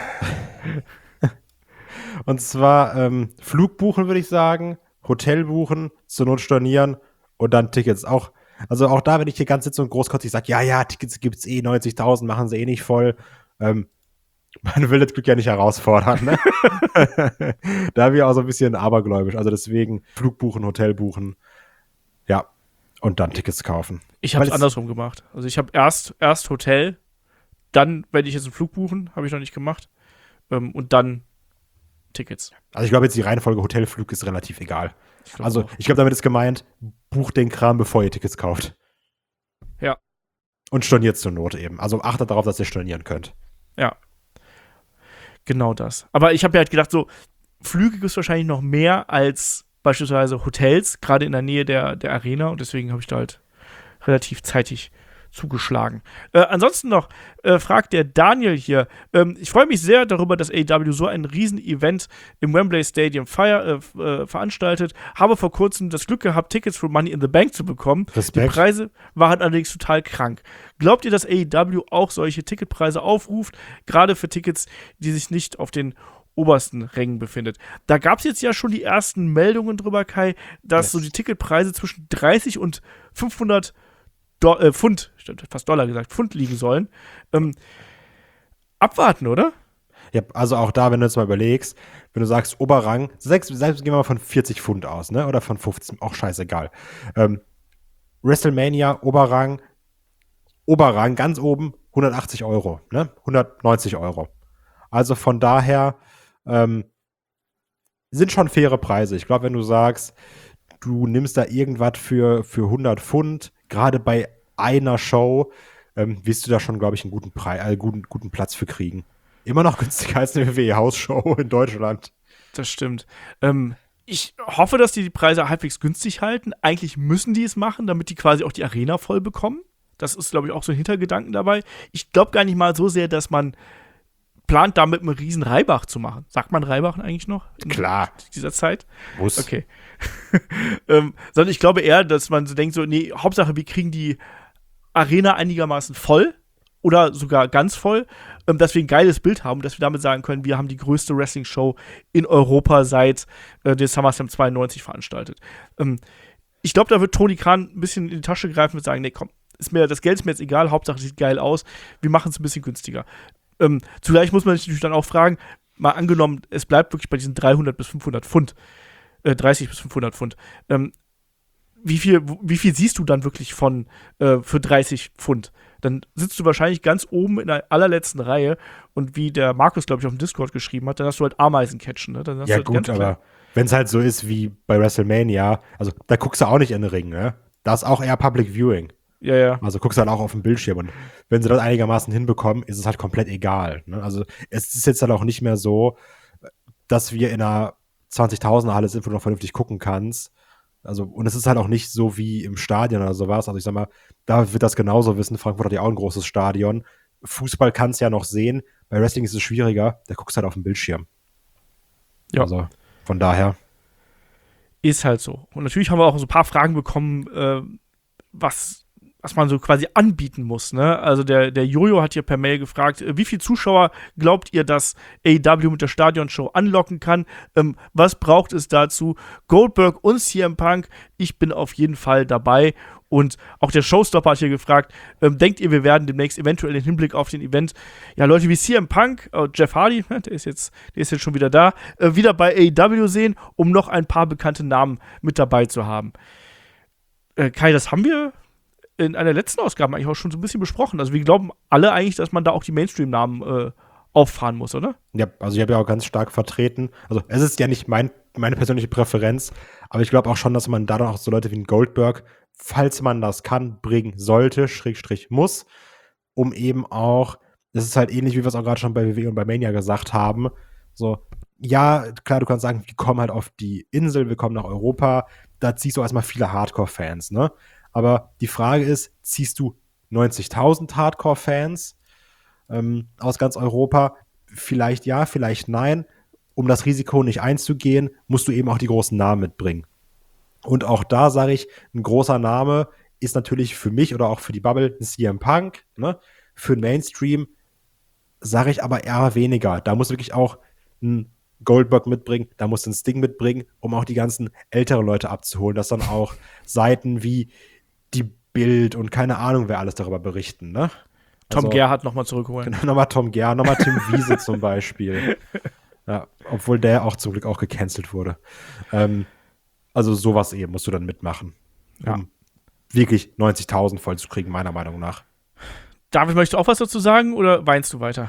und zwar ähm, Flug buchen, würde ich sagen, Hotel buchen, zur Not stornieren und dann Tickets auch. Also auch da, wenn ich hier ganz sitze und großkotzig sage, ja, ja, Tickets gibt's eh, neunzigtausend, machen sie eh nicht voll. Ähm, man will das Glück ja nicht herausfordern, ne? Da bin ich auch so ein bisschen abergläubisch. Also deswegen Flug buchen, Hotel buchen, ja, und dann Tickets kaufen. Ich habe Weil es es- andersrum gemacht. Also ich habe erst, erst Hotel, dann werde ich jetzt einen Flug buchen, habe ich noch nicht gemacht. Ähm, und dann Tickets. Also ich glaube jetzt die Reihenfolge Hotelflug ist relativ egal. Ich glaub Also auch. ich glaube, damit ist gemeint, bucht den Kram, bevor ihr Tickets kauft. Ja. Und storniert zur Not eben. Also achtet darauf, dass ihr stornieren könnt. Ja. Genau das. Aber ich habe mir halt gedacht, so, Flüge gibt es wahrscheinlich noch mehr als beispielsweise Hotels, gerade in der Nähe der, der Arena. Und deswegen habe ich da halt relativ zeitig zugeschlagen. Äh, ansonsten noch äh, fragt der Daniel hier, ähm, ich freue mich sehr darüber, dass A E W so ein Riesen-Event im Wembley Stadium feier, äh, äh, veranstaltet. Habe vor kurzem das Glück gehabt, Tickets für Money in the Bank zu bekommen. Respekt. Die Preise waren allerdings total krank. Glaubt ihr, dass A E W auch solche Ticketpreise aufruft, gerade für Tickets, die sich nicht auf den obersten Rängen befindet? Da gab es jetzt ja schon die ersten Meldungen drüber, Kai, dass Yes. so die Ticketpreise zwischen dreißig und fünfhundert Do äh, Pfund, stimmt, fast Dollar gesagt, Pfund liegen sollen. Ähm, abwarten, oder? Ja, also auch da, wenn du jetzt mal überlegst, wenn du sagst Oberrang, selbst, selbst gehen wir mal von vierzig Pfund aus, ne? Oder von fünfzehn, auch scheißegal. Ähm, WrestleMania, Oberrang, Oberrang, ganz oben, hundertachtzig Euro, ne? hundertneunzig Euro. Also von daher ähm, sind schon faire Preise. Ich glaube, wenn du sagst, du nimmst da irgendwas für, für hundert Pfund, gerade bei einer Show, ähm, wirst du da schon, glaube ich, einen guten, Preis, äh, guten, guten Platz für kriegen. Immer noch günstiger als eine W W E-Hausshow in Deutschland. Das stimmt. Ähm, ich hoffe, dass die die Preise halbwegs günstig halten. Eigentlich müssen die es machen, damit die quasi auch die Arena voll bekommen. Das ist, glaube ich, auch so ein Hintergedanken dabei. Ich glaube gar nicht mal so sehr, dass man plant, damit einen riesen Reibach zu machen. Sagt man Reibach eigentlich noch? In Klar. dieser Zeit? Muss. Okay. ähm, sondern ich glaube eher, dass man so denkt, so, nee, Hauptsache, wir kriegen die Arena einigermaßen voll oder sogar ganz voll, ähm, dass wir ein geiles Bild haben, dass wir damit sagen können, wir haben die größte Wrestling-Show in Europa seit äh, der SummerSlam zweiundneunzig veranstaltet. Ähm, ich glaube, da wird Tony Khan ein bisschen in die Tasche greifen und sagen, nee, komm, ist mir, das Geld ist mir jetzt egal, Hauptsache sieht geil aus, wir machen es ein bisschen günstiger. Ähm, zugleich muss man sich natürlich dann auch fragen, mal angenommen, es bleibt wirklich bei diesen dreihundert bis fünfhundert Pfund, äh, dreißig bis fünfhundert Pfund, ähm, wie viel, wie viel siehst du dann wirklich von äh, für dreißig Pfund? Dann sitzt du wahrscheinlich ganz oben in der allerletzten Reihe und wie der Markus, glaube ich, auf dem Discord geschrieben hat, dann hast du halt Ameisencatchen. Ne? Dann hast Ja du halt gut, ganz klar- aber wenn es halt so ist wie bei WrestleMania, also da guckst du auch nicht in den Ring, ne? Da ist auch eher Public Viewing. Ja, ja. Also guckst du halt auch auf dem Bildschirm und wenn sie das einigermaßen hinbekommen, ist es halt komplett egal. Ne? Also es ist jetzt halt auch nicht mehr so, dass wir in einer zwanzigtausender Halle sind, wo du noch vernünftig gucken kannst. Also, und es ist halt auch nicht so wie im Stadion oder sowas. Also ich sag mal, da wird das genauso wissen. Frankfurt hat ja auch ein großes Stadion. Fußball kannst du ja noch sehen. Bei Wrestling ist es schwieriger. Da guckst du halt auf dem Bildschirm. Ja. Also von daher. Ist halt so. Und natürlich haben wir auch so ein paar Fragen bekommen, äh, was, was man so quasi anbieten muss. Ne? Also der, der Jojo hat hier per Mail gefragt, äh, wie viele Zuschauer glaubt ihr, dass A E W mit der Stadionshow anlocken kann? Ähm, was braucht es dazu? Goldberg und C M Punk, ich bin auf jeden Fall dabei. Und auch der Showstopper hat hier gefragt, ähm, denkt ihr, wir werden demnächst eventuell im Hinblick auf den Event, ja, Leute wie C M Punk, äh, Jeff Hardy, der ist jetzt, der ist jetzt schon wieder da, äh, wieder bei A E W sehen, um noch ein paar bekannte Namen mit dabei zu haben. Äh, Kai, das haben wir in einer letzten Ausgabe eigentlich auch schon so ein bisschen besprochen. Also wir glauben alle eigentlich, dass man da auch die Mainstream-Namen äh, auffahren muss, oder? Ja, also ich habe ja auch ganz stark vertreten. Also es ist ja nicht mein, meine persönliche Präferenz, aber ich glaube auch schon, dass man da dann auch so Leute wie ein Goldberg, falls man das kann, bringen sollte, Schrägstrich muss, um eben auch, das ist halt ähnlich, wie wir es auch gerade schon bei W W E und bei Mania gesagt haben, so, ja, klar, du kannst sagen, wir kommen halt auf die Insel, wir kommen nach Europa, da ziehst du erstmal viele Hardcore-Fans, ne? Aber die Frage ist, ziehst du neunzigtausend Hardcore-Fans ähm, aus ganz Europa? Vielleicht ja, vielleicht nein. Um das Risiko nicht einzugehen, musst du eben auch die großen Namen mitbringen. Und auch da sage ich, ein großer Name ist natürlich für mich oder auch für die Bubble ein C M Punk, ne? Für den Mainstream sage ich aber eher weniger. Da muss wirklich auch ein Goldberg mitbringen, da muss ein Sting mitbringen, um auch die ganzen älteren Leute abzuholen, dass dann auch Seiten wie die Bild und keine Ahnung, wer alles darüber berichten, ne? Tom Also, Gerhardt nochmal zurückholen. Genau, nochmal Tom Gerhardt, nochmal Tim Wiese zum Beispiel. Ja, obwohl der auch zum Glück auch gecancelt wurde. Ähm, also sowas eben musst du dann mitmachen, um Ja. wirklich neunzigtausend voll zu kriegen, meiner Meinung nach. David, möchtest du auch was dazu sagen oder weinst du weiter?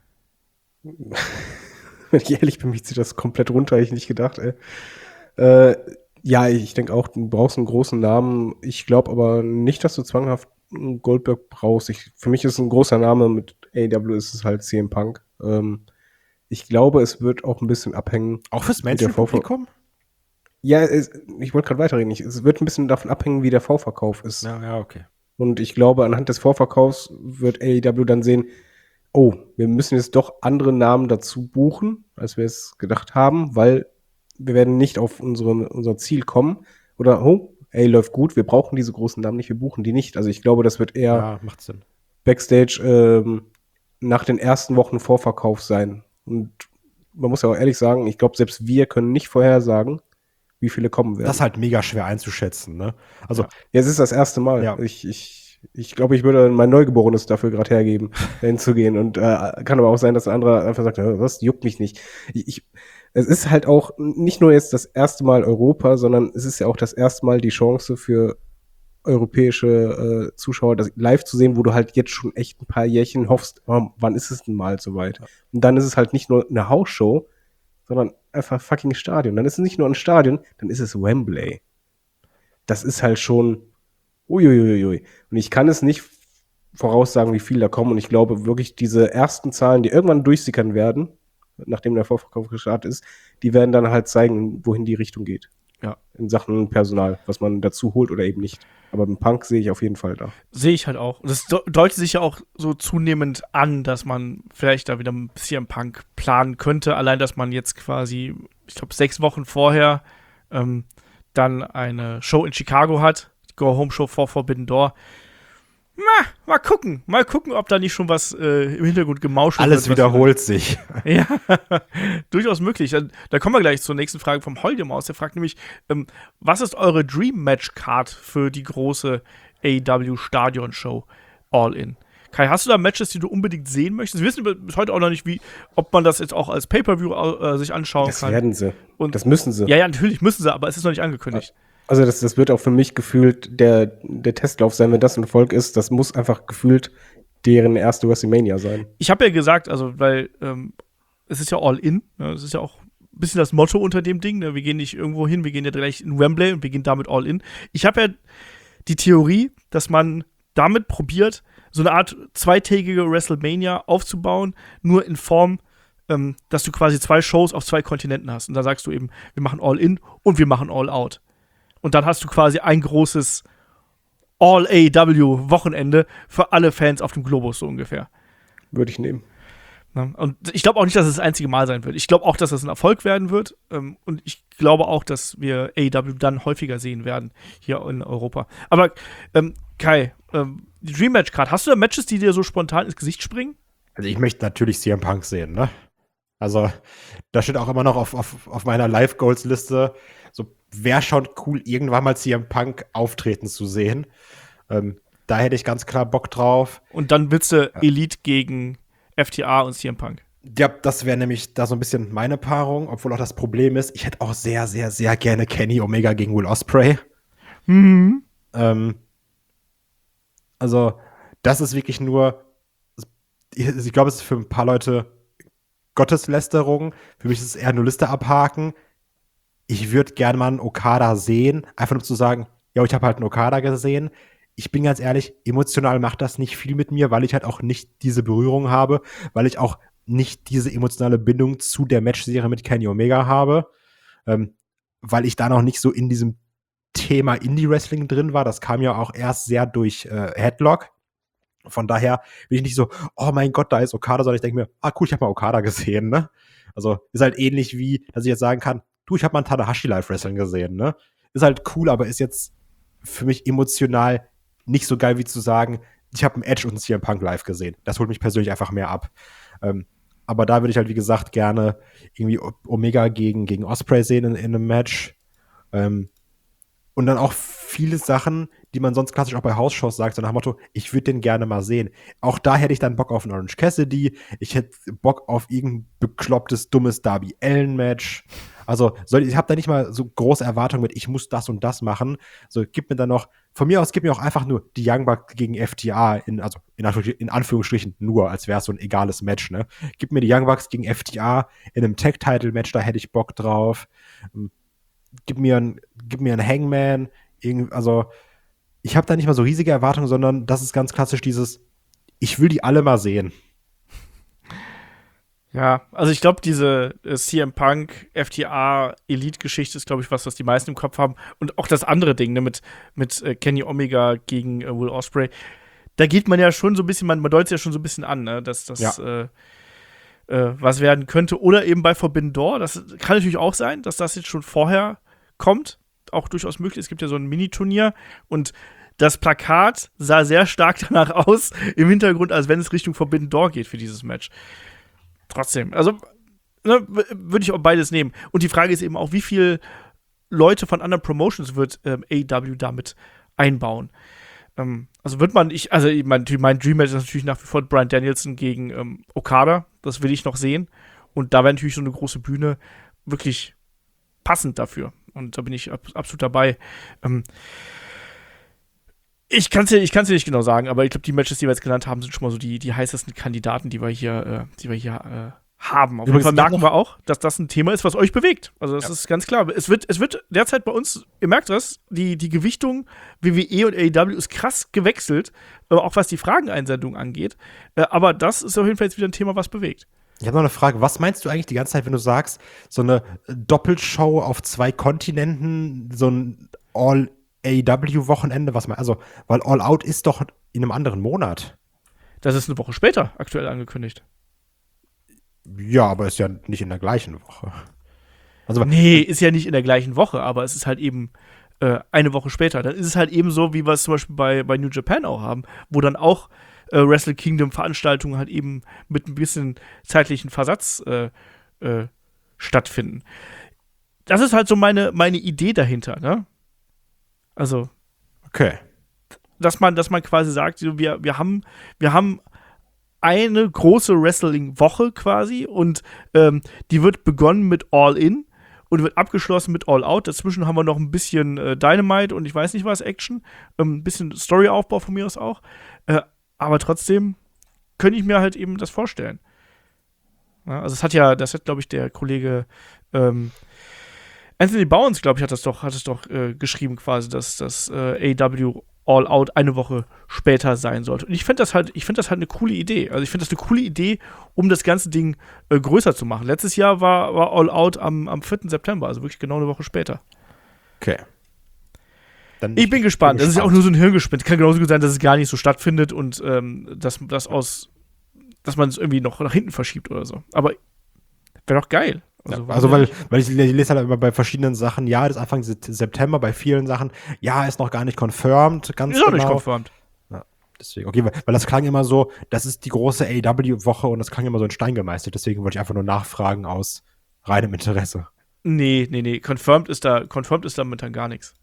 Wenn ich ehrlich bin, mich zieht das komplett runter, hätte ich nicht gedacht, ey. Äh, ja, ich denke auch, du brauchst einen großen Namen. Ich glaube aber nicht, dass du zwanghaft einen Goldberg brauchst. Ich, für mich ist ein großer Name mit A E W ist es halt C M Punk. Ähm, ich glaube, es wird auch ein bisschen abhängen. Auch fürs mit der Mainstream-Publikum? Ja, es, ich wollte gerade weiterreden. Ich, es wird ein bisschen davon abhängen, wie der Vorverkauf ist. Ja, ja, okay. Und ich glaube, anhand des Vorverkaufs wird A E W dann sehen, oh, wir müssen jetzt doch andere Namen dazu buchen, als wir es gedacht haben, weil wir werden nicht auf unsere, unser Ziel kommen. Oder, oh, ey, läuft gut, wir brauchen diese großen Namen nicht, wir buchen die nicht. Also ich glaube, das wird eher Ja, macht Sinn. Backstage ähm, nach den ersten Wochen Vorverkauf sein. Und man muss ja auch ehrlich sagen, ich glaube, selbst wir können nicht vorhersagen, wie viele kommen werden. Das ist halt mega schwer einzuschätzen, ne? Also, Ja, es ist das erste Mal. Ja. Ich, ich, ich glaube, ich würde mein Neugeborenes dafür gerade hergeben, dahin zu gehen. Und äh, kann aber auch sein, dass ein anderer einfach sagt, ja, was, juckt mich nicht. Ich, ich, es ist halt auch nicht nur jetzt das erste Mal Europa, sondern es ist ja auch das erste Mal die Chance für europäische äh, Zuschauer, das live zu sehen, wo du halt jetzt schon echt ein paar Jährchen hoffst, oh, wann ist es denn mal soweit? Und dann ist es halt nicht nur eine Hausshow, sondern einfach fucking Stadion. Dann ist es nicht nur ein Stadion, dann ist es Wembley. Das ist halt schon uiuiui. Und ich kann es nicht voraussagen, wie viel da kommen. Und ich glaube wirklich, diese ersten Zahlen, die irgendwann durchsickern werden, nachdem der Vorverkauf gestartet ist, die werden dann halt zeigen, wohin die Richtung geht. Ja. In Sachen Personal, was man dazu holt oder eben nicht. Aber im Punk sehe ich auf jeden Fall da. Sehe ich halt auch. Das de- deutet sich ja auch so zunehmend an, dass man vielleicht da wieder ein bisschen Punk planen könnte. Allein, dass man jetzt quasi, ich glaube, sechs Wochen vorher ähm, dann eine Show in Chicago hat. Go-Home-Show vor Forbidden Door. Na, mal gucken. Mal gucken, ob da nicht schon was äh, im Hintergrund gemauschelt alles wird. was- wiederholt sich. Ja, durchaus möglich. Da, da kommen wir gleich zur nächsten Frage vom Holdimaus. Der fragt nämlich, ähm, was ist eure Dream-Match-Card für die große A E W-Stadion-Show All-In? Kai, hast du da Matches, die du unbedingt sehen möchtest? Wir wissen bis heute auch noch nicht, wie, ob man das jetzt auch als Pay-Per-View äh, sich anschauen Das kann. werden sie. Und- das müssen sie. Ja, ja, natürlich müssen sie, aber es ist noch nicht angekündigt. Also das, das wird auch für mich gefühlt der, der Testlauf sein, wenn das ein Erfolg ist. Das muss einfach gefühlt deren erste WrestleMania sein. Ich habe ja gesagt, also, weil ähm, es ist ja All-In, ne? Es ist ja auch ein bisschen das Motto unter dem Ding, ne? Wir gehen nicht irgendwo hin, wir gehen ja gleich in Wembley und wir gehen damit All-In. Ich habe ja die Theorie, dass man damit probiert, so eine Art zweitägige WrestleMania aufzubauen, nur in Form, ähm, dass du quasi zwei Shows auf zwei Kontinenten hast. Und da sagst du eben, wir machen All-In und wir machen All-Out. Und dann hast du quasi ein großes All-A E W-Wochenende für alle Fans auf dem Globus, so ungefähr. Würde ich nehmen. Ne? Und ich glaube auch nicht, dass es das einzige Mal sein wird. Ich glaube auch, dass es ein Erfolg werden wird. Ähm, und ich glaube auch, dass wir A E W dann häufiger sehen werden hier in Europa. Aber ähm, Kai, ähm, die Dream Match Card, hast du da Matches, die dir so spontan ins Gesicht springen? Also ich möchte natürlich C M Punk sehen, ne? Also, da steht auch immer noch auf, auf, auf meiner Live-Goals-Liste, so wäre schon cool, irgendwann mal C M Punk auftreten zu sehen. Ähm, da hätte ich ganz klar Bock drauf. Und dann willst du Elite gegen F T A und C M Punk. Ja, das wäre nämlich da so ein bisschen meine Paarung, obwohl auch das Problem ist, ich hätte auch sehr, sehr, sehr gerne Kenny Omega gegen Will Ospreay. Mhm. Ähm, also, das ist wirklich nur, ich, ich glaube, es ist für ein paar Leute Gotteslästerung. Für mich ist es eher nur Liste abhaken. Ich würde gerne mal einen Okada sehen, einfach nur zu sagen, ja, ich habe halt einen Okada gesehen. Ich bin ganz ehrlich, emotional macht das nicht viel mit mir, weil ich halt auch nicht diese Berührung habe, weil ich auch nicht diese emotionale Bindung zu der Matchserie mit Kenny Omega habe, ähm, weil ich da noch nicht so in diesem Thema Indie-Wrestling drin war. Das kam ja auch erst sehr durch äh, Headlock. Von daher bin ich nicht so, oh mein Gott, da ist Okada, sondern ich denke mir, ah cool, ich habe mal Okada gesehen, ne? Also ist halt ähnlich wie, dass ich jetzt sagen kann, du, ich habe mal einen Tanahashi Live Wrestling gesehen, ne? Ist halt cool, aber ist jetzt für mich emotional nicht so geil wie zu sagen, ich habe einen Edge und einen C M Punk live gesehen. Das holt mich persönlich einfach mehr ab. Ähm, aber da würde ich halt, wie gesagt, gerne irgendwie Omega gegen, gegen Ospreay sehen in, in einem Match. Ähm, Und dann auch viele Sachen, die man sonst klassisch auch bei House-Shows sagt, so nach dem Motto, ich würde den gerne mal sehen. Auch da hätte ich dann Bock auf einen Orange Cassidy, ich hätte Bock auf irgendein beklopptes, dummes Darby Allin-Match. Also soll, ich habe da nicht mal so große Erwartungen mit, ich muss das und das machen. So, gib mir dann noch, von mir aus gib mir auch einfach nur die Young Bucks gegen F T A, in, also in, in Anführungsstrichen nur, als wäre es so ein egales Match, ne? Gib mir die Young Bucks gegen F T A in einem Tag-Title-Match, da hätte ich Bock drauf. Gib mir ein, gib mir einen Hangman, irgend, also ich habe da nicht mal so riesige Erwartungen, sondern das ist ganz klassisch dieses, ich will die alle mal sehen. Ja, also ich glaube, diese äh, C M Punk, F T A, Elite-Geschichte ist, glaube ich, was, was die meisten im Kopf haben. Und auch das andere Ding, ne, mit, mit äh, Kenny Omega gegen äh, Will Ospreay. Da geht man ja schon so ein bisschen, man, man deutet ja schon so ein bisschen an, ne, dass das Ja. äh, äh, was werden könnte. Oder eben bei Forbidden Door, das kann natürlich auch sein, dass das jetzt schon vorher kommt. Auch durchaus möglich. Es gibt ja so ein Mini-Turnier und das Plakat sah sehr stark danach aus, im Hintergrund, als wenn es Richtung Forbidden Door geht für dieses Match. Trotzdem, also ne, w- würde ich auch beides nehmen. Und die Frage ist eben auch, wie viele Leute von anderen Promotions wird ähm, A E W damit einbauen? Ähm, also wird man, ich, also ich mein, mein Dream Match ist natürlich nach wie vor Bryan Danielson gegen ähm, Okada. Das will ich noch sehen. Und da wäre natürlich so eine große Bühne wirklich passend dafür. Und da bin ich ab, absolut dabei. Ähm, ich kann es dir, ich kann's dir nicht genau sagen, aber ich glaube, die Matches, die wir jetzt genannt haben, sind schon mal so die, die heißesten Kandidaten, die wir hier, äh, die wir hier äh, haben. Auf jeden Übrigens Fall merken noch- wir auch, dass das ein Thema ist, was euch bewegt. Also das Ja. ist ganz klar. Es wird, es wird derzeit bei uns, ihr merkt das, die, die Gewichtung W W E und A E W ist krass gewechselt, äh, auch was die Frageneinsendung angeht. Äh, aber das ist auf jeden Fall jetzt wieder ein Thema, was bewegt. Ich habe noch eine Frage, was meinst du eigentlich die ganze Zeit, wenn du sagst, so eine Doppelshow auf zwei Kontinenten, so ein All A E W-Wochenende, was man, also, weil All Out ist doch in einem anderen Monat. Das ist eine Woche später aktuell angekündigt. Ja, aber ist ja nicht in der gleichen Woche. Also, Nee, ist ja nicht in der gleichen Woche, aber es ist halt eben äh, eine Woche später. Dann ist es halt eben so, wie wir es zum Beispiel bei, bei New Japan auch haben, wo dann auch äh, Wrestle Kingdom Veranstaltungen halt eben mit ein bisschen zeitlichen Versatz äh, äh, stattfinden. Das ist halt so meine, meine Idee dahinter, ne? Also, okay. dass man, dass man quasi sagt, so, wir, wir haben, wir haben eine große Wrestling-Woche quasi und ähm, die wird begonnen mit All In und wird abgeschlossen mit All Out. Dazwischen haben wir noch ein bisschen äh, Dynamite und ich weiß nicht was, Action. Ähm, ein bisschen Storyaufbau von mir aus auch. Äh, aber trotzdem könnte ich mir halt eben das vorstellen. Ja, also es hat ja, das hat, glaube ich, der Kollege ähm, Anthony Bounds, glaube ich, hat das doch, hat es doch äh, geschrieben quasi, dass das äh, A E W All Out eine Woche später sein sollte. Und ich finde das halt, ich finde das halt eine coole Idee. Also ich finde das eine coole Idee, um das ganze Ding äh, größer zu machen. Letztes Jahr war, war All Out am, am vierten September, also wirklich genau eine Woche später. Okay. Dann Ich bin gespannt. Das ist ja auch nur so ein Hirngespinst. Kann genauso gut sein, dass es gar nicht so stattfindet und ähm, dass das aus, dass man es irgendwie noch nach hinten verschiebt oder so. Aber wäre doch geil. Also, warum also denn weil, nicht? weil ich lese halt immer bei verschiedenen Sachen, ja, das ist Anfang Se- September, bei vielen Sachen, ja, ist noch gar nicht confirmed, ganz Ist auch genau. nicht confirmed. Deswegen, okay, weil, weil das klang immer so, das ist die große A E W-Woche und das klang immer so in Stein gemeißelt, deswegen wollte ich einfach nur nachfragen aus reinem Interesse. Nee, nee, nee. Confirmed ist da, confirmed ist da momentan gar nichts.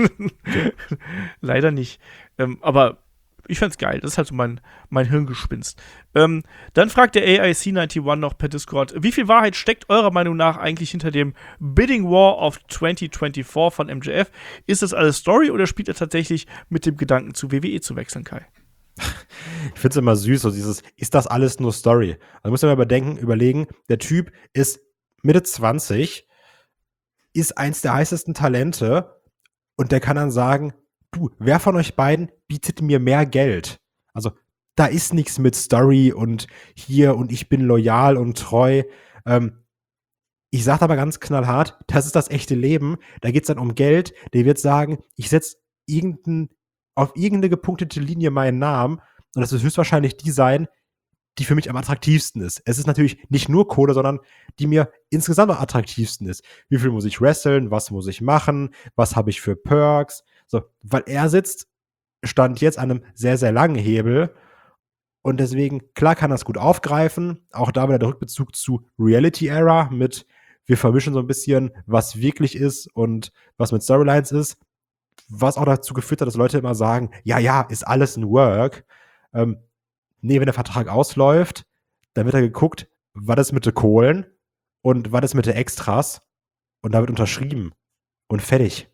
Leider nicht. Ähm, aber ich fand's geil. Das ist halt so mein, mein Hirngespinst. Ähm, dann fragt der A I C einundneunzig noch per Discord, wie viel Wahrheit steckt eurer Meinung nach eigentlich hinter dem Bidding War of zwanzig vierundzwanzig von M J F? Ist das alles Story oder spielt er tatsächlich mit dem Gedanken, zu W W E zu wechseln, Kai? Ich finde es immer süß, so dieses, ist das alles nur Story? Also muss man mal überdenken, überlegen, der Typ ist Mitte zwanzig, ist eins der heißesten Talente und der kann dann sagen, du, wer von euch beiden bietet mir mehr Geld? Also da ist nichts mit Story und hier und ich bin loyal und treu. Ähm, ich sage aber ganz knallhart, das ist das echte Leben. Da geht es dann um Geld. Der wird sagen, ich setze irgendein, auf irgendeine gepunktete Linie meinen Namen und das wird höchstwahrscheinlich die sein, die für mich am attraktivsten ist. Es ist natürlich nicht nur Kohle, sondern die mir insgesamt am attraktivsten ist. Wie viel muss ich wresteln? Was muss ich machen? Was habe ich für Perks? So, weil er sitzt, stand jetzt an einem sehr, sehr langen Hebel und deswegen, klar kann er es gut aufgreifen. Auch da wieder der Rückbezug zu Reality Era mit wir vermischen so ein bisschen, was wirklich ist und was mit Storylines ist. Was auch dazu geführt hat, dass Leute immer sagen, ja, ja, ist alles ein Work. Ähm, nee, wenn der Vertrag ausläuft, dann wird er geguckt, was ist mit den Kohlen und was ist mit den Extras und da wird unterschrieben und fertig.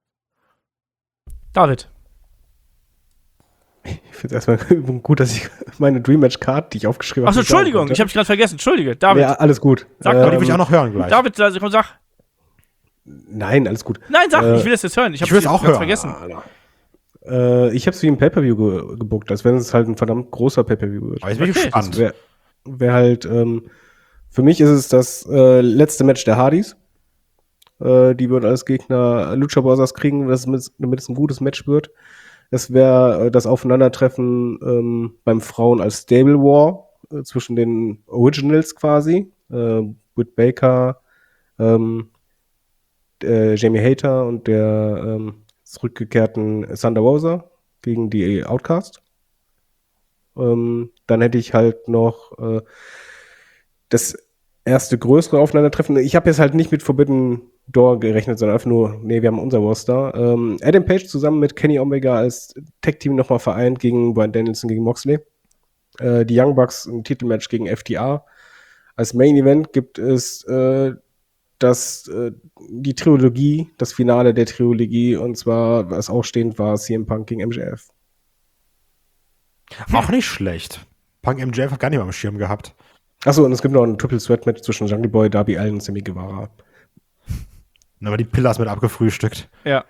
David. Ich finde es erstmal gut, dass ich meine Dream Match Card, die ich aufgeschrieben habe. Achso, Entschuldigung, ich habe dich gerade vergessen. Entschuldige, David. Ja, alles gut. Sag, Aber die will ich auch noch hören gleich. David, also komm, sag. Nein, alles gut. Nein, sag, Äh, ich will das jetzt hören. Ich, ich will es auch hören. vergessen. Äh, ich habe es wie ein Pay-Per-View ge gebuckt, als wenn es halt ein verdammt großer Pay-Per-View wird. Aber jetzt bin ich Okay. gespannt. Wäre wär halt, ähm, für mich ist es das äh, letzte Match der Hardys. Äh, die würden als Gegner Lucha Brothers kriegen, das mit, damit es ein gutes Match wird. Es wäre äh, das Aufeinandertreffen ähm, beim Frauen als Stable War äh, zwischen den Originals quasi. Äh, Britt Baker, ähm, äh, Jamie Hayter und der ähm, zurückgekehrten Thunder Rosa gegen die Outcast. Ähm, dann hätte ich halt noch äh, das erste größere Aufeinandertreffen. Ich habe jetzt halt nicht mit Forbidden Door gerechnet, sondern einfach nur, nee, wir haben unser Roster. Ähm, Adam Page zusammen mit Kenny Omega als Tag-Team nochmal vereint gegen Bryan Danielson, gegen Moxley. Äh, die Young Bucks ein Titelmatch gegen F T R. Als Main Event gibt es äh, das, äh, die Trilogie, das Finale der Trilogie, und zwar, was ausstehend war, C M Punk gegen M J F. Auch nicht schlecht. Punk M J F hat gar nicht mehr am Schirm gehabt. Achso, und es gibt noch ein Triple Threat Match zwischen Jungle Boy, Darby Allin und Sammy Guevara. Dann haben wir die Pillars mit abgefrühstückt. Ja.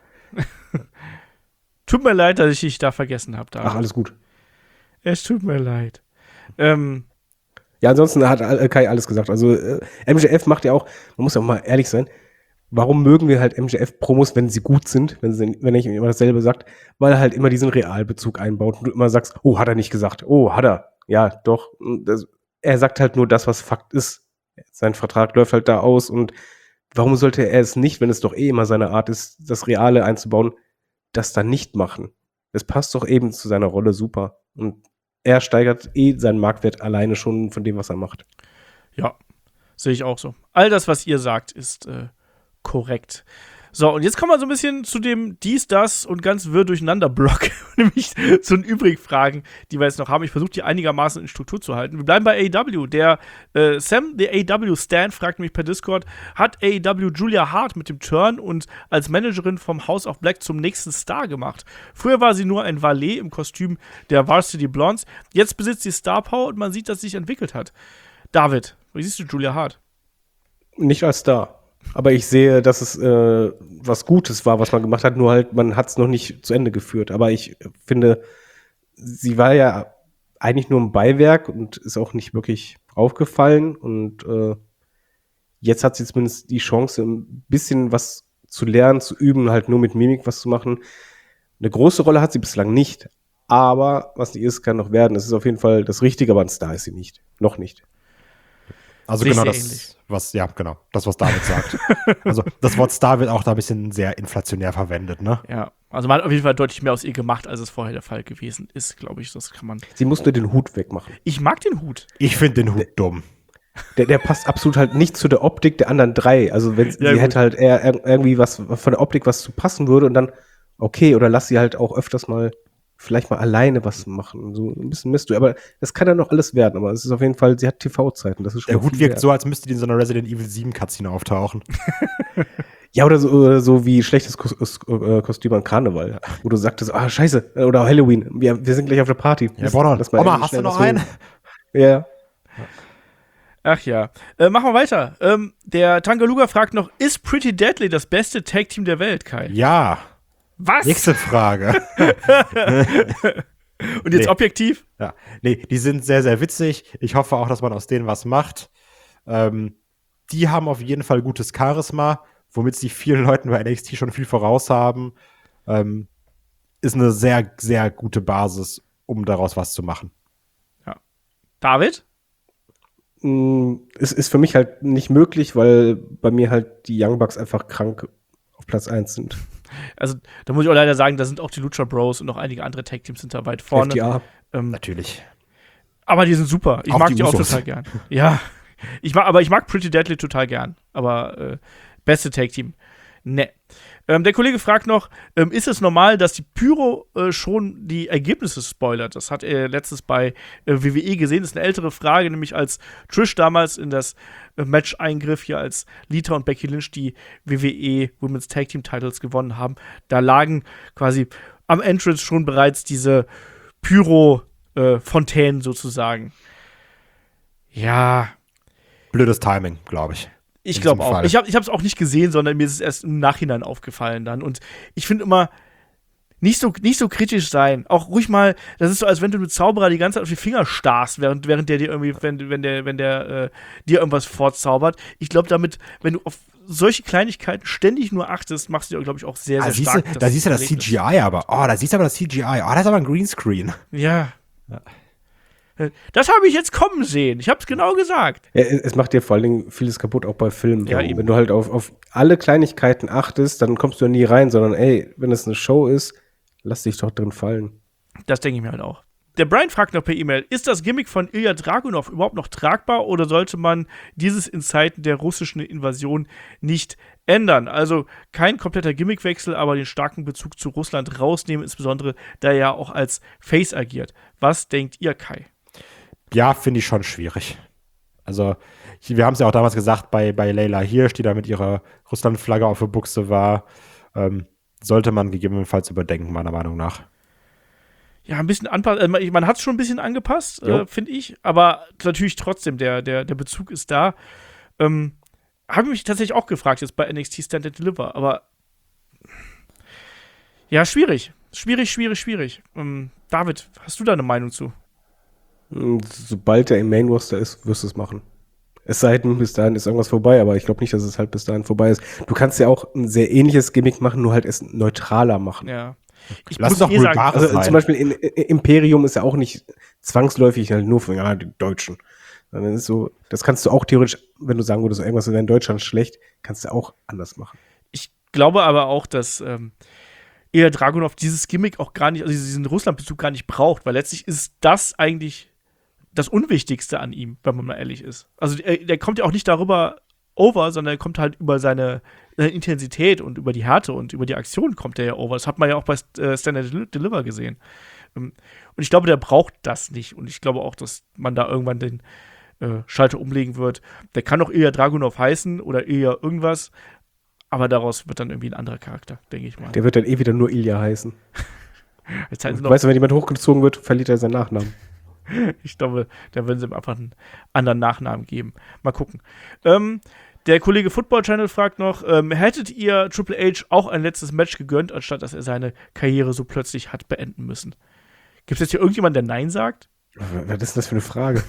Tut mir leid, dass ich dich da vergessen habe. Ach, alles gut. Es tut mir leid. Ähm, Ja, ansonsten hat Al- Kai alles gesagt. Also äh, M J F macht ja auch, man muss ja auch mal ehrlich sein, warum mögen wir halt M J F-Promos, wenn sie gut sind, wenn, sie, wenn er nicht immer dasselbe sagt, weil er halt immer diesen Realbezug einbaut und du immer sagst, oh, hat er nicht gesagt, oh, hat er, ja, doch. Und das, er sagt halt nur das, was Fakt ist. Sein Vertrag läuft halt da aus und warum sollte er es nicht, wenn es doch eh immer seine Art ist, das Reale einzubauen, das dann nicht machen? Es passt doch eben zu seiner Rolle super. Und er steigert eh seinen Marktwert alleine schon von dem, was er macht. ja, sehe ich auch so. All das, was ihr sagt, ist äh, korrekt. So, und jetzt kommen wir so ein bisschen zu dem dies, das und ganz wirr durcheinander Block. Nämlich zu den übrigen Fragen, die wir jetzt noch haben. Ich versuche die einigermaßen in Struktur zu halten. Wir bleiben bei A E W. Der äh, Sam, der A E W-Stan, fragt mich per Discord, hat A E W Julia Hart mit dem Turn und als Managerin vom House of Black zum nächsten Star gemacht. Früher war sie nur ein Valet im Kostüm der Varsity Blondes. Jetzt besitzt sie Star Power und man sieht, dass sie sich entwickelt hat. David, wie siehst du Julia Hart? Nicht als Star. Aber ich sehe, dass es äh, was Gutes war, was man gemacht hat, nur halt, man hat es noch nicht zu Ende geführt. Aber ich finde, sie war ja eigentlich nur ein Beiwerk und ist auch nicht wirklich aufgefallen. Und äh, jetzt hat sie zumindest die Chance, ein bisschen was zu lernen, zu üben, halt nur mit Mimik was zu machen. Eine große Rolle hat sie bislang nicht. Aber was nicht ist, kann noch werden. Es ist auf jeden Fall das Richtige, aber ein Star ist sie nicht. Noch nicht. Also Sehe ich genau sehr das, ähnlich. was, ja, genau, das, was David sagt. Also das Wort Star wird auch da ein bisschen sehr inflationär verwendet, ne? Ja, also man hat auf jeden Fall deutlich mehr aus ihr gemacht, als es vorher der Fall gewesen ist, glaube ich. Das kann man. Sie muss nur den Hut wegmachen. Ich mag den Hut. Ich finde den Hut dumm. Der, der passt absolut halt nicht zu der Optik der anderen drei. Also wenn Ja, sie gut. hätte halt eher ir- irgendwie was von der Optik, was zu passen würde und dann, okay, oder lass sie halt auch öfters mal, vielleicht mal alleine was machen. So ein bisschen Mystery. Aber das kann ja noch alles werden. Aber es ist auf jeden Fall, sie hat T V-Zeiten. Das ist schon Der mal Hut viel wirkt wert. so, als müsste die in so einer Resident Evil sieben Cutscene auftauchen. Ja, oder so, oder so wie schlechtes Kos Kos äh, Kostüm an Karneval. Wo du sagtest, ah, scheiße. Oder Halloween. Wir, wir sind gleich auf der Party. Ja, Bonner, Lass mal Oma, irgendwie hast du schnell noch was holen. einen? Ja. Ach ja. Äh, machen wir weiter. Ähm, der Tangaluga fragt noch, ist Pretty Deadly das beste Tag-Team der Welt, Kai? Ja. Was? Nächste Frage. Und jetzt Nee. objektiv? Ja, nee, die sind sehr, sehr witzig. Ich hoffe auch, dass man aus denen was macht. Ähm, die haben auf jeden Fall gutes Charisma, womit sie vielen Leuten bei N X T schon viel voraus haben. Ähm, ist eine sehr, sehr gute Basis, um daraus was zu machen. David? Mm, Es ist für mich halt nicht möglich, weil bei mir halt die Young Bucks einfach krank auf Platz eins sind. Also, da muss ich auch leider sagen, da sind auch die Lucha Bros und noch einige andere Tag-Teams sind da weit vorne. F D A. Ähm, Natürlich. aber die sind super. Ich Auch mag die die, auch Usos. total gern. Ja. Ich mag, aber ich mag Pretty Deadly total gern. Aber äh, beste Tag-Team. Ne. Ähm, der Kollege fragt noch, ähm, ist es normal, dass die Pyro äh, schon die Ergebnisse spoilert? Das hat er letztens bei äh, W W E gesehen. Das ist eine ältere Frage, nämlich als Trish damals in das äh, Match eingriff, hier als Lita und Becky Lynch die W W E Women's Tag Team Titles gewonnen haben. Da lagen quasi am Entrance schon bereits diese Pyro-Fontänen äh, sozusagen. Ja, Blödes Timing, glaube ich. ich In glaube diesem auch. Fall. Ich habe es auch nicht gesehen, sondern mir ist es erst im Nachhinein aufgefallen dann. Und ich finde immer, nicht so, nicht so kritisch sein. Auch ruhig mal, das ist so, als wenn du mit Zauberer die ganze Zeit auf die Finger starrst, während, während der dir irgendwie, wenn, wenn der, wenn der äh, dir irgendwas vorzaubert. Ich glaube, damit, wenn du auf solche Kleinigkeiten ständig nur achtest, machst du dir, glaube ich, auch sehr, Ah, sehr siehst stark. du, da siehst du das C Erlebnis. G I aber. Oh, da siehst du aber das C G I. Oh, das ist aber ein Greenscreen. Ja. Das habe ich jetzt kommen sehen. Ich habe es genau gesagt. Ja, es macht dir vor allen Dingen vieles kaputt, auch bei Filmen. Ja, So, eben. wenn du halt auf, auf alle Kleinigkeiten achtest, dann kommst du ja nie rein, sondern ey, wenn es eine Show ist, lass dich doch drin fallen. Das denke ich mir halt auch. Der Brian fragt noch per E-Mail, ist das Gimmick von Ilya Dragunov überhaupt noch tragbar oder sollte man dieses in Zeiten der russischen Invasion nicht ändern? Also kein kompletter Gimmickwechsel, aber den starken Bezug zu Russland rausnehmen, insbesondere da er ja auch als Face agiert. Was denkt ihr, Kai? Ja, finde ich schon schwierig. Also, ich- wir haben es ja auch damals gesagt, bei, bei Layla Hirsch, die da mit ihrer Russland-Flagge auf der Buchse war, ähm, sollte man gegebenenfalls überdenken, meiner Meinung nach. Ja, ein bisschen anpassen. Man, man hat es schon ein bisschen angepasst, Jo. äh, finde ich. Aber natürlich trotzdem, der, der, der Bezug ist da. Ähm, Habe ich mich tatsächlich auch gefragt, jetzt bei N X T Stand and Deliver. Aber ja, schwierig. Schwierig, schwierig, schwierig. Ähm, David, hast du da eine Meinung zu? Und sobald er im Main Roster ist, wirst du es machen. Es sei denn, bis dahin ist irgendwas vorbei, aber ich glaube nicht, dass es halt bis dahin vorbei ist. Du kannst ja auch ein sehr ähnliches Gimmick machen, nur halt es neutraler machen. Ja. Ich Lass muss doch eh sagen, Vulgares Also sein. zum Beispiel in, in, Imperium ist ja auch nicht zwangsläufig halt nur von ja, die Deutschen. Sondern ist so, das kannst du auch theoretisch, wenn du sagen würdest, irgendwas ist in Deutschland schlecht, kannst du auch anders machen. ich glaube aber auch, dass ähm, Ilya Dragunov dieses Gimmick auch gar nicht, also diesen Russland-Bezug gar nicht braucht, weil letztlich ist das eigentlich das Unwichtigste an ihm, wenn man mal ehrlich ist. Also er, der kommt ja auch nicht darüber over, sondern er kommt halt über seine, seine Intensität und über die Härte und über die Aktion kommt er ja over. Das hat man ja auch bei äh, Stand and Del- Deliver gesehen. Ähm, und ich glaube, der braucht das nicht. Und ich glaube auch, dass man da irgendwann den äh, Schalter umlegen wird. Der kann auch Ilya Dragunov heißen oder Ilya irgendwas, aber daraus wird dann irgendwie ein anderer Charakter, denke ich mal. Der wird dann eh wieder nur Ilya heißen. Jetzt heißen sie Du noch, weißt du, wenn jemand hochgezogen wird, verliert er seinen Nachnamen. ich glaube, da würden sie ihm einfach einen anderen Nachnamen geben. Mal gucken. Ähm, der Kollege Football Channel fragt noch, ähm, hättet ihr Triple H auch ein letztes Match gegönnt, anstatt dass er seine Karriere so plötzlich hat beenden müssen? Gibt es jetzt hier irgendjemanden, der Nein sagt? Was ist das für eine Frage?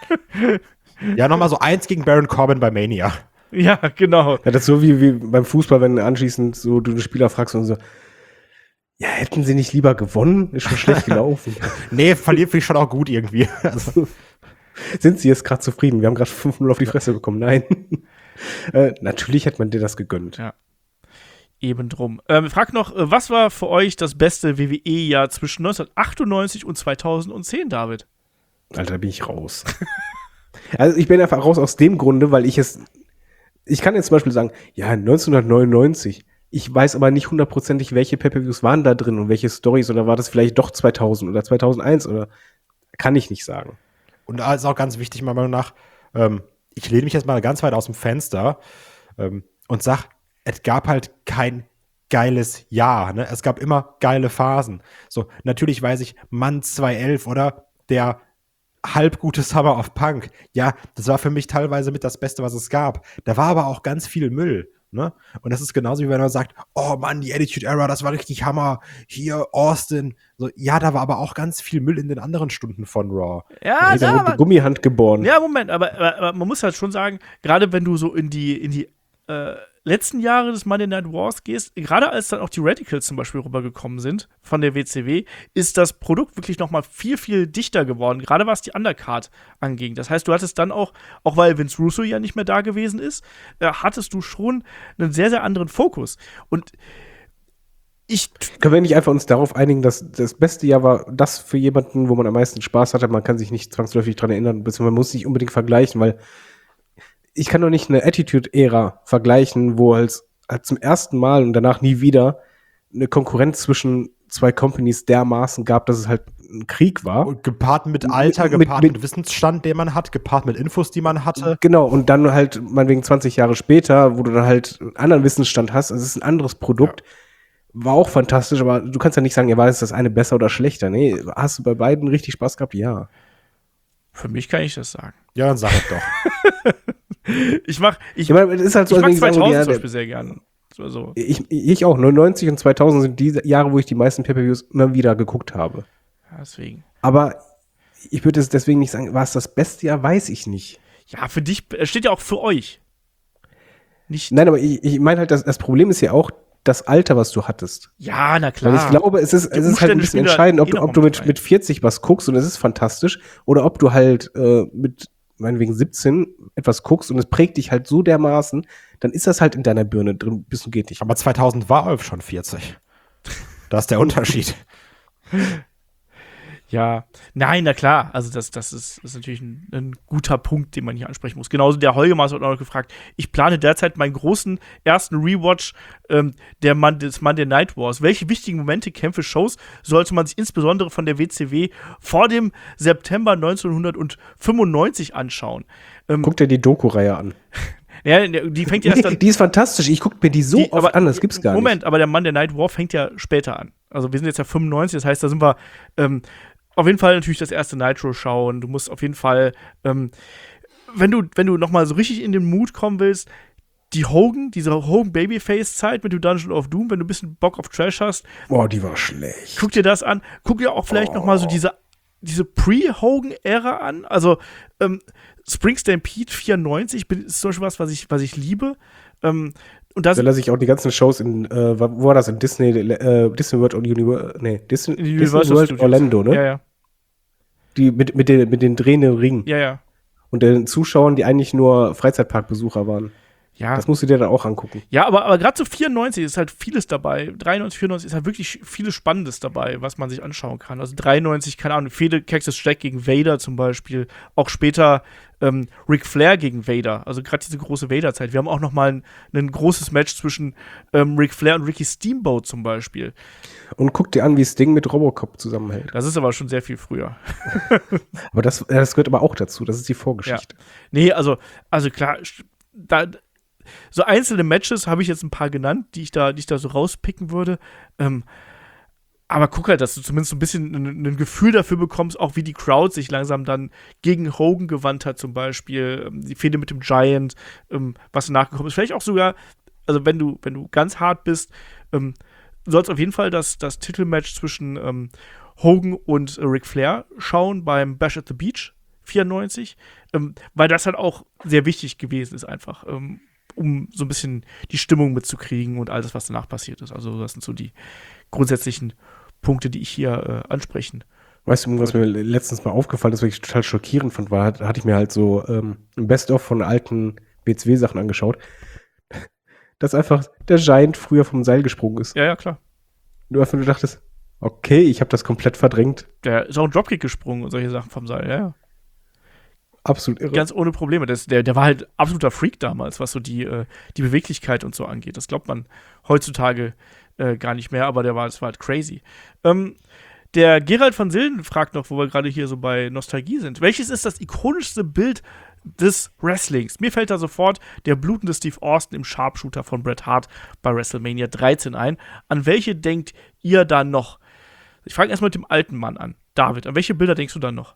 Ja, nochmal so eins gegen Baron Corbin bei Mania. Ja, genau. Ja, das ist so wie, wie beim Fußball, wenn anschließend so du den Spieler fragst und so, ja, hätten sie nicht lieber gewonnen? Ist schon schlecht gelaufen. Nee, verliert finde ich schon auch gut irgendwie. Also, Sind sie jetzt gerade zufrieden? Wir haben gerade fünf null auf die Fresse bekommen. Nein. äh, natürlich hätte man dir das gegönnt. Ja. Eben drum. Ähm, fragt noch, äh, was war für euch das beste W W E-Jahr zwischen neunzehnhundertachtundneunzig und zweitausendzehn, David? Alter, da bin ich raus. Also ich bin einfach raus aus dem Grunde, weil ich es, ich kann jetzt zum Beispiel sagen, ja, neunzehnhundertneunundneunzig, ich weiß aber nicht hundertprozentig, welche Pay-Per-Views waren da drin und welche Storys, oder war das vielleicht doch zweitausend oder zweitausendeins, oder kann ich nicht sagen. und da ist auch ganz wichtig, meiner Meinung nach, ähm, ich lehne mich jetzt mal ganz weit aus dem Fenster ähm, und sag, es gab halt kein geiles Jahr. Ne? Es gab immer geile Phasen. So, natürlich weiß ich, Mann zweitausendelf oder der halbgute Summer of Punk. Ja, das war für mich teilweise mit das Beste, was es gab. Da war aber auch ganz viel Müll. Ne? Und das ist genauso, wie wenn man sagt, oh Mann, die Attitude Era, das war richtig Hammer. Hier, Austin. So, ja, da war aber auch ganz viel Müll in den anderen Stunden von Raw. Ja, Jeder ja, wurde eine aber, Gummihand geboren. ja, Moment, aber, aber, aber man muss halt schon sagen, gerade wenn du so in die, in die äh, letzten Jahre des Monday Night Wars gehst, gerade als dann auch die Radicals zum Beispiel rübergekommen sind von der W C W, ist das Produkt wirklich noch mal viel, viel dichter geworden, gerade was die Undercard anging. Das heißt, du hattest dann auch, auch weil Vince Russo ja nicht mehr da gewesen ist, äh, hattest du schon einen sehr, sehr anderen Fokus. Und ich Können wir nicht einfach uns darauf einigen, dass das beste Jahr war das für jemanden, wo man am meisten Spaß hatte? Man kann sich nicht zwangsläufig dran erinnern, beziehungsweise man muss sich unbedingt vergleichen, weil ich kann doch nicht eine Attitude-Ära vergleichen, wo halt, halt zum ersten Mal und danach nie wieder eine Konkurrenz zwischen zwei Companies dermaßen gab, dass es halt ein Krieg war. Und gepaart mit Alter, Mit- gepaart mit- mit, Wissensstand, den man hat, gepaart mit Infos, die man hatte. Genau, und dann halt meinetwegen zwanzig Jahre später, wo du dann halt einen anderen Wissensstand hast, es ist ein anderes Produkt, war auch fantastisch, aber du kannst ja nicht sagen, ja, war jetzt das eine besser oder schlechter. Nee, hast du bei beiden richtig Spaß gehabt? Ja. Für mich kann ich das sagen. Ja, dann sag es doch. Ich mach, ich, Ich meine, es ist halt so, ich mag als wenn ich sagen zweitausend würde, zum ja, Beispiel sehr gerne. Also, ich, ich auch. neunundneunzig und zweitausend sind die Jahre, wo ich die meisten Pay-Per-Views immer wieder geguckt habe. ja, deswegen. Aber ich würde es deswegen nicht sagen, war es das beste Jahr, weiß ich nicht. Ja, für dich, es steht ja auch für euch. Nicht, Nein, aber ich, ich meine halt, das, das Problem ist ja auch das Alter, was du hattest. ja, na klar. Weil ich glaube, es ist, Die es ist halt ein Umstände bisschen spielen da entscheidend, ob eh du, noch ob mal du mit mit, rein. mit vierzig was guckst und es ist fantastisch, oder ob du halt äh, mit meinetwegen siebzehn etwas guckst und es prägt dich halt so dermaßen, dann ist das halt in deiner Birne drin, bis du geht nicht. Aber zweitausend war Ulf schon vierzig. Das ist der Unterschied. Ja, nein, na klar. Also das, das ist, ist natürlich ein, ein guter Punkt, den man hier ansprechen muss. Genauso der Holgemas hat auch noch gefragt, ich plane derzeit meinen großen ersten Rewatch ähm, der Mon- des Monday Night Wars. Welche wichtigen Momente, Kämpfe, Shows sollte man sich insbesondere von der W C W vor dem September neunzehnhundertfünfundneunzig anschauen? Ähm, Guck dir die Doku-Reihe an. ja, die fängt ja erst dann die ist fantastisch. Ich gucke mir die so Die- oft aber- an, das gibt's gar Moment, nicht. aber der Monday Night War fängt ja später an. Also wir sind jetzt ja fünfundneunzig, das heißt, da sind wir ähm, auf jeden Fall natürlich das erste Nitro schauen. Du musst auf jeden Fall, ähm, wenn du, wenn du noch mal so richtig in den Mood kommen willst, die Hogan, diese Hogan Babyface-Zeit mit dem Dungeon of Doom, wenn du ein bisschen Bock auf Trash hast, Boah, die war schlecht. guck dir das an. Guck dir auch vielleicht noch mal so diese, diese Pre-Hogan-Ära an. Also ähm, Spring Stampede vierundneunzig bin- ist zum Beispiel was, was ich, was ich liebe. Ähm, und das Da lasse ich auch die ganzen Shows in, äh, wo war das, in Disney, äh, Disney World Universal, nee, Disney, die Disney Universal World Studios. Orlando, ne? Ja, ja. Die mit, mit, den, mit den drehenden Ringen. Ja, ja. Und den Zuschauern, die eigentlich nur Freizeitparkbesucher waren. Ja, Das musst du dir dann auch angucken. ja, aber, aber gerade so vierundneunzig ist halt vieles dabei. dreiundneunzig, vierundneunzig ist halt wirklich vieles Spannendes dabei, was man sich anschauen kann. Also dreiundneunzig, keine Ahnung, viele Cactus Jack gegen Vader zum Beispiel. Auch später ähm, Ric Flair gegen Vader. Also gerade diese große Vader-Zeit. Wir haben auch noch mal ein, ein großes Match zwischen ähm, Ric Flair und Ricky Steamboat zum Beispiel. Und guck dir an, wie Sting mit Robocop zusammenhält. Das ist aber schon sehr viel früher. Aber das, ja, das gehört aber auch dazu. Das ist die Vorgeschichte. Nee, also, also klar, st- da, so einzelne Matches habe ich jetzt ein paar genannt, die ich da, die ich da so rauspicken würde. Ähm, aber guck halt, dass du zumindest so ein bisschen ein, ein Gefühl dafür bekommst, auch wie die Crowd sich langsam dann gegen Hogan gewandt hat, zum Beispiel. Ähm, die Fehde mit dem Giant, ähm, was nachgekommen ist. Vielleicht auch sogar, also wenn du, wenn du ganz hart bist, ähm, sollst auf jeden Fall das, das Titelmatch zwischen ähm, Hogan und äh, Ric Flair schauen beim Bash at the Beach vierundneunzig, ähm, weil das halt auch sehr wichtig gewesen ist einfach, ähm, um so ein bisschen die Stimmung mitzukriegen und all das, was danach passiert ist. Also das sind so die grundsätzlichen Punkte, die ich hier äh, ansprechen. Weißt du, was mir letztens mal aufgefallen ist, was ich total schockierend fand, war, da hatte ich mir halt so ähm, ein Best-of von alten W C W-Sachen angeschaut, dass einfach der Giant früher vom Seil gesprungen ist. Ja, ja, klar. Du einfach nur dachtest, okay, ich habe das komplett verdrängt. Der ist auch ein Dropkick gesprungen und solche Sachen vom Seil, ja, ja. Absolut irre. Ganz ohne Probleme. Das, der, der war halt absoluter Freak damals, was so die, äh, die Beweglichkeit und so angeht. Das glaubt man heutzutage äh, gar nicht mehr, aber der war, das war halt crazy. Ähm, der Gerald von Silden fragt noch, wo wir gerade hier so bei Nostalgie sind. Welches ist das ikonischste Bild des Wrestlings? Mir fällt da sofort der blutende Steve Austin im Sharpshooter von Bret Hart bei WrestleMania dreizehn ein. An welche denkt ihr da noch? Ich fange erstmal mit dem alten Mann an. David, an welche Bilder denkst du dann noch?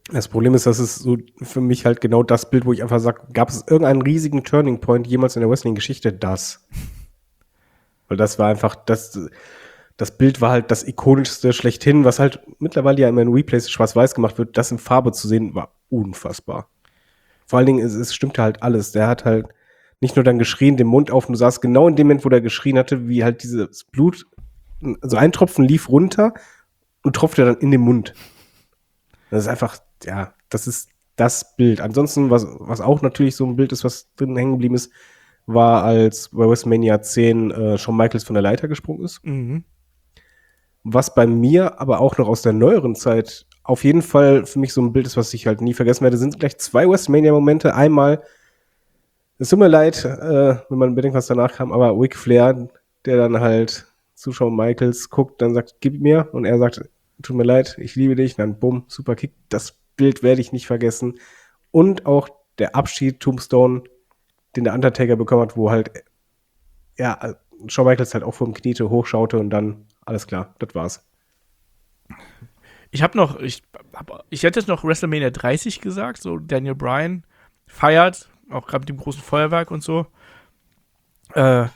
Das Problem ist, dass es so für mich halt genau das Bild, wo ich einfach sage, gab es irgendeinen riesigen Turning Point jemals in der Wrestling-Geschichte? Das. Weil das war einfach, das, das Bild war halt das ikonischste schlechthin, was halt mittlerweile ja immer in Replays schwarz-weiß gemacht wird, das in Farbe zu sehen, war unfassbar. Vor allen Dingen, es, es stimmte halt alles. Der hat halt nicht nur dann geschrien, den Mund auf, und du sahst genau in dem Moment, wo der geschrien hatte, wie halt dieses Blut, also ein Tropfen lief runter und tropfte dann in den Mund. Das ist einfach, ja, das ist das Bild. Ansonsten, was, was auch natürlich so ein Bild ist, was drin hängen geblieben ist, war, als bei WrestleMania zehn äh, Shawn Michaels von der Leiter gesprungen ist. Mhm. Was bei mir aber auch noch aus der neueren Zeit auf jeden Fall für mich so ein Bild ist, was ich halt nie vergessen werde, sind gleich zwei WrestleMania-Momente. Einmal, es tut mir leid, äh, wenn man bedenkt, was danach kam, aber Ric Flair, der dann halt zu Shawn Michaels guckt, dann sagt, gib mir, und er sagt, tut mir leid, ich liebe dich, und dann bumm, super Kick. Das Bild werde ich nicht vergessen. Und auch der Abschied, Tombstone, den der Undertaker bekommen hat, wo halt, ja, Shawn Michaels halt auch vom Kniete hochschaute und dann, alles klar, das war's. Ich habe noch, ich, hab, ich hätte jetzt noch WrestleMania dreißig gesagt, so Daniel Bryan feiert, auch gerade mit dem großen Feuerwerk und so. Äh,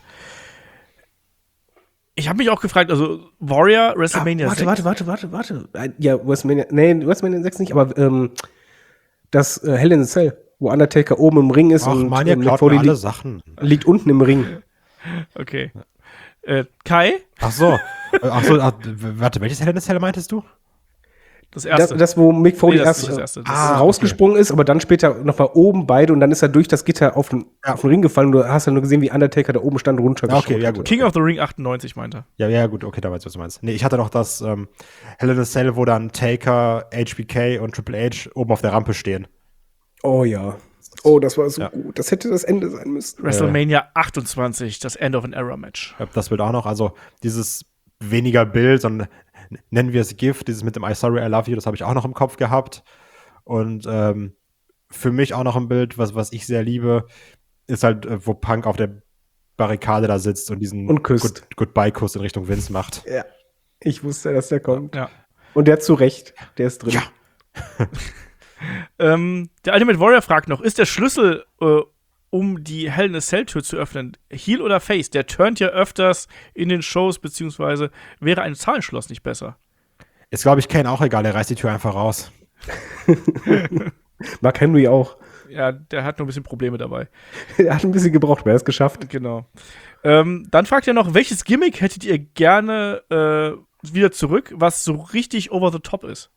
ich habe mich auch gefragt, also Warrior, WrestleMania ah, warte, sechs. warte, warte, warte, warte. Ja, WrestleMania, nee, WrestleMania sechs nicht, aber ähm, das äh, Hell in a Cell, wo Undertaker oben im Ring ist. Ach, und Mania ähm, klaut Foley mir alle liegt, Sachen. liegt unten im Ring. Okay. Äh, Kai, Ach so. Ach so, ach, warte, welches Hell in a Cell meintest du? das Das, erste. das, wo Mick Foley Nee, das erst ist nicht das äh, erste. Das ah, ist- rausgesprungen ist, aber dann später noch mal oben beide, und dann ist er durch das Gitter auf den, auf den Ring gefallen. Du hast ja nur gesehen, wie Undertaker da oben stand, runtergeschaut. Okay, ja, gut. King of the Ring achtundneunzig meinte. Ja, ja, gut, okay, da weißt du, was du meinst. Nee, ich hatte noch das ähm, Hell in a Cell, wo dann Taker, H B K und Triple H oben auf der Rampe stehen. Oh ja. Oh, das war so Ja. gut. Das hätte das Ende sein müssen. WrestleMania achtundzwanzig, das End of an Era Match. Ja, das Bild auch noch. Also dieses weniger Bild, sondern nennen wir es GIF, dieses mit dem I sorry, I love you, das habe ich auch noch im Kopf gehabt. Und ähm, für mich auch noch ein Bild, was, was ich sehr liebe, ist halt, äh, wo Punk auf der Barrikade da sitzt und diesen Und küsst. Good- Goodbye-Kuss in Richtung Vince macht. Ja. Ich wusste, dass der kommt. Ja. Und der zu Recht. Der ist drin. Ja. Ähm, der Ultimate Warrior fragt noch, ist der Schlüssel, äh, um die Hell in a Cell Tür zu öffnen, Heel oder Face? Der turnt ja öfters in den Shows, beziehungsweise wäre ein Zahlenschloss nicht besser? Ist, glaube ich, Kane auch egal, der reißt die Tür einfach raus. Mark Henry auch. Ja, der hat nur ein bisschen Probleme dabei. Er hat ein bisschen gebraucht, aber er hat es geschafft. Genau. Ähm, dann fragt er noch, welches Gimmick hättet ihr gerne äh, wieder zurück, was so richtig over the top ist?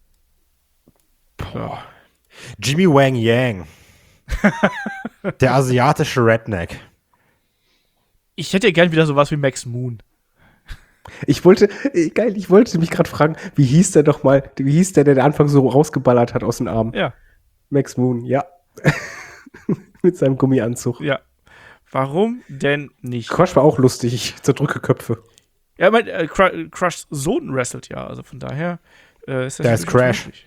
Ja. Jimmy Wang Yang. Der asiatische Redneck. Ich hätte ja gern wieder sowas wie Max Moon. Ich wollte, äh, geil, ich wollte mich gerade fragen, wie hieß der doch mal, wie hieß der, der den Anfang so rausgeballert hat aus den Armen? Ja, Max Moon, ja. Mit seinem Gummianzug. ja. Warum denn nicht? Crush war auch lustig, ich zerdrücke Köpfe. Ja, ich mein, äh, Cr- Crushs Sohn wrestelt ja, also von daher äh, ist das Der ist durchaus Crash. möglich.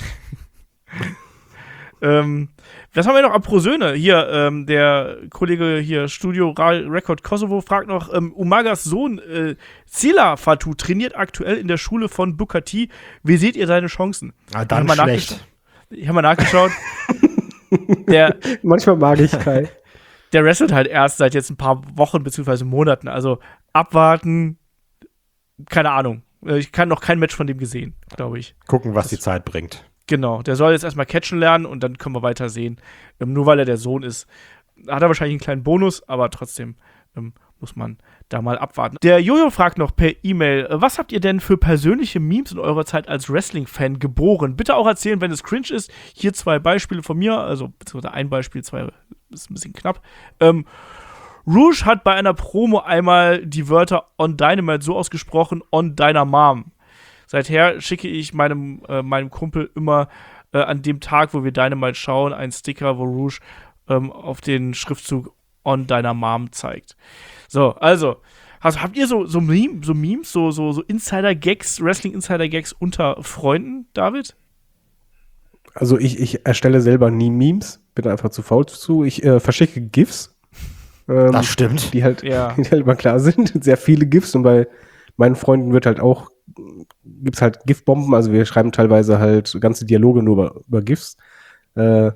ähm, was haben wir noch? Apropos Söhne. Hier, ähm, der Kollege hier, Studio Ra- Record Kosovo, fragt noch, ähm, Umagas Sohn äh, Zila Fatu trainiert aktuell in der Schule von Booker T. Wie seht ihr seine Chancen? Ah, dann Ich hab mal schlecht. nachgeschaut. Ich habe mal nachgeschaut. der, Manchmal mag ich Kai. der wrestelt halt erst seit jetzt ein paar Wochen bzw. Monaten. Also abwarten, keine Ahnung. Äh, Ich kann noch kein Match von dem gesehen, glaube ich. Gucken, was die Zeit bringt. Genau, der soll jetzt erstmal catchen lernen und dann können wir weiter sehen. Ähm, nur weil er der Sohn ist, hat er wahrscheinlich einen kleinen Bonus, aber trotzdem ähm, muss man da mal abwarten. Der Jojo fragt noch per E-Mail, äh, was habt ihr denn für persönliche Memes in eurer Zeit als Wrestling-Fan geboren? Bitte auch erzählen, wenn es cringe ist. Hier zwei Beispiele von mir, also beziehungsweise ein Beispiel, zwei ist ein bisschen knapp. Ähm, Rouge hat bei einer Promo einmal die Wörter on Dynamite so ausgesprochen, on deiner Mom. Seither schicke ich meinem, äh, meinem Kumpel immer äh, an dem Tag, wo wir Dynamite schauen, einen Sticker, wo Rouge ähm, auf den Schriftzug on deiner Mom zeigt. So, also, also habt ihr so, so, Meme, so Memes, so, so, so Insider-Gags, Wrestling-Insider-Gags unter Freunden, David? Also ich, ich erstelle selber nie Memes, bin einfach zu faul zu. Ich äh, verschicke GIFs. Ähm, Das stimmt. Die halt, Ja. die halt immer klar sind. Sehr viele GIFs, und bei meinen Freunden wird halt auch gibt's halt GIF-Bomben, also wir schreiben teilweise halt ganze Dialoge nur über, über GIFs. Äh,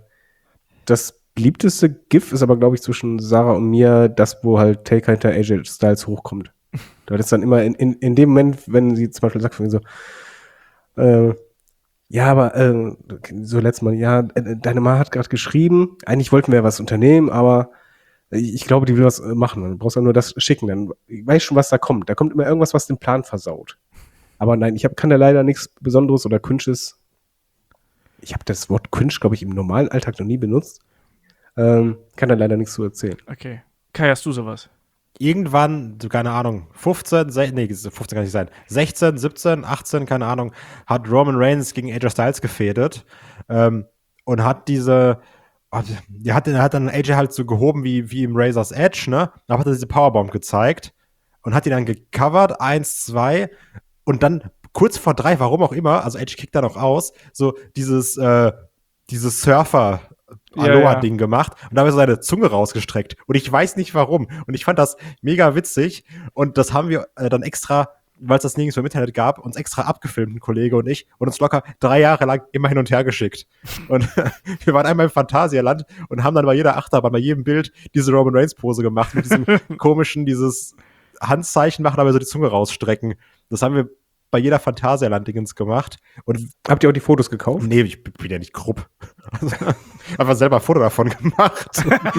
das beliebteste GIF ist aber, glaube ich, zwischen Sarah und mir das, wo halt Taker hinter A J Styles hochkommt. Da ist dann immer in, in, in dem Moment, wenn sie zum Beispiel sagt, so, äh, ja, aber äh, so letztes Mal, ja, deine Mama hat gerade geschrieben, eigentlich wollten wir was unternehmen, aber ich glaube, die will was machen. Du brauchst ja nur das schicken, dann weißt schon, was da kommt. Da kommt immer irgendwas, was den Plan versaut. Aber nein, ich hab, kann da leider nichts Besonderes oder Cringes. Ich habe das Wort Cringe, glaube ich, im normalen Alltag noch nie benutzt. Ähm, kann da leider nichts zu erzählen. Okay. Kai, hast du sowas? Irgendwann, keine Ahnung, fünfzehn, se- nee, fünfzehn kann nicht sein, sechzehn, siebzehn, achtzehn, keine Ahnung, hat Roman Reigns gegen A J Styles gefädet ähm, und hat diese, oh, der hat, der hat dann A J halt so gehoben wie, wie im Razor's Edge, ne? Da hat er diese Powerbomb gezeigt und hat ihn dann gecovert, eins, zwei und dann kurz vor drei, warum auch immer, also A J kickt da noch aus, so dieses, äh, dieses Surfer- Aloha-Ding ja, ja. gemacht und da hat er seine Zunge rausgestreckt und ich weiß nicht warum und ich fand das mega witzig und das haben wir äh, dann extra, weil es das nirgends im Internet gab, uns extra abgefilmt, ein Kollege und ich und uns locker drei Jahre lang immer hin und her geschickt und wir waren einmal im Phantasialand und haben dann bei jeder Achterbahn, bei jedem Bild diese Roman Reigns Pose gemacht mit diesem komischen, dieses Handzeichen machen, aber so die Zunge rausstrecken. Das haben wir bei jeder Phantasialand-Dingens gemacht. Und habt ihr auch die Fotos gekauft? Nee, ich bin ja nicht grob. Also, einfach selber ein Foto davon gemacht.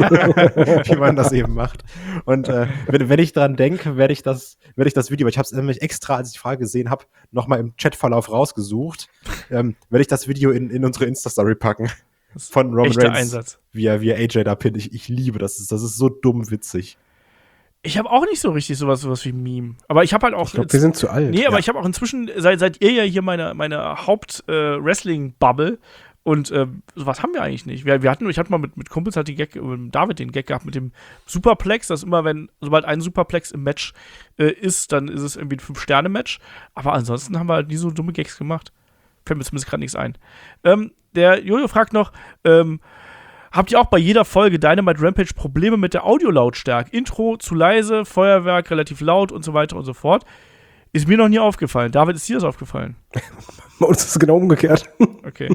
Wie man das eben macht. Und äh, wenn, wenn ich dran denke, werde ich das, werde ich das Video, ich habe es nämlich extra, als ich die Frage gesehen habe, nochmal im Chatverlauf rausgesucht, ähm, werde ich das Video in, in unsere Insta-Story packen. Von Roman Reigns. Einsatz. Wie er, wie er A J da pinnt. Ich, ich liebe das. Das ist so dumm witzig. Ich habe auch nicht so richtig sowas, sowas wie Meme. Aber ich habe halt auch. Ich glaube, wir sind zu alt. Nee, aber ja. ich habe auch inzwischen, seid, seid ihr ja hier meine, meine Haupt-Wrestling-Bubble. Äh, und äh, sowas haben wir eigentlich nicht. Wir, wir hatten, ich hatte mal mit, mit Kumpels halt die Gag, mit David den Gag gehabt mit dem Superplex, dass immer, wenn, sobald ein Superplex im Match äh, ist, dann ist es irgendwie ein fünf-Sterne-Match. Aber ansonsten haben wir halt nie so dumme Gags gemacht. Fällt mir zumindest gerade nichts ein. Ähm, der Jojo fragt noch, ähm, habt ihr auch bei jeder Folge Dynamite Rampage Probleme mit der Audiolautstärke? Intro zu leise, Feuerwerk relativ laut und so weiter und so fort. Ist mir noch nie aufgefallen. David, ist dir das aufgefallen? Bei uns ist es genau umgekehrt. Okay.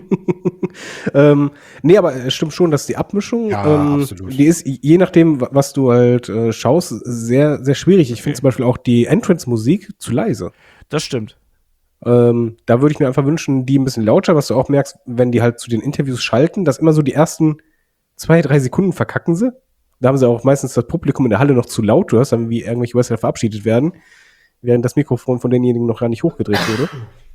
ähm, nee, aber es stimmt schon, dass die Abmischung, ja, ähm, absolut. die ist, je nachdem, was du halt äh, schaust, sehr, sehr schwierig. Ich okay. finde zum Beispiel auch die Entrance-Musik zu leise. Das stimmt. Ähm, da würde ich mir einfach wünschen, die ein bisschen lauter, was du auch merkst, wenn die halt zu den Interviews schalten, dass immer so die ersten zwei, drei Sekunden verkacken sie. Da haben sie auch meistens das Publikum in der Halle noch zu laut. Du hörst dann, wie irgendwelche Wrestler verabschiedet werden, während das Mikrofon von denjenigen noch gar nicht hochgedreht wurde.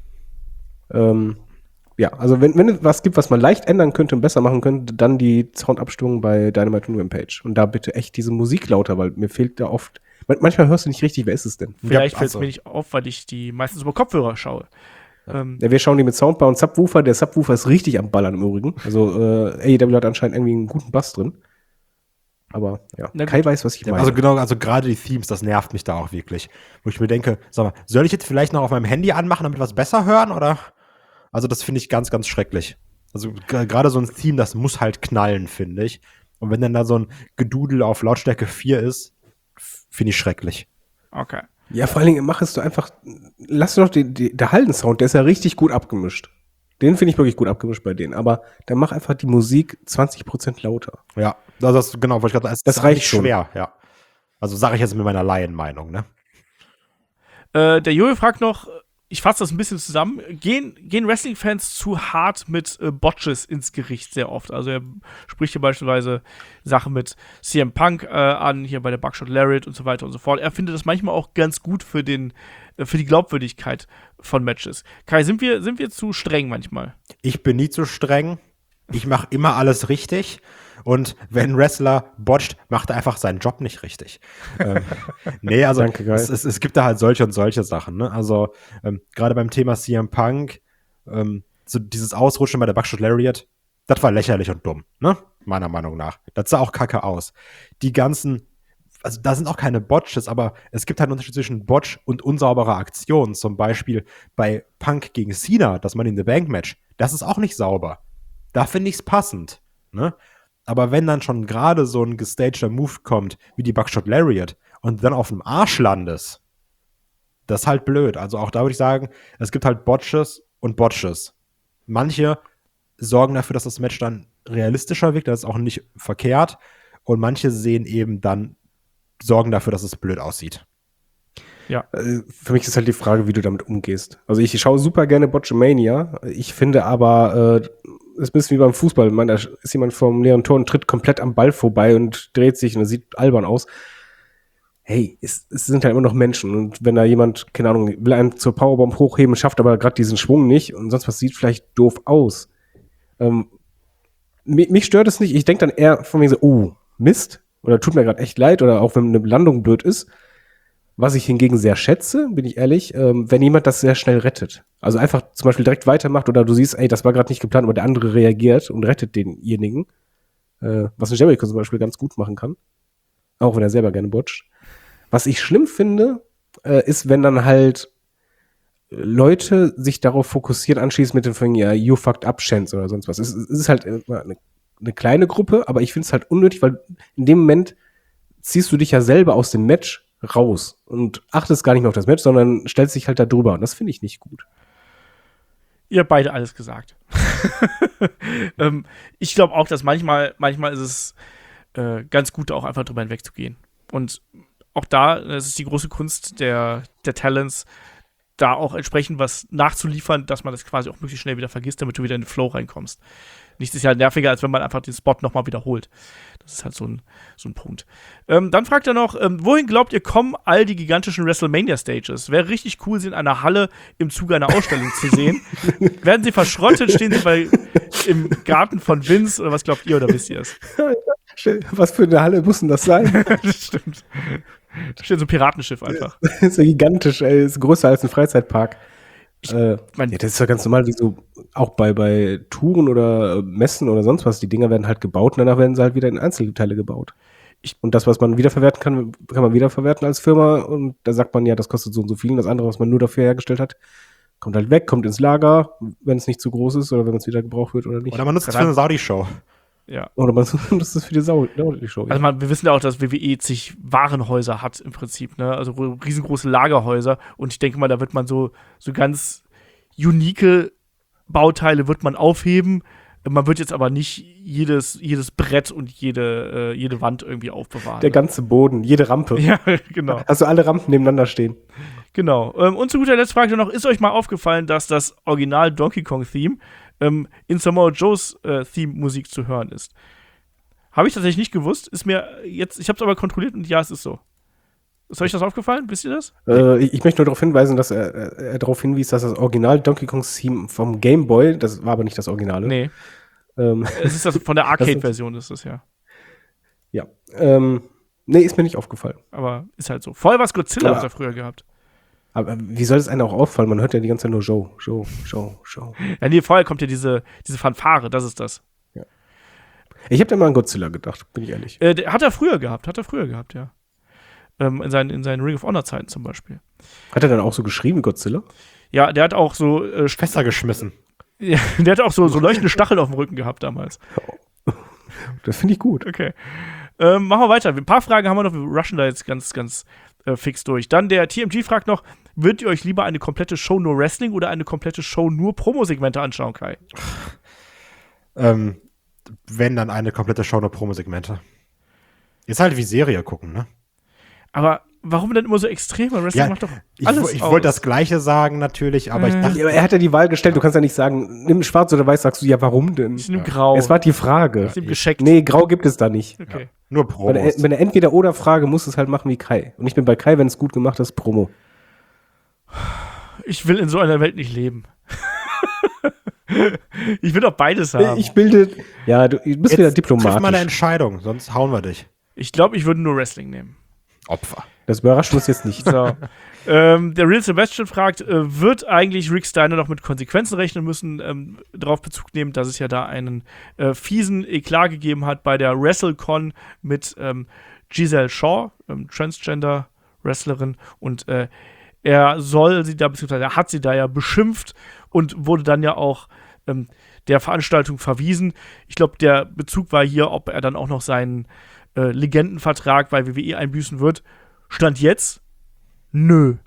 ähm, ja, also wenn, wenn es was gibt, was man leicht ändern könnte und besser machen könnte, dann die Soundabstimmung bei Dynamite und Rampage. Und da bitte echt diese Musik lauter, weil mir fehlt da oft, manchmal hörst du nicht richtig, wer ist es denn? Vielleicht ja, fällt es also. mir nicht auf, weil ich die meistens über Kopfhörer schaue. Ähm, ja, wir schauen die mit Soundbar und Subwoofer. Der Subwoofer ist richtig am Ballern im Übrigen. Also äh, A E W hat anscheinend irgendwie einen guten Bass drin. Aber ja, Kai weiß, was ich meine. Also genau, also gerade die Themes, das nervt mich da auch wirklich. Wo ich mir denke, sag mal, soll ich jetzt vielleicht noch auf meinem Handy anmachen, damit wir es besser hören, oder? Also das finde ich ganz, ganz schrecklich. Also g- gerade so ein Theme, das muss halt knallen, finde ich. Und wenn dann da so ein Gedudel auf Lautstärke vier ist, finde ich schrecklich. Okay. Ja, vor allen Dingen mach es du einfach, lass doch die, die, der Hallensound, der ist ja richtig gut abgemischt. Den finde ich wirklich gut abgemischt bei denen. Aber dann mach einfach die Musik zwanzig Prozent lauter. Ja, das ist genau, wollte ich gerade sagen. Das reicht schon. Schwer, ja. Also sage ich jetzt mit meiner Laienmeinung, ne? Äh, der Jojo fragt noch, ich fasse das ein bisschen zusammen, gehen, gehen Wrestling-Fans zu hart mit äh, Botches ins Gericht sehr oft? Also er spricht hier beispielsweise Sachen mit C M Punk äh, an, hier bei der Buckshot Lariat und so weiter und so fort. Er findet das manchmal auch ganz gut für den, äh, für die Glaubwürdigkeit von Matches. Kai, sind wir, sind wir zu streng manchmal? Ich bin nie zu streng. Ich mache immer alles richtig. Und wenn ein Wrestler botcht, macht er einfach seinen Job nicht richtig. ähm, nee, also Danke, es, es, es gibt da halt solche und solche Sachen. Ne? Also ähm, gerade beim Thema C M Punk, ähm, so dieses Ausrutschen bei der Buckshot Lariat, das war lächerlich und dumm, ne? Meiner Meinung nach. Das sah auch kacke aus. Die ganzen, also da sind auch keine Botches, aber es gibt halt einen Unterschied zwischen Botch und unsauberer Aktion. Zum Beispiel bei Punk gegen Cena, das Money in the Bank Match, das ist auch nicht sauber. Da finde ich es passend, ne? Aber wenn dann schon gerade so ein gestagter Move kommt, wie die Buckshot Lariat, und dann auf dem Arsch landest, Das ist halt blöd. Also auch da würde ich sagen, es gibt halt Botches und Botches. Manche sorgen dafür, dass das Match dann realistischer wirkt, das ist auch nicht verkehrt. Und manche sehen eben dann, sorgen dafür, dass es blöd aussieht. Ja. Für mich ist halt die Frage, wie du damit umgehst. Also ich schaue super gerne Botchamania. Ich finde aber, äh, es ist ein bisschen wie beim Fußball. Man, da ist jemand vom leeren Tor und tritt komplett am Ball vorbei und dreht sich und das sieht albern aus. Hey, es, es sind halt immer noch Menschen. Und wenn da jemand, keine Ahnung, will einen zur Powerbomb hochheben, schafft aber gerade diesen Schwung nicht und sonst was, sieht vielleicht doof aus. Ähm, mich, mich stört es nicht. Ich denke dann eher von mir so, oh, Mist. Oder tut mir gerade echt leid. Oder auch wenn eine Landung blöd ist. Was ich hingegen sehr schätze, bin ich ehrlich, ähm, wenn jemand das sehr schnell rettet. Also einfach zum Beispiel direkt weitermacht oder du siehst, ey, das war gerade nicht geplant, aber der andere reagiert und rettet denjenigen. Äh, was ein Jericho zum Beispiel ganz gut machen kann. Auch wenn er selber gerne botcht. Was ich schlimm finde, äh, ist, wenn dann halt Leute sich darauf fokussieren, anschließend mit den Folgen, ja, you fucked up Chance oder sonst was. Es, es ist halt eine, eine kleine Gruppe, aber ich finde es halt unnötig, weil in dem Moment ziehst du dich ja selber aus dem Match raus und achtest gar nicht mehr auf das Match, sondern stellst dich halt da drüber. Und das finde ich nicht gut. Ihr habt beide alles gesagt. ähm, ich glaube auch, dass manchmal, manchmal ist es äh, ganz gut, auch einfach drüber hinwegzugehen. Und auch da, es ist die große Kunst der, der Talents, da auch entsprechend was nachzuliefern, dass man das quasi auch möglichst schnell wieder vergisst, damit du wieder in den Flow reinkommst. Nichts ist ja nerviger, als wenn man einfach den Spot nochmal wiederholt. Das ist halt so ein, so ein Punkt. Ähm, dann fragt er noch, ähm, wohin glaubt ihr, kommen all die gigantischen WrestleMania-Stages? Wäre richtig cool, sie in einer Halle im Zuge einer Ausstellung zu sehen. Werden sie verschrottet? Stehen sie bei, im Garten von Vince? Oder was glaubt ihr, oder wisst ihr es? Was für eine Halle muss denn das sein? Das stimmt. Da steht so ein Piratenschiff einfach. Das ist ja gigantisch, ey. Das ist größer als ein Freizeitpark. Ich äh, mein, ja, das ist ja ganz normal, wie so auch bei, bei Touren oder Messen oder sonst was. Die Dinger werden halt gebaut und danach werden sie halt wieder in Einzelteile gebaut. Ich, und das, was man wiederverwerten kann, kann man wiederverwerten als Firma. Und da sagt man ja, das kostet so und so viel. Und das andere, was man nur dafür hergestellt hat, kommt halt weg, kommt ins Lager, wenn es nicht zu groß ist oder wenn es wieder gebraucht wird oder nicht. Oder man nutzt es für eine Saudi-Show. Ja. Oder man nutzt es für die Saudi-Show. Ja. Also man, wir wissen ja auch, dass W W E zig Warenhäuser hat im Prinzip, ne? Also riesengroße Lagerhäuser. Und ich denke mal, da wird man so, so ganz unique Bauteile wird man aufheben. Man wird jetzt aber nicht jedes, jedes Brett und jede, äh, jede Wand irgendwie aufbewahren. Der ganze Boden, jede Rampe. Ja, genau. Also alle Rampen nebeneinander stehen. Genau. Ähm, und zu guter Letzt fragt er noch, ist euch mal aufgefallen, dass das Original Donkey Kong-Theme ähm, in Samoa Joes äh, Theme-Musik zu hören ist? Habe ich tatsächlich nicht gewusst. Ist mir jetzt, ich habe es aber kontrolliert und ja, es ist so. Ist euch das aufgefallen? Wisst ihr das? Äh, ich, ich möchte nur darauf hinweisen, dass er, er darauf hinwies, dass das Original Donkey Kong-Theme vom Game Boy, das war aber nicht das Originale. Nee. Ähm, es ist das von der Arcade-Version, ist das ja. Ja. Ähm, nee, ist mir nicht aufgefallen. Aber ist halt so. Vorher war es Godzilla, aber, hat er früher gehabt. Aber wie soll es einem auch auffallen? Man hört ja die ganze Zeit nur Joe, Joe, Joe, Joe. Ja, nee, vorher kommt ja diese, diese Fanfare, das ist das. Ja. Ich habe da mal an Godzilla gedacht, bin ich ehrlich. Äh, hat er früher gehabt, hat er früher gehabt, ja. Ähm, in, seinen, in seinen Ring of Honor-Zeiten zum Beispiel. Hat er dann auch so geschrieben, Godzilla? Ja, der hat auch so äh, Fässer geschmissen. Ja, der hat auch so, so leuchtende Stacheln auf dem Rücken gehabt damals. Das finde ich gut. Okay. Ähm, machen wir weiter. Ein paar Fragen haben wir noch. Wir rushen da jetzt ganz, ganz äh, fix durch. Dann der T M G fragt noch, würdet ihr euch lieber eine komplette Show nur Wrestling oder eine komplette Show nur Promo-Segmente anschauen, Kai? Ähm, wenn, dann eine komplette Show nur Promo-Segmente. Ist halt wie Serie gucken, ne? Aber warum denn immer so extrem? Wrestling Ja, macht doch ich, alles ich aus. wollte das Gleiche sagen, natürlich, aber Äh. ich dachte, Ja, aber er hat ja die Wahl gestellt, du kannst ja nicht sagen, nimm schwarz oder weiß, sagst du, ja, warum denn? Ich nehme Grau. Es war die Frage. Ich nehme gescheckt. Nee, grau gibt es da nicht. Okay. nur Bei Promos. der, bei der Entweder-Oder-Frage musst du es halt machen wie Kai. Und ich bin bei Kai, wenn es gut gemacht ist, Promo. Ich will in so einer Welt nicht leben. Ich will doch beides haben. Ich bilde, ja, du bist Jetzt wieder triff diplomatisch. mal eine Entscheidung, sonst hauen wir dich. Ich glaube, ich würde nur Wrestling nehmen. Opfer. Das überrascht uns jetzt nicht. So. ähm, der Real Sebastian fragt, äh, wird eigentlich Rick Steiner noch mit Konsequenzen rechnen müssen? Ähm, darauf Bezug nehmen, dass es ja da einen äh, fiesen Eklat gegeben hat bei der WrestleCon mit ähm, Giselle Shaw, ähm, Transgender-Wrestlerin. Und äh, er soll sie da, beziehungsweise er hat sie da ja beschimpft und wurde dann ja auch ähm, der Veranstaltung verwiesen. Ich glaube, der Bezug war hier, ob er dann auch noch seinen äh, Legendenvertrag bei W W E einbüßen wird. Stand jetzt, nö,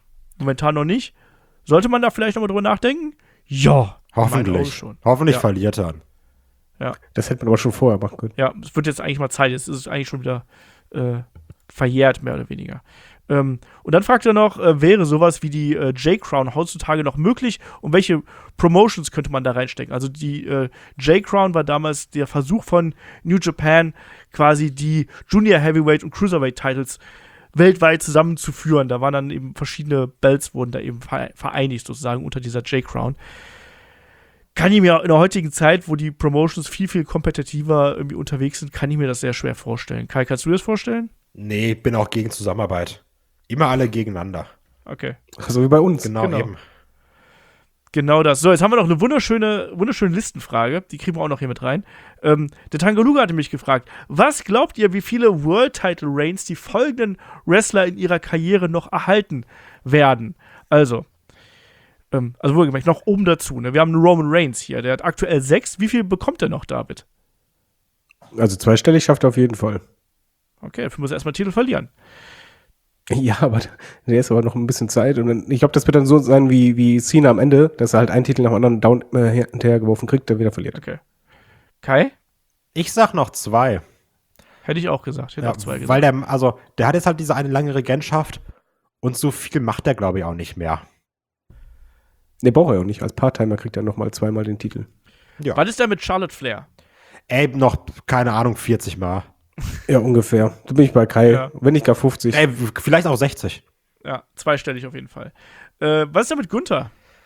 Momentan noch nicht. Sollte man da vielleicht nochmal drüber nachdenken? Ja. Hoffentlich. Schon. Hoffentlich Ja. verliert er. Das hätte man aber schon vorher machen können. Ja, es wird jetzt eigentlich mal Zeit. Jetzt ist es eigentlich schon wieder äh, verjährt, mehr oder weniger. Ähm, und dann fragt er noch, äh, wäre sowas wie die äh, J-Crown heutzutage noch möglich und welche Promotions könnte man da reinstecken? Also die äh, J-Crown war damals der Versuch von New Japan, quasi die Junior Heavyweight und Cruiserweight Titles weltweit zusammenzuführen. Da waren dann eben verschiedene Belts, wurden da eben vereinigt sozusagen unter dieser J-Crown. Kann ich mir in der heutigen Zeit, wo die Promotions viel, viel kompetitiver irgendwie unterwegs sind, kann ich mir das sehr schwer vorstellen. Kai, kannst du dir das vorstellen? Nee, bin auch gegen Zusammenarbeit. Immer alle gegeneinander. Okay. So wie bei uns. Genau, Genau. eben. Genau das. So, jetzt haben wir noch eine wunderschöne, wunderschöne Listenfrage. Die kriegen wir auch noch hier mit rein. Ähm, der Tangaluga hatte mich gefragt, was glaubt ihr, wie viele World Title Reigns die folgenden Wrestler in ihrer Karriere noch erhalten werden? Also, ähm, also wohlgemerkt, noch oben dazu. Ne? Wir haben einen Roman Reigns hier, der hat aktuell sechs. Wie viel bekommt er noch, David? Also zweistellig schafft er auf jeden Fall. Okay, dafür muss er erstmal Titel verlieren. Ja, aber der ist aber noch ein bisschen Zeit. Und dann, ich glaube, das wird dann so sein wie, wie Cena am Ende, dass er halt einen Titel nach dem anderen down äh, hinterhergeworfen kriegt, der wieder verliert. Okay. Kai? Ich sag noch zwei. Hätte ich auch gesagt. Ich hätte Ja, auch zwei gesagt. weil der, also, der hat jetzt halt diese eine lange Regentschaft und so viel macht er, glaube ich, auch nicht mehr. Ne, braucht er auch nicht. Als Part-Timer kriegt er nochmal zweimal den Titel. Ja. Was ist da mit Charlotte Flair? Ey, noch, keine Ahnung, vierzig Mal. Ja, ungefähr. Da bin ich bei Kai. Ja. Wenn nicht gar fünfzig. Ey, vielleicht auch sechzig. Ja, zweistellig auf jeden Fall. Äh, was ist da mit Gunther?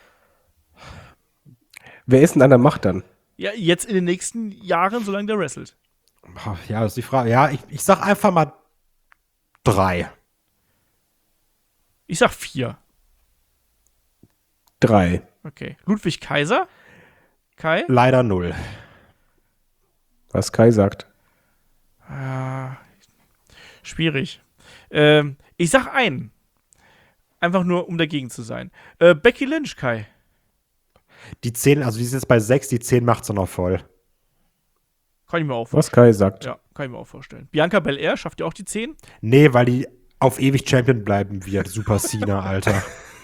Wer ist denn an der Macht dann? Ja, jetzt in den nächsten Jahren, solange der wrestelt. Ja, das ist die Frage. Ja, ich, ich sag einfach mal drei. Ich sag vier. Drei. Okay. Ludwig Kaiser? Kai? Leider null. Was Kai sagt. Ah, schwierig. Ähm, ich sag einen. Einfach nur, um dagegen zu sein. Äh, Becky Lynch, Kai. Die zehn, also die ist jetzt bei sechs, die zehn macht sie noch voll. Kann ich mir auch vorstellen. Was Kai sagt. Ja, kann ich mir auch vorstellen. Bianca Belair schafft ja auch die zehn. Nee, weil die auf ewig Champion bleiben wird. Super Cena, Alter.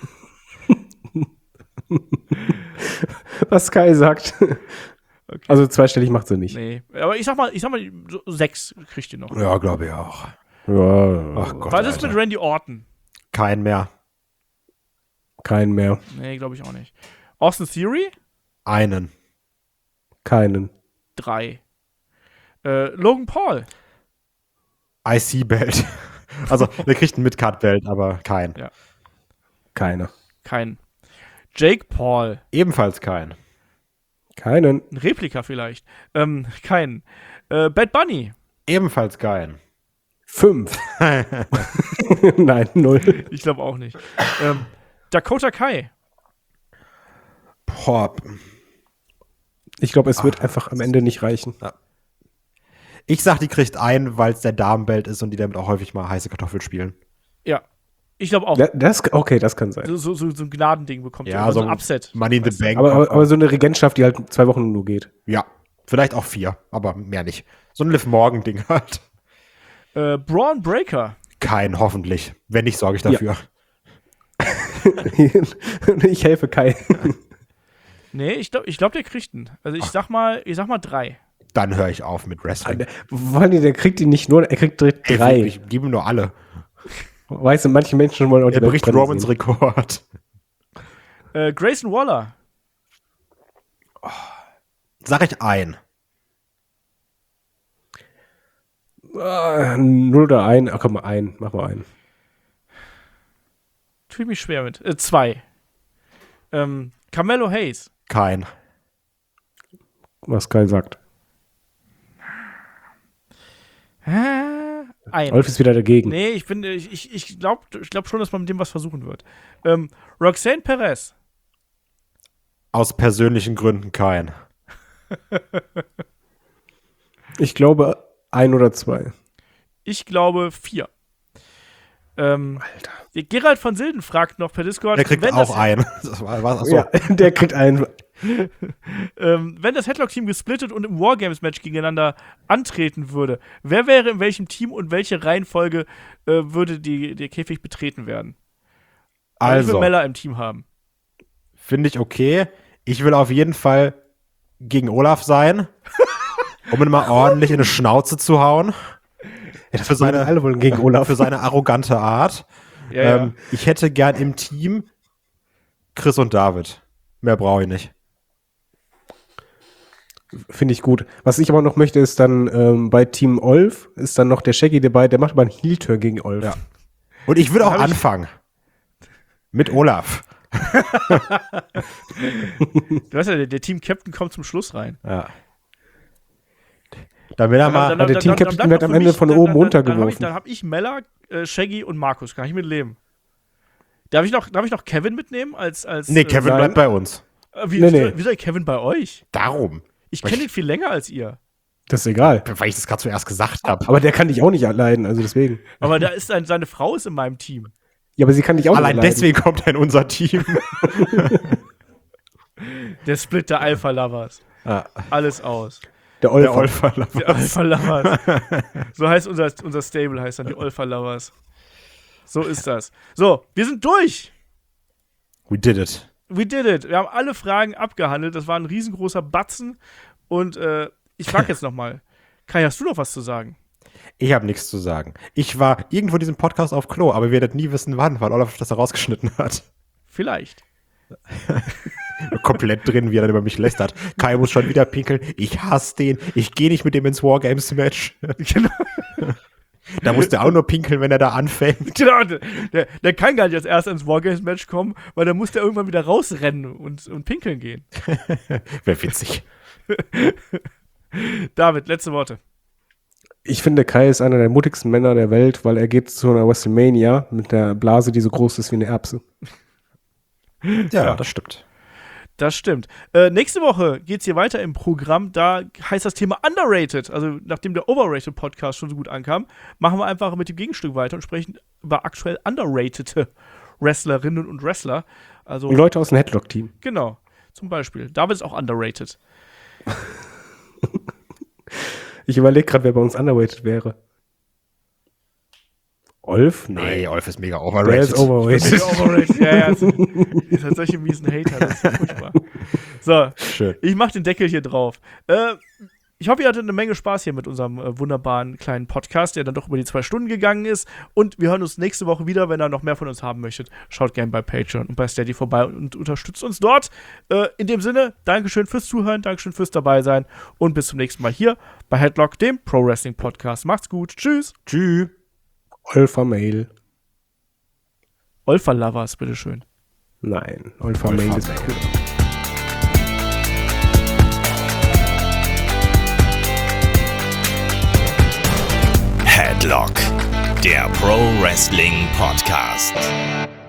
Was Kai sagt. Okay. Also zweistellig macht sie nicht. Nee. Aber ich sag mal, ich sag mal, so sechs kriegt ihr noch. Ja, glaube ich auch. Ja, Ach Gott, Was ist Alter. mit Randy Orton? Kein mehr. keinen mehr. Nee, glaube ich auch nicht. Austin Theory? Einen. Keinen. Drei. Äh, Logan Paul? I C-Belt. Also, der kriegt ein Midcard-Belt, aber kein. Ja. Keiner. Kein. Jake Paul? Ebenfalls kein. Keinen. Ein Replika vielleicht. Ähm, kein. Äh, Bad Bunny? Ebenfalls kein. Fünf. Nein, null. Ich glaube auch nicht. ähm, Dakota Kai? Boah. Ich glaube, es wird einfach am Ende nicht reichen. Ich sag, die kriegt einen, weil es der Damenbelt ist und die damit auch häufig mal heiße Kartoffel spielen. Ja. Ich glaube auch. Da- Das, okay, das kann sein. So, so, so, so ein Gnadending bekommt Ja, ihr. Oder so so ein Upset. Money in the Weißt du? Bank. Aber, aber, aber so eine Regentschaft, die halt zwei Wochen nur geht. Ja, vielleicht auch vier, aber mehr nicht. So ein Liv Morgan-Ding halt. Äh, Braun Breaker? Kein, hoffentlich. Wenn nicht, sorge ich dafür. Ich helfe Kai. Nee, ich glaube, ich glaub, der kriegt einen. Also ich sag mal, ich sag mal drei. Dann höre ich auf mit Wrestling. Vor allem, der kriegt die nicht nur, er kriegt direkt Ey, drei. Ich gebe ihm nur alle. Weißt du, manche Menschen wollen auch die Er bricht Welt brennen Romans sehen. Rekord. Äh, Grayson Waller? Sag ich ein. Ah, null oder ein. Ach komm, mal ein. Mach mal ein. Tue ich mich schwer mit. Äh, zwei. Ähm, Carmelo Hayes? Kein. Was Kai sagt. Hä? Ein. Wolf ist wieder dagegen. Nee, ich bin, ich, ich, ich glaube ich glaub schon, dass man mit dem was versuchen wird. Ähm, Roxanne Perez? Aus persönlichen Gründen kein. Ich glaube, ein oder zwei. Ich glaube vier. Ähm, Alter. Gerald von Silden fragt noch per Discord, Der kriegt wenn, auch das, einen. Das war, war, achso. Ja, der kriegt einen. ähm, wenn das Headlock-Team gesplittet und im Wargames-Match gegeneinander antreten würde, wer wäre in welchem Team und welche Reihenfolge äh, würde die, der Käfig betreten werden? Also. Ich will Also, Mella im Team haben. finde ich okay. Ich will auf jeden Fall gegen Olaf sein, um ihn mal ordentlich in die Schnauze zu hauen. Ja, das Für seine, alle wollen gegen Olaf. für seine arrogante Art. Ja, ja. Ähm, ich hätte gern im Team Chris und David. Mehr brauche ich nicht. Finde ich gut. Was ich aber noch möchte, ist dann ähm, bei Team Olf ist dann noch der Shaggy dabei, der macht mal einen Heel-Turn gegen Olf. Ja. Und ich würde auch Hab ich- anfangen. Mit Olaf. Du weißt ja, der, der Team-Captain kommt zum Schluss rein. Ja. Damit er mal. der Team-Captain wird bleibt am für Ende mich- von dann- oben dann- dann- runtergeworfen. Dann habe ich, dann hab ich Mella, äh, Shaggy und Markus. Kann ich mit leben. Darf ich noch, darf ich noch Kevin mitnehmen? Als, als, Nee, Kevin Nein. bleibt bei uns. Äh, wie, Nee, wie, nee. wie soll Kevin bei euch? Darum. Ich Weil kenne ich- ihn viel länger als ihr. Das ist egal. Weil ich das gerade zuerst gesagt habe. Aber der kann dich auch nicht leiden, also deswegen. Aber da ist ein, seine Frau ist in meinem Team. Ja, aber sie kann dich auch Allein nicht leiden. deswegen kommt er in unser Team. Der Split der Alpha Lovers. Ja. Alles aus. Der Der Olfer. Olfer. Die Alpha Lovers. So heißt unser, unser Stable, heißt dann die Alpha Lovers. So ist das. So, wir sind durch. We did it. We did it. Wir haben alle Fragen abgehandelt. Das war ein riesengroßer Batzen. Und äh, ich frage jetzt nochmal. Kai, hast du noch was zu sagen? Ich habe nichts zu sagen. Ich war irgendwo in diesem Podcast auf Klo, aber wir werden nie wissen, wann, weil Olaf das herausgeschnitten hat. Vielleicht. Komplett drin, wie er dann über mich lästert. Kai muss schon wieder pinkeln. Ich hasse den. Ich gehe nicht mit dem ins Wargames-Match. Genau. Da muss der auch nur pinkeln, wenn er da anfängt. Genau, der, der kann gar nicht als erst ins Wargames-Match kommen, weil dann muss der irgendwann wieder rausrennen und, und pinkeln gehen. Wäre witzig. David, letzte Worte. Ich finde, Kai ist einer der mutigsten Männer der Welt, weil er geht zu einer WrestleMania mit der Blase, die so groß ist wie eine Erbse. Ja, ja, das stimmt. Das stimmt. Äh, nächste Woche geht's hier weiter im Programm. Da heißt das Thema Underrated. Also, nachdem der Overrated-Podcast schon so gut ankam, machen wir einfach mit dem Gegenstück weiter und sprechen über aktuell underratede Wrestlerinnen und Wrestler. Also, Und Leute aus dem Headlock-Team. genau. Zum Beispiel. David ist auch underrated. Ich überlege gerade, wer bei uns underrated wäre. Olf? Nee, Olf ist mega Der overrated. ist overrated. Mega overrated. Ja, ja. So, ihr seid solche miesen Hater. Das ist ja furchtbar. So, Schön. ich mach den Deckel hier drauf. Äh, ich hoffe, ihr hattet eine Menge Spaß hier mit unserem äh, wunderbaren kleinen Podcast, der dann doch über die zwei Stunden gegangen ist. Und wir hören uns nächste Woche wieder. Wenn ihr noch mehr von uns haben möchtet, schaut gerne bei Patreon und bei Steady vorbei und unterstützt uns dort. Äh, in dem Sinne, Dankeschön fürs Zuhören, Dankeschön fürs dabei sein und bis zum nächsten Mal hier bei Headlock, dem Pro Wrestling Podcast. Macht's gut. Tschüss. Tschüss. Olfa Mail. Olfa Lovers, bitteschön. Nein, Olfa Mail ist gut. Headlock, der Pro Wrestling Podcast.